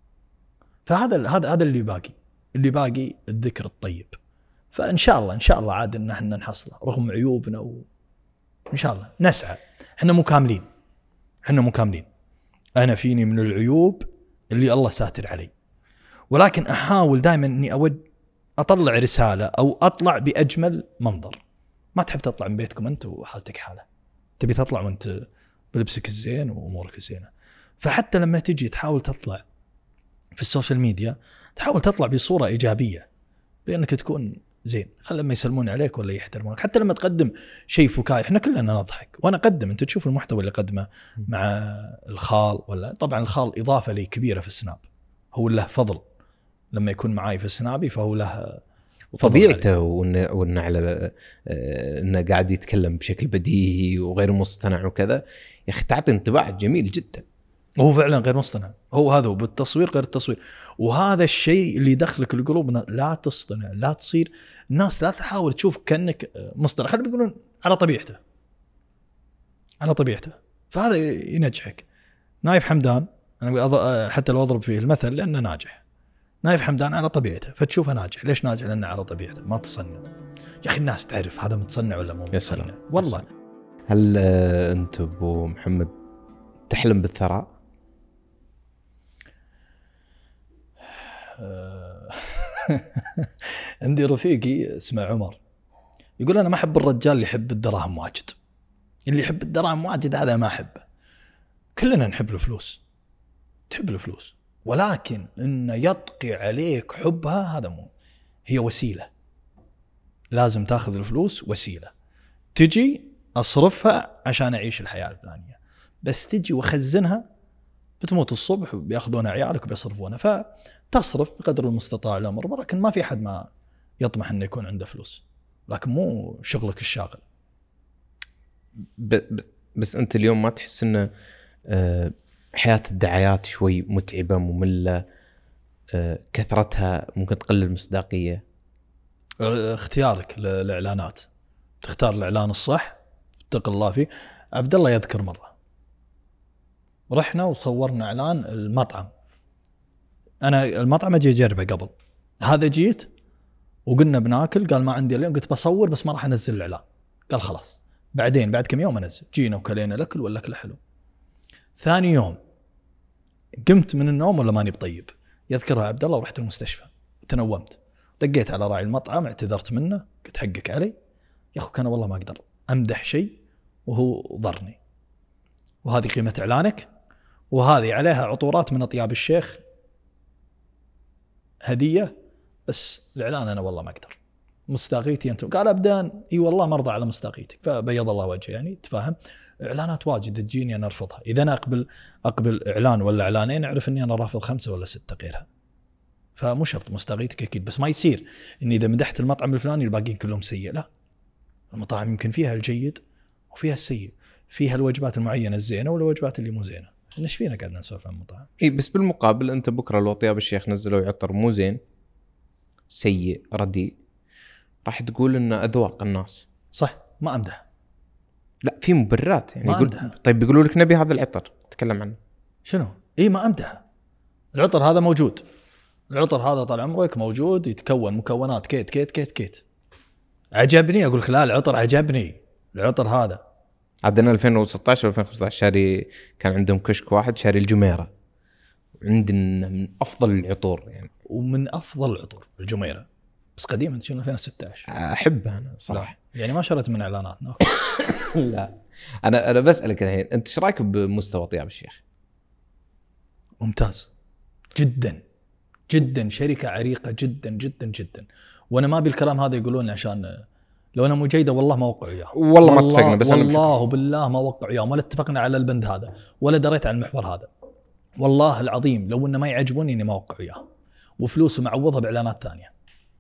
S1: فهذا هذا هذا اللي باقي، اللي باقي الذكر الطيب. فان شاء الله ان شاء الله عاد ان احنا نحصله رغم عيوبنا، وان شاء الله نسعى. احنا مو كاملين، احنا مو كاملين، انا فيني من العيوب اللي الله ساتر علي، ولكن احاول دائما اني اود اطلع رساله او اطلع باجمل منظر. ما تحب تطلع من بيتكم انت وحالتك حاله، تبي تطلع وانت بلبسك الزين وامورك الزينه. فحتى لما تجي تحاول تطلع في السوشيال ميديا، تحاول تطلع بصوره ايجابيه، بانك تكون زين. خل لما يسلمون عليك ولا يحترمونك، حتى لما تقدم شيء فكاهي احنا كلنا نضحك، وانا اقدم، انت تشوف المحتوى اللي قدمه مع الخال، ولا طبعا الخال اضافه لي كبيره في السناب، هو له فضل لما يكون معاي في السنابي، فهو له
S2: طبيعته، وانه وانه على انه قاعد يتكلم بشكل بديهي وغير مصطنع وكذا، يا اخي تعطي انطباع جميل جدا.
S1: هو فعلا غير مصطنع، هو هذا بالتصوير غير التصوير، وهذا الشيء اللي يدخلك القلوب. لا تصطنع، لا تصير الناس لا تحاول تشوف كأنك مصطنع، خلي يقولون على طبيعته، على طبيعته، فهذا ينجحك. نايف حمدان انا حتى لو اضرب فيه المثل لانه ناجح، نايف حمدان على طبيعته فتشوفه ناجح. ليش ناجح؟ لانه على طبيعته ما تصنع. يا اخي الناس تعرف هذا متصنع ولا مو متصنع والله.
S2: هل انت ابو محمد تحلم بالثراء؟
S1: عندي رفيقي اسمه عمر يقول انا ما احب الرجال اللي يحب الدراهم واجد، اللي يحب الدراهم واجد هذا ما احبه. كلنا نحب الفلوس، تحب الفلوس، ولكن ان يطقي عليك حبها هذا مو، هي وسيله. لازم تاخذ الفلوس وسيله، تجي اصرفها عشان اعيش الحياه الفلانيه، بس تجي وخزنها بتموت الصبح وبياخذونها عيالك وبيصرفونها. فتصرف بقدر المستطاع الامر، ولكن ما في حد ما يطمح انه يكون عنده فلوس، لكن مو شغلك الشاغل.
S2: بس انت اليوم ما تحس ان حياه الدعايات شوي متعبه ممله؟ كثرتها ممكن تقلل مصداقية؟
S1: اختيارك للإعلانات، تختار الإعلان الصح اتق الله فيه. عبد الله يذكر مرة رحنا وصورنا إعلان المطعم، أنا المطعم أجي أجربه قبل هذا، جيت وقلنا بناكل، قال ما عندي اليوم، قلت بصور بس ما راح أنزل الإعلان، قال خلاص بعدين بعد كم يوم أنزل. جينا وكلينا الأكل والأكل حلو. ثاني يوم قمت من النوم ولا ماني بطيب، يذكرها عبد الله، ورحت المستشفى تنومت، دقيت على راعي المطعم اعتذرت منه، قلت حقك علي يا أخو، كان والله ما أقدر أمدح شيء وهو ضرني، وهذه قيمة إعلانك، وهذه عليها عطورات من أطياب الشيخ هدية، بس الإعلان أنا والله ما أقدر، مصداقيتي أنت. قال أبدان إي والله مرضى على مصداقيتك، فبيض الله وجهه. يعني تفهم، إعلانات واجد تجيني أنا أرفضها، إذا أنا أقبل أقبل إعلان ولا إعلانين أعرف أني أنا رافض خمسة ولا ستة غيرها، فمو شرط مصداقيتك أكيد، بس ما يصير إني إذا مدحت المطعم الفلاني الباقيين كلهم سيء، لا، المطاعم يمكن فيها الجيد وفيها السيء، فيها الوجبات المعينة الزينة والوجبات اللي مو زينة. إيش فينا قاعدين نسولف عن المطاعم؟
S2: إيه بس بالمقابل أنت بكرة لو طياب الشيخ نزلوا عطر مو زين سيء رديء راح تقول إن أذواق الناس
S1: صح، ما أمدح،
S2: لا في مبررات يعني يقول
S1: أمدح.
S2: طيب بيقولوا لك نبي هذا العطر تكلم عنه
S1: شنو؟ إيه ما أمدح، العطر هذا موجود، العطر هذا طال عمرك موجود، يتكون مكونات كيت كيت كيت كيت، عجبني أقول لك لا العطر عجبني، العطر هذا
S2: عندنا ألفين وستة عشر ألفين وخمسة عشر شاري، كان عندهم كشك واحد شاري الجميرة، عندنا من أفضل العطور يعني،
S1: ومن أفضل العطور الجميرة، بس قديم انت شنو ألفين وستة عشر
S2: أحبها أنا صراحة،
S1: يعني ما شريت من إعلاناتنا.
S2: لا أنا أنا بسألك الحين أنت إيش رأيك بمستوى طياب الشيخ؟
S1: ممتاز جدا جدا، شركة عريقة جدا جدا جدا، وأنا ما بالكلام هذا يقولون عشان لو أنا مو جيدة والله ما وقع إياه،
S2: والله ما اتفقنا، بس
S1: والله بالله ما وقع إياه، ولا اتفقنا على البند هذا، ولا دريت عن المحور هذا، والله العظيم لو إنه ما يعجبوني إني ما وقع إياه، وفلوسه معوضها بإعلانات ثانية.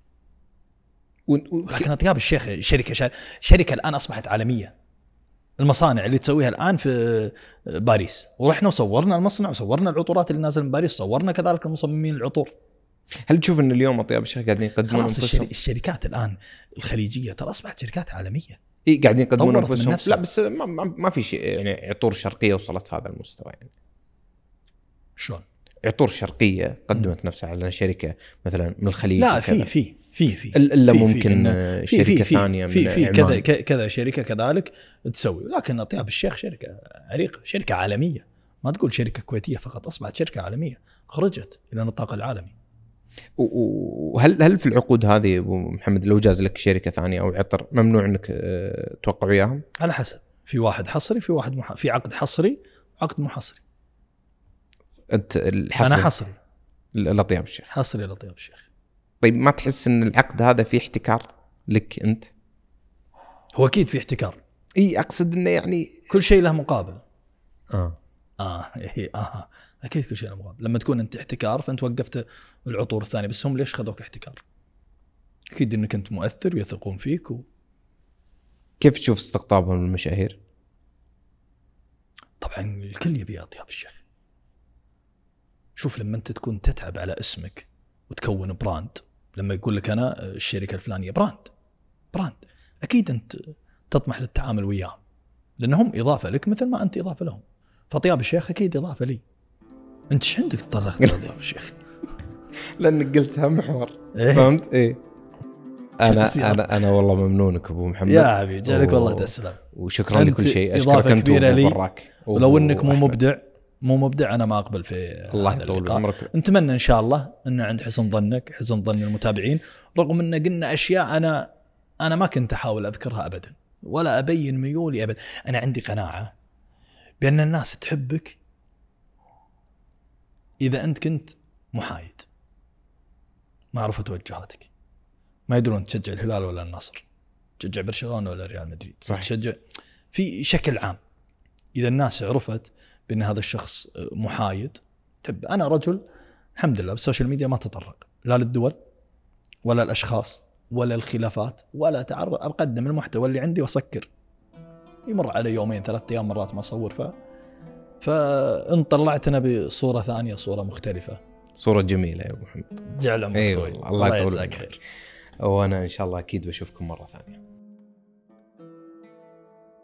S1: ولكن طياب الشيخ شركة شركة الآن أصبحت عالمية، المصانع اللي تسويها الآن في باريس، ورحنا وصورنا المصنع وصورنا العطورات اللي نازل من باريس، صورنا كذلك المصممين العطور.
S2: هل تشوف ان اليوم طياب الشيخ قاعدين يقدمون انفسهم؟
S1: الشركات الآن الخليجية ترى أصبحت شركات عالمية،
S2: اي قاعدين يقدمون انفسهم، لا بس ما, ما في شيء يعني عطور شرقية وصلت هذا المستوى يعني.
S1: شلون
S2: عطور شرقية قدمت نفسها على شركة مثلا من الخليج؟
S1: لا في في في في
S2: الا ممكن في شركة في في ثانية
S1: في في كذا كذا شركة كذلك تسوي، لكن طياب الشيخ شركة عريقة، شركة عالمية، ما تقول شركة كويتية فقط، أصبحت شركة عالمية خرجت إلى النطاق العالمي.
S2: وهل هل في العقود هذه أبو محمد لو جاز لك شركة ثانية أو عطر ممنوع أنك توقع وياهم؟
S1: على حسب، في واحد حصري، في واحد مح... في عقد حصري وعقد محصري.
S2: أنت الحصري؟
S1: أنا حصري
S2: لطياب الشيخ.
S1: حصري لطياب الشيخ.
S2: طيب ما تحس أن العقد هذا فيه احتكار لك أنت؟
S1: هو أكيد فيه احتكار.
S2: إيه أقصد أنه يعني
S1: كل شيء له مقابل.
S2: آه
S1: آه إيه آه أكيد كل شيء له مقابل. لما تكون أنت احتكار فأنت وقفت العطور الثانية، بس هم ليش خذوك احتكار؟ أكيد أنك أنت مؤثر ويثقون فيك. و...
S2: كيف تشوف استقطابهم للمشاهير؟
S1: طبعا الكل يبي طياب الشيخ. شوف لما أنت تكون تتعب على اسمك وتكون براند، لما يقول لك أنا الشركة الفلانية براند براند أكيد أنت تطمح للتعامل وياهم، لأنهم إضافة لك مثل ما أنت إضافة لهم. فطياب الشيخ أكيد إضافة لي. أنت شو عندك تطرق لطياب الشيخ؟
S2: لأنك قلتها محور.
S1: إيه؟
S2: فهمت؟ إيه. أنا أنا أنا والله ممنونك أبو محمد.
S1: يا حبيبي جالك والله تسلم.
S2: وشكرا لكل شيء.
S1: أشكرك أنت وبراك. ولو إنك مو مبدع مو مبدع أنا ما أقبل في
S2: الله يطول عمرك.
S1: نتمنى إن شاء الله إن عند حسن ظنك حسن ظن المتابعين، رغم إن قلنا أشياء أنا أنا ما كنت أحاول أذكرها أبدا ولا أبين ميولي أبدا. أنا عندي قناعة بأن الناس تحبك إذا أنت كنت محايد، ما عرفوا توجهاتك، ما يدرون تشجع الهلال ولا النصر، تشجع برشلونة ولا ريال مدريد، تشجع في شكل عام. إذا الناس عرفت بأن هذا الشخص محايد تب. أنا رجل الحمد لله بالسوشيال ميديا ما تطرق لا للدول ولا الأشخاص ولا الخلافات، ولا تعرض، أقدم المحتوى اللي عندي وأسكر. يمر على يومين ثلاثة أيام مرات ما أصور، ف فإن طلعتنا بصورة ثانية صورة مختلفة
S2: صورة جميلة يا أبو محمد.
S1: جعل عمرك
S2: أيوة
S1: طويل.
S2: الله يطول
S1: يجزاك خير.
S2: وأنا إن شاء الله أكيد بشوفكم مرة ثانية.